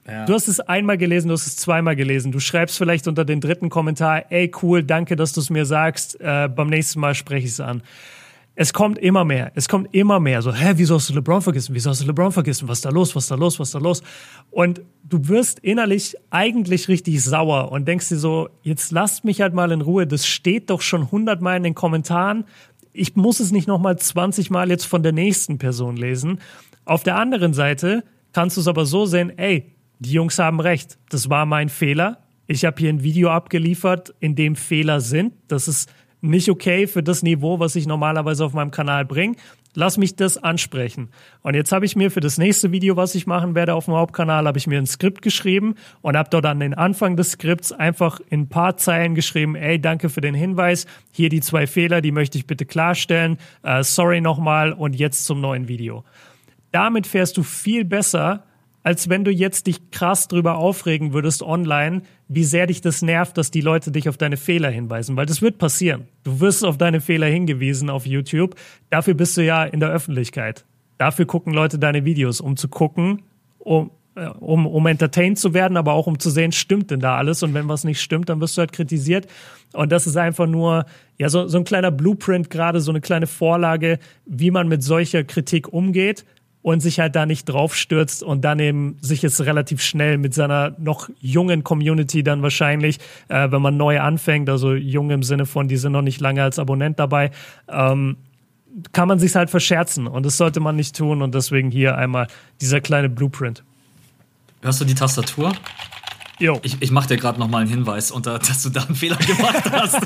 Ja. Du hast es einmal gelesen, du hast es zweimal gelesen. Du schreibst vielleicht unter den 3. Kommentar, ey, cool, danke, dass du es mir sagst. Beim nächsten Mal spreche ich es an. Es kommt immer mehr. So, wieso hast du LeBron vergessen? Was ist da los? Und du wirst innerlich eigentlich richtig sauer und denkst dir so, jetzt lasst mich halt mal in Ruhe. Das steht doch schon 100-mal in den Kommentaren. Ich muss es nicht nochmal 20-mal jetzt von der nächsten Person lesen. Auf der anderen Seite kannst du es aber so sehen, ey, die Jungs haben recht. Das war mein Fehler. Ich habe hier ein Video abgeliefert, in dem Fehler sind. Das ist nicht okay für das Niveau, was ich normalerweise auf meinem Kanal bringe. Lass mich das ansprechen. Und jetzt habe ich mir für das nächste Video, was ich machen werde auf dem Hauptkanal, habe ich mir ein Skript geschrieben und habe dort an den Anfang des Skripts einfach in ein paar Zeilen geschrieben, ey, danke für den Hinweis, hier die 2 Fehler, die möchte ich bitte klarstellen, sorry nochmal und jetzt zum neuen Video. Damit fährst du viel besser, als wenn du jetzt dich krass drüber aufregen würdest online, wie sehr dich das nervt, dass die Leute dich auf deine Fehler hinweisen. Weil das wird passieren. Du wirst auf deine Fehler hingewiesen auf YouTube. Dafür bist du ja in der Öffentlichkeit. Dafür gucken Leute deine Videos, um zu gucken, um entertained zu werden, aber auch um zu sehen, stimmt denn da alles? Und wenn was nicht stimmt, dann wirst du halt kritisiert. Und das ist einfach nur ja so ein kleiner Blueprint, gerade so eine kleine Vorlage, wie man mit solcher Kritik umgeht. Und sich halt da nicht draufstürzt und dann eben sich jetzt relativ schnell mit seiner noch jungen Community dann wahrscheinlich, wenn man neu anfängt, also jung im Sinne von, die sind noch nicht lange als Abonnent dabei, kann man sich's halt verscherzen und das sollte man nicht tun und deswegen hier einmal dieser kleine Blueprint. Hörst du die Tastatur? Jo. Ich mache dir gerade nochmal einen Hinweis, dass du da einen Fehler gemacht hast.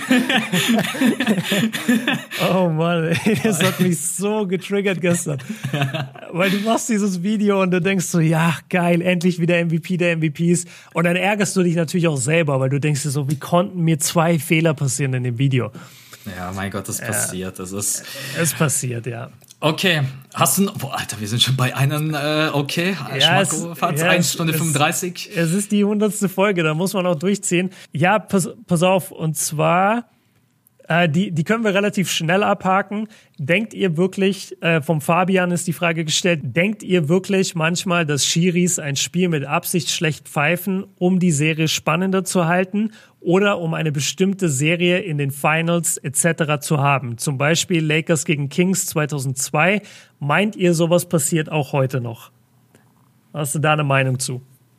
Oh Mann, ey, das hat mich so getriggert gestern. Weil du machst dieses Video und du denkst so, ja, geil, endlich wieder MVP der MVPs. Und dann ärgerst du dich natürlich auch selber, weil du denkst dir so, wie konnten mir 2 Fehler passieren in dem Video? Ja, mein Gott, das passiert. Es passiert, ja. Okay, hast du boah, Alter, wir sind schon bei einem, okay, Schmacko-Fatz, 1 Stunde 35. Es ist die 100. Folge, da muss man auch durchziehen. Ja, pass auf, und zwar, die können wir relativ schnell abhaken. Denkt ihr wirklich, vom Fabian ist die Frage gestellt, denkt ihr wirklich manchmal, dass Schiris ein Spiel mit Absicht schlecht pfeifen, um die Serie spannender zu halten oder um eine bestimmte Serie in den Finals etc. zu haben? Zum Beispiel Lakers gegen Kings 2002. Meint ihr, sowas passiert auch heute noch? Hast du da eine Meinung zu?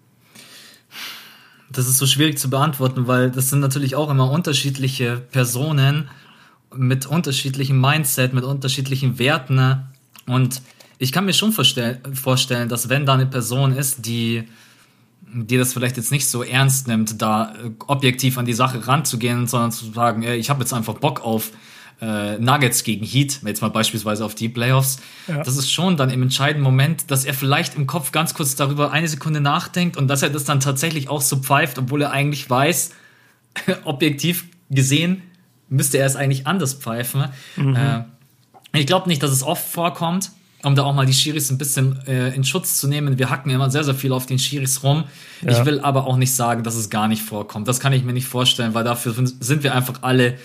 Das ist so schwierig zu beantworten, weil das sind natürlich auch immer unterschiedliche Personen mit unterschiedlichem Mindset, mit unterschiedlichen Werten. Und ich kann mir schon vorstellen, dass wenn da eine Person ist, die das vielleicht jetzt nicht so ernst nimmt, da objektiv an die Sache ranzugehen, sondern zu sagen, ich habe jetzt einfach Bock auf Nuggets gegen Heat, jetzt mal beispielsweise auf die Playoffs, das ist schon dann im entscheidenden Moment, dass er vielleicht im Kopf ganz kurz darüber 1 Sekunde nachdenkt und dass er das dann tatsächlich auch so pfeift, obwohl er eigentlich weiß, objektiv gesehen, müsste er es eigentlich anders pfeifen. Ich glaube nicht, dass es oft vorkommt, um da auch mal die Schiris ein bisschen in Schutz zu nehmen. Wir hacken immer sehr, sehr viel auf den Schiris rum. Ja. Ich will aber auch nicht sagen, dass es gar nicht vorkommt. Das kann ich mir nicht vorstellen, weil dafür sind wir einfach alle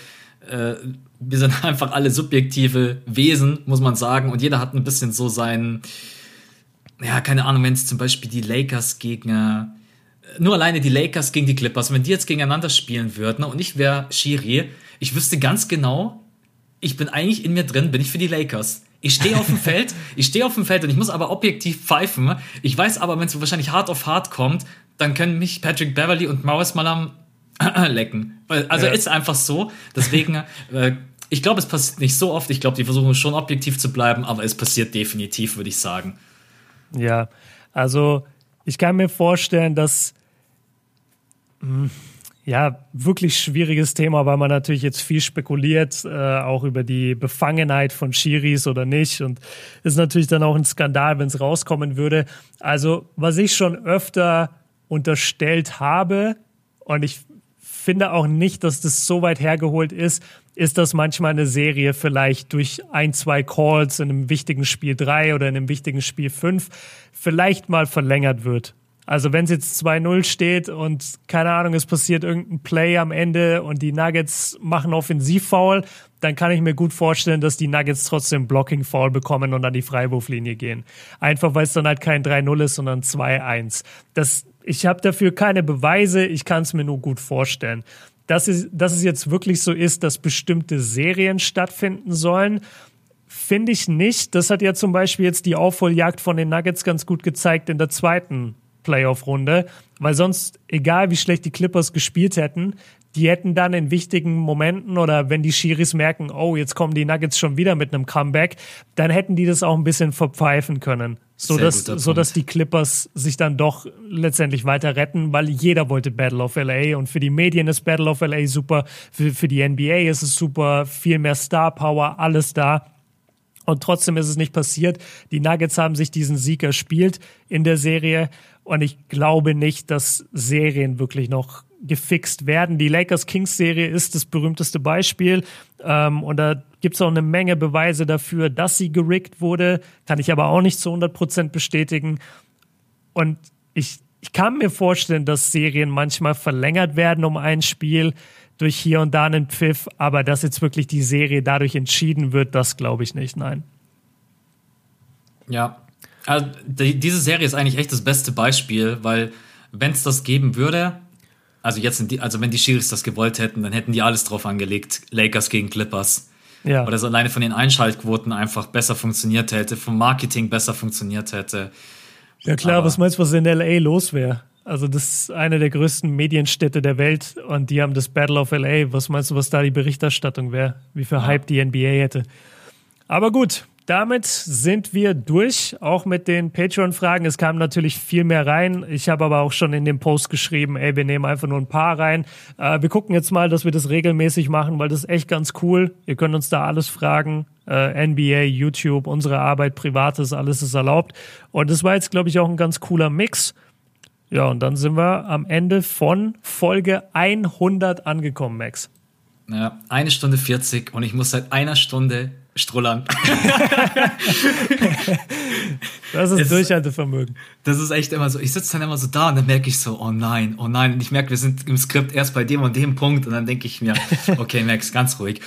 subjektive Wesen, muss man sagen. Und jeder hat ein bisschen so seinen, ja, keine Ahnung, wenn es zum Beispiel die Lakers gegen, nur alleine die Lakers gegen die Clippers, wenn die jetzt gegeneinander spielen würden und ich wäre Schiri, ich wüsste ganz genau, ich bin eigentlich in mir drin, bin ich für die Lakers. Ich stehe auf dem Feld und ich muss aber objektiv pfeifen. Ich weiß aber, wenn es wahrscheinlich hart auf hart kommt, dann können mich Patrick Beverley und Morris mal am lecken. Also ist einfach so. Deswegen, ich glaube, es passiert nicht so oft. Ich glaube, die versuchen schon objektiv zu bleiben, aber es passiert definitiv, würde ich sagen. Ja, also ich kann mir vorstellen, dass wirklich schwieriges Thema, weil man natürlich jetzt viel spekuliert, auch über die Befangenheit von Schiris oder nicht. Und ist natürlich dann auch ein Skandal, wenn es rauskommen würde. Also, was ich schon öfter unterstellt habe, und ich finde auch nicht, dass das so weit hergeholt ist, dass manchmal eine Serie vielleicht durch 1, 2 Calls in einem wichtigen Spiel 3 oder in einem wichtigen Spiel 5 vielleicht mal verlängert wird. Also wenn es jetzt 2-0 steht und keine Ahnung, es passiert irgendein Play am Ende und die Nuggets machen Offensivfoul, dann kann ich mir gut vorstellen, dass die Nuggets trotzdem Blocking-Foul bekommen und an die Freiwurflinie gehen. Einfach, weil es dann halt kein 3-0 ist, sondern 2-1. Ich habe dafür keine Beweise, ich kann es mir nur gut vorstellen. Dass es jetzt wirklich so ist, dass bestimmte Serien stattfinden sollen, finde ich nicht. Das hat ja zum Beispiel jetzt die Aufholjagd von den Nuggets ganz gut gezeigt in der zweiten Playoff-Runde, weil sonst, egal wie schlecht die Clippers gespielt hätten, die hätten dann in wichtigen Momenten oder wenn die Schiris merken, oh, jetzt kommen die Nuggets schon wieder mit einem Comeback, dann hätten die das auch ein bisschen verpfeifen können, sodass die Clippers sich dann doch letztendlich weiter retten, weil jeder wollte Battle of LA und für die Medien ist Battle of LA super, für die NBA ist es super, viel mehr Star Power, alles da. Und trotzdem ist es nicht passiert. Die Nuggets haben sich diesen Sieg erspielt in der Serie und ich glaube nicht, dass Serien wirklich noch gefixt werden. Die Lakers-Kings-Serie ist das berühmteste Beispiel und da gibt es auch eine Menge Beweise dafür, dass sie geriggt wurde, kann ich aber auch nicht zu 100% bestätigen. Und ich kann mir vorstellen, dass Serien manchmal verlängert werden um ein Spiel durch hier und da einen Pfiff, aber dass jetzt wirklich die Serie dadurch entschieden wird, das glaube ich nicht, nein. Ja, also diese Serie ist eigentlich echt das beste Beispiel, weil wenn es das geben würde, also wenn die Schiris das gewollt hätten, dann hätten die alles drauf angelegt, Lakers gegen Clippers. Ja. Oder es alleine von den Einschaltquoten einfach besser funktioniert hätte, vom Marketing besser funktioniert hätte. Ja klar, aber was meinst du, was in LA los wäre? Also das ist eine der größten Medienstädte der Welt und die haben das Battle of LA. Was meinst du, was da die Berichterstattung wäre? Wie viel Hype die NBA hätte? Aber gut, damit sind wir durch, auch mit den Patreon-Fragen. Es kam natürlich viel mehr rein. Ich habe aber auch schon in dem Post geschrieben, wir nehmen einfach nur ein paar rein. Wir gucken jetzt mal, dass wir das regelmäßig machen, weil das ist echt ganz cool. Ihr könnt uns da alles fragen. NBA, YouTube, unsere Arbeit, Privates, alles ist erlaubt. Und das war jetzt, glaube ich, auch ein ganz cooler Mix. Ja, und dann sind wir am Ende von Folge 100 angekommen, Max. Ja, 1 Stunde 40 und ich muss seit einer Stunde strullern. Das ist Durchhaltevermögen. Das ist echt immer so. Ich sitze dann immer so da und dann merke ich so, oh nein. Und ich merke, wir sind im Skript erst bei dem und dem Punkt und dann denke ich mir, okay, Max, ganz ruhig.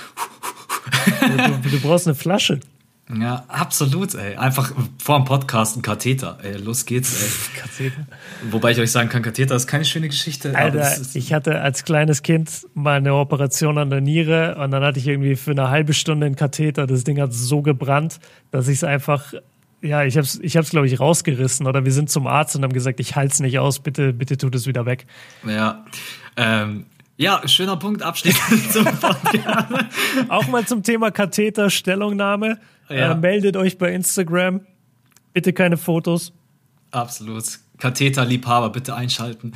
Du brauchst eine Flasche. Ja, absolut, ey. Einfach vor dem Podcast ein Katheter. Ey, los geht's, ey. Katheter. Wobei ich euch sagen kann, Katheter ist keine schöne Geschichte. Alter, ich hatte als kleines Kind mal eine Operation an der Niere und dann hatte ich irgendwie für eine halbe Stunde einen Katheter. Das Ding hat so gebrannt, dass ich es einfach, ja, ich hab's glaube ich, rausgerissen. Oder wir sind zum Arzt und haben gesagt, ich halte es nicht aus, bitte tut es wieder weg. Ja, ja, schöner Punkt, abschließend zum Podcast. Auch mal zum Thema Katheter, Stellungnahme. Ja. Meldet euch bei Instagram. Bitte keine Fotos. Absolut. Katheterliebhaber, bitte einschalten.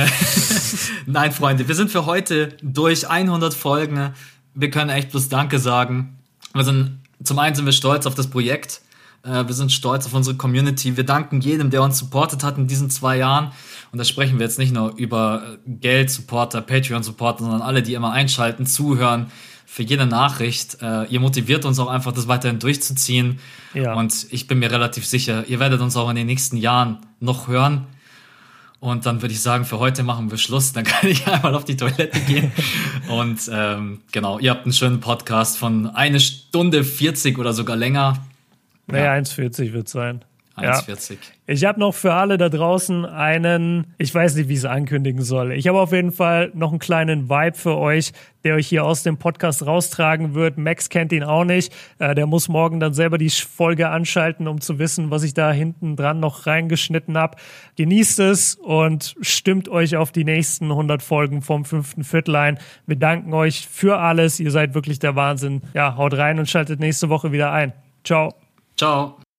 Nein, Freunde, wir sind für heute durch 100 Folgen. Wir können echt bloß Danke sagen. Zum einen sind wir stolz auf das Projekt. Wir sind stolz auf unsere Community. Wir danken jedem, der uns supportet hat in diesen 2 Jahren. Und da sprechen wir jetzt nicht nur über Geld-Supporter, Patreon-Supporter, sondern alle, die immer einschalten, zuhören, für jede Nachricht. Ihr motiviert uns auch einfach, das weiterhin durchzuziehen. Ja. Und ich bin mir relativ sicher, ihr werdet uns auch in den nächsten Jahren noch hören. Und dann würde ich sagen, für heute machen wir Schluss. Dann kann ich einmal auf die Toilette gehen. Und genau, ihr habt einen schönen Podcast von 1 Stunde 40 oder sogar länger. Naja, 1,40 wird es sein. 1,40. Ja. Ich habe noch für alle da draußen ich weiß nicht, wie ich es ankündigen soll. Ich habe auf jeden Fall noch einen kleinen Vibe für euch, der euch hier aus dem Podcast raustragen wird. Max kennt ihn auch nicht. Der muss morgen dann selber die Folge anschalten, um zu wissen, was ich da hinten dran noch reingeschnitten habe. Genießt es und stimmt euch auf die nächsten 100 Folgen vom 5. Viertel ein. Wir danken euch für alles. Ihr seid wirklich der Wahnsinn. Ja, haut rein und schaltet nächste Woche wieder ein. Ciao. Ciao.